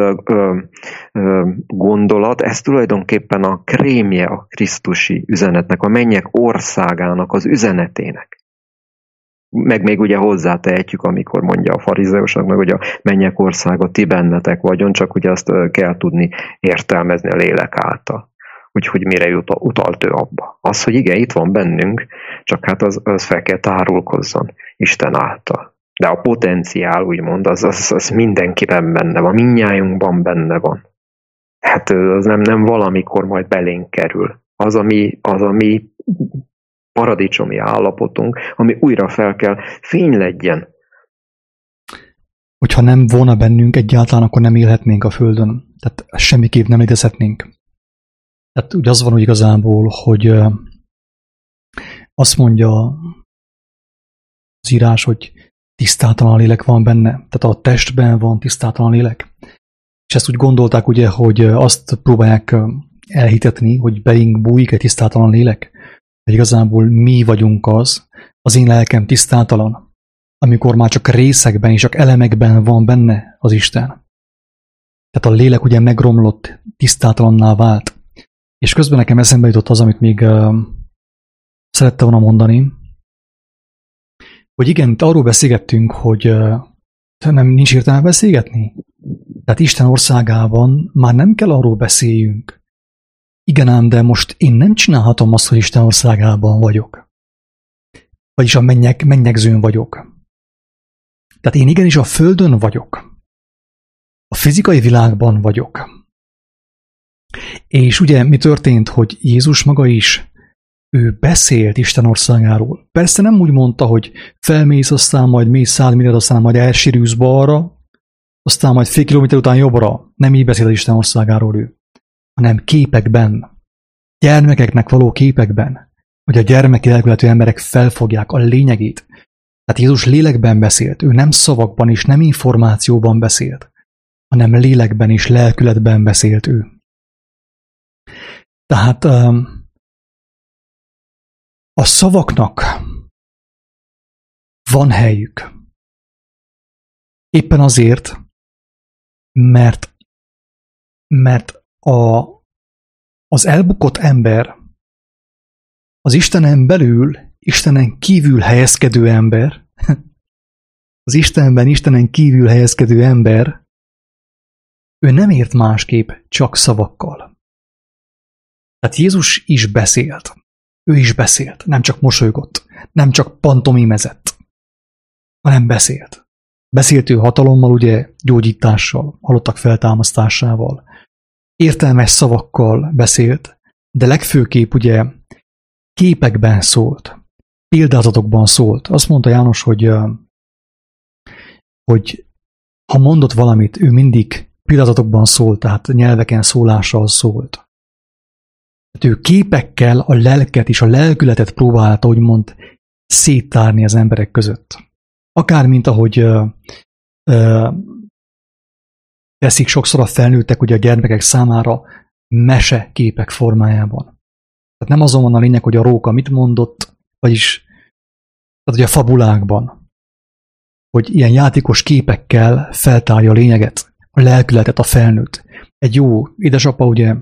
gondolat, ez tulajdonképpen a krémje a krisztusi üzenetnek, a mennyek országának az üzenetének. Meg még ugye hozzátehetjük, amikor mondja a farizeusnak, meg hogy a mennyek országa ti bennetek vagyon, csak ugye azt kell tudni értelmezni a lélek által. Hogy mire utalt ő abba. Az, hogy igen, itt van bennünk, csak hát az fel kell tárulkozzon Isten által. De a potenciál, úgymond, az mindenkiben benne van, mindnyájunkban benne van. Hát az nem valamikor majd belénk kerül. Az a mi paradicsomi állapotunk, ami újra fel kell fényledjen. Hogyha nem volna bennünk egyáltalán, akkor nem élhetnénk a Földön. Tehát semmiképp nem létezhetnénk. Tehát ugye az van úgy igazából, hogy azt mondja az írás, hogy tisztátalan lélek van benne. Tehát a testben van tisztátalan lélek. És ezt úgy gondolták ugye, hogy azt próbálják elhitetni, hogy beink bújik egy tisztátalan lélek. De igazából mi vagyunk az én lelkem tisztátalan, amikor már csak részekben és csak elemekben van benne az Isten. Tehát a lélek ugye megromlott, tisztátalanná vált. És közben nekem eszembe jutott az, amit még szerette volna mondani, hogy igen, itt arról beszélgettünk, hogy nem nincs értelme beszélgetni. Tehát Isten országában már nem kell arról beszéljünk. Igen ám, de most én nem csinálhatom azt, hogy Isten országában vagyok. Vagyis a mennyegzőn vagyok. Tehát én igenis a Földön vagyok. A fizikai világban vagyok. És ugye mi történt, hogy Jézus maga is, ő beszélt Isten országáról. Persze nem úgy mondta, hogy felmész, aztán majd mész 100 métert, aztán majd elsérülsz balra, aztán majd fél kilométer után jobbra. Nem így beszélt Isten országáról ő, hanem képekben, gyermekeknek való képekben, hogy a gyermeki lelkületű emberek felfogják a lényegét. Tehát Jézus lélekben beszélt, ő nem szavakban és nem információban beszélt, hanem lélekben és lelkületben beszélt ő. Tehát a szavaknak van helyük. Éppen azért, mert az elbukott ember, az Istenen belül, Istenen kívül helyezkedő ember, az Istenben, Istenen kívül helyezkedő ember, ő nem ért másképp, csak szavakkal. Tehát Jézus is beszélt. Ő is beszélt, nem csak mosolygott, nem csak pantomimezett, hanem beszélt. Beszélt ő hatalommal, ugye, gyógyítással, halottak feltámasztásával, értelmes szavakkal beszélt, de legfőképp ugye képekben szólt, példázatokban szólt. Azt mondta János, hogy ha mondott valamit, ő mindig példázatokban szólt, tehát nyelveken szólással szólt. Ő képekkel a lelket és a lelkületet próbálta, úgymond, széttárni az emberek között. Akár, mint ahogy teszik sokszor a felnőttek ugye a gyermekek számára meseképek formájában. Tehát nem azon van a lényeg, hogy a róka mit mondott, vagyis tehát, hogy a fabulákban, hogy ilyen játékos képekkel feltárja a lényeget, a lelkületet a felnőtt. Egy jó édesapa ugye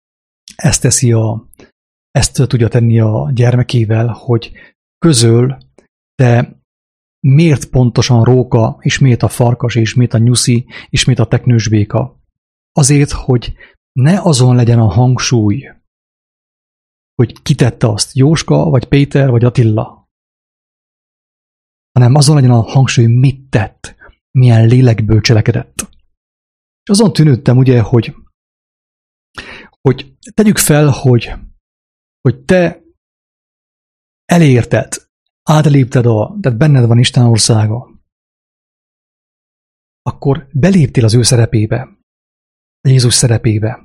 ezt tudja tenni a gyermekével, hogy közöl, de miért pontosan róka, és miért a farkas, és miért a nyuszi, és miért a teknősbéka. Azért, hogy ne azon legyen a hangsúly, hogy kitette azt, Jóska, vagy Péter, vagy Attila, hanem azon legyen a hangsúly, mit tett, milyen lélekből cselekedett. És azon tűnődtem ugye, hogy tegyük fel, hogy te elérted, átlépted, tehát benned van Isten országa, akkor beléptél az ő szerepébe, a Jézus szerepébe.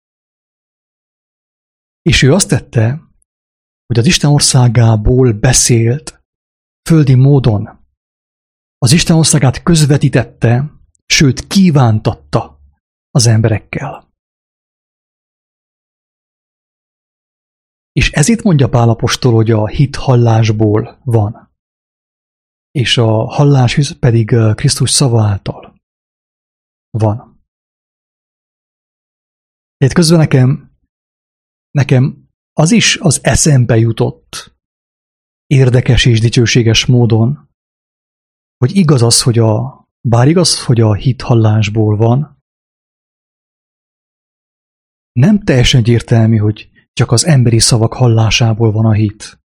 És ő azt tette, hogy az Isten országából beszélt földi módon. Az Isten országát közvetítette, sőt kívántatta az emberekkel. És ezért mondja Pál apostol, hogy a hit hallásból van. És a hallás pedig Krisztus szava által van. Tehát közben nekem az is az eszembe jutott érdekes és dicsőséges módon, hogy igaz az, bár igaz, hogy a hit hallásból van, nem teljesen egyértelmű, hogy csak az emberi szavak hallásából van a hit.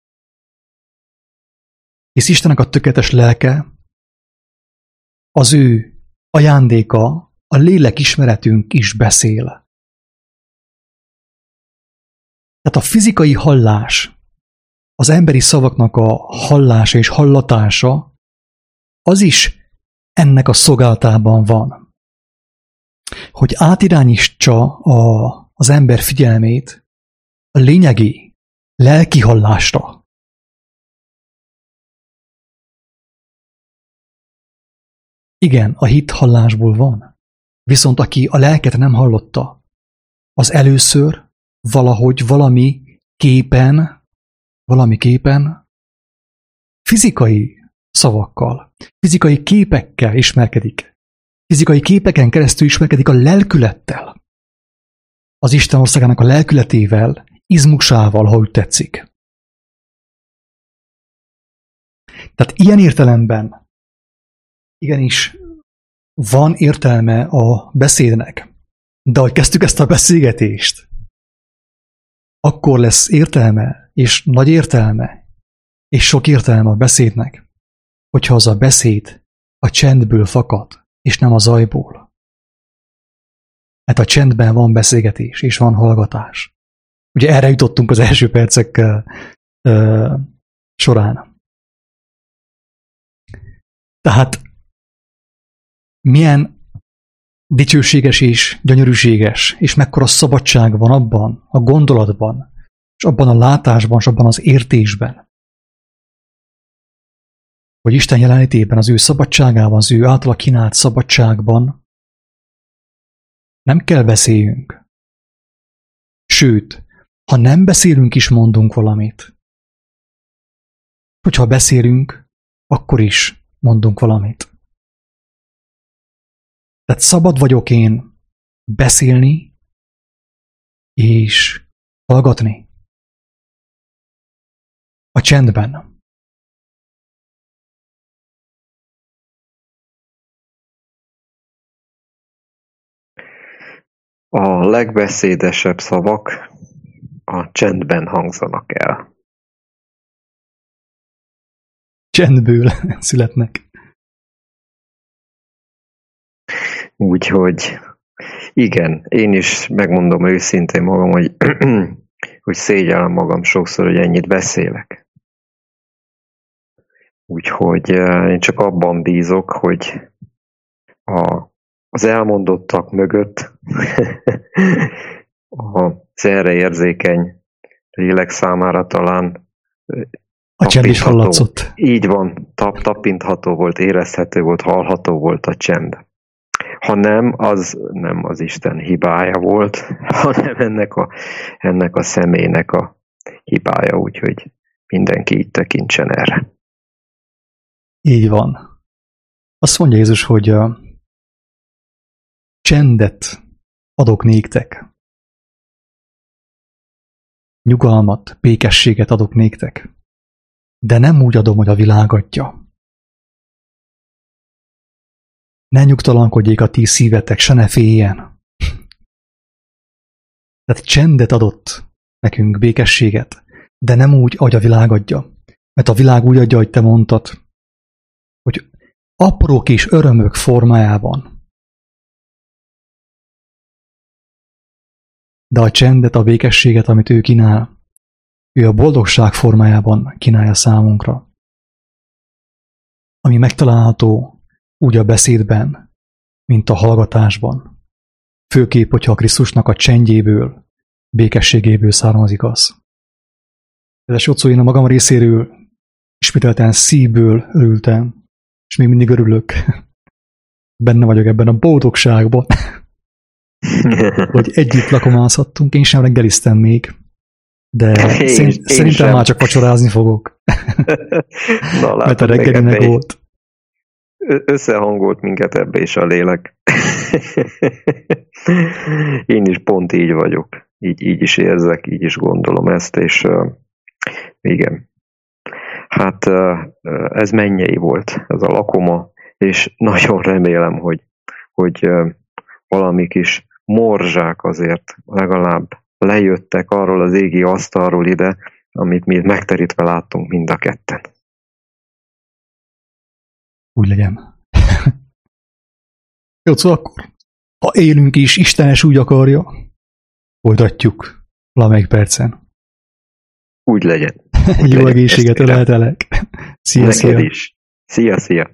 Hisz Istennek a tökéletes lelke, az ő ajándéka, a lélek ismeretünk is beszél. Tehát a fizikai hallás, az emberi szavaknak a hallása és hallatása, az is ennek a szolgálatában van. Hogy átirányítsa az ember figyelmét a lényegi, lelki hallásra. Igen, a hit hallásból van. Viszont aki a lelket nem hallotta, az először valahogy valami képen, fizikai szavakkal, fizikai képekkel ismerkedik. Fizikai képeken keresztül ismerkedik a lelkülettel. Az Isten országának a lelkületével, izmusával, ha úgy tetszik. Tehát ilyen értelemben igenis van értelme a beszédnek. De ahogy kezdtük ezt a beszélgetést, akkor lesz értelme, és nagy értelme, és sok értelme a beszédnek, hogyha az a beszéd a csendből fakad, és nem a zajból. Mert a csendben van beszélgetés, és van hallgatás. Ugye erre jutottunk az első percek során. Tehát milyen dicsőséges és gyönyörűséges, és mekkora szabadság van abban a gondolatban, és abban a látásban, és abban az értésben, hogy Isten jelenlétében, az ő szabadságában, az ő általa kínált szabadságban nem kell beszéljünk. Sőt, ha nem beszélünk is, mondunk valamit. Hogyha beszélünk, akkor is mondunk valamit. Tehát szabad vagyok én beszélni és hallgatni. A csendben. A legbeszédesebb szavak a csendben hangzanak el. Csendből születnek. Úgyhogy igen, én is megmondom őszintén magam, hogy szégyellem magam sokszor, hogy ennyit beszélek. Úgyhogy én csak abban bízok, hogy az elmondottak mögött az erre érzékeny lélek számára talán a csend is hallatszott. Így van, tapintható volt, érezhető volt, hallható volt a csend. Ha nem, az nem az Isten hibája volt, hanem ennek a személynek a hibája, úgyhogy mindenki így tekintsen erre. Így van. Azt mondja Jézus, hogy csendet adok néktek. Nyugalmat, békességet adok néktek. De nem úgy adom, hogy a világ adja. Ne nyugtalankodjék a ti szívetek, se ne féljen. Tehát csendet adott nekünk, békességet, de nem úgy, ahogy a világ adja. Mert a világ úgy adja, hogy te mondtad, hogy apró kis örömök formájában. De a csendet, a békességet, amit ő kínál, ő a boldogság formájában kínálja számunkra. Ami megtalálható úgy a beszédben, mint a hallgatásban. Főképp, hogyha a Krisztusnak a csendjéből, békességéből származik az. Kedves Jocó, én a magam részéről ismételten szívből örültem, és még mindig örülök. Benne vagyok ebben a boldogságban, hogy együtt lakomázhattunk. Én sem reggeliztem még, de szerintem már csak vacsorázni fogok. Na, mert a reggelinek volt. Összehangolt minket ebbe is a lélek. Én is pont így vagyok. Így is érzek, így is gondolom ezt, és igen. Hát ez mennyei volt, ez a lakoma, és nagyon remélem, hogy valami kis morzsák azért legalább lejöttek arról az égi asztalról ide, amit mi megterítve láttunk mind a ketten. Úgy legyen. Jó, szóval akkor, ha élünk is, Istenes úgy akarja, folytatjuk valamelyik percen. Úgy legyen. Jó egészséget öleltelek. Szia, neked is. Szia.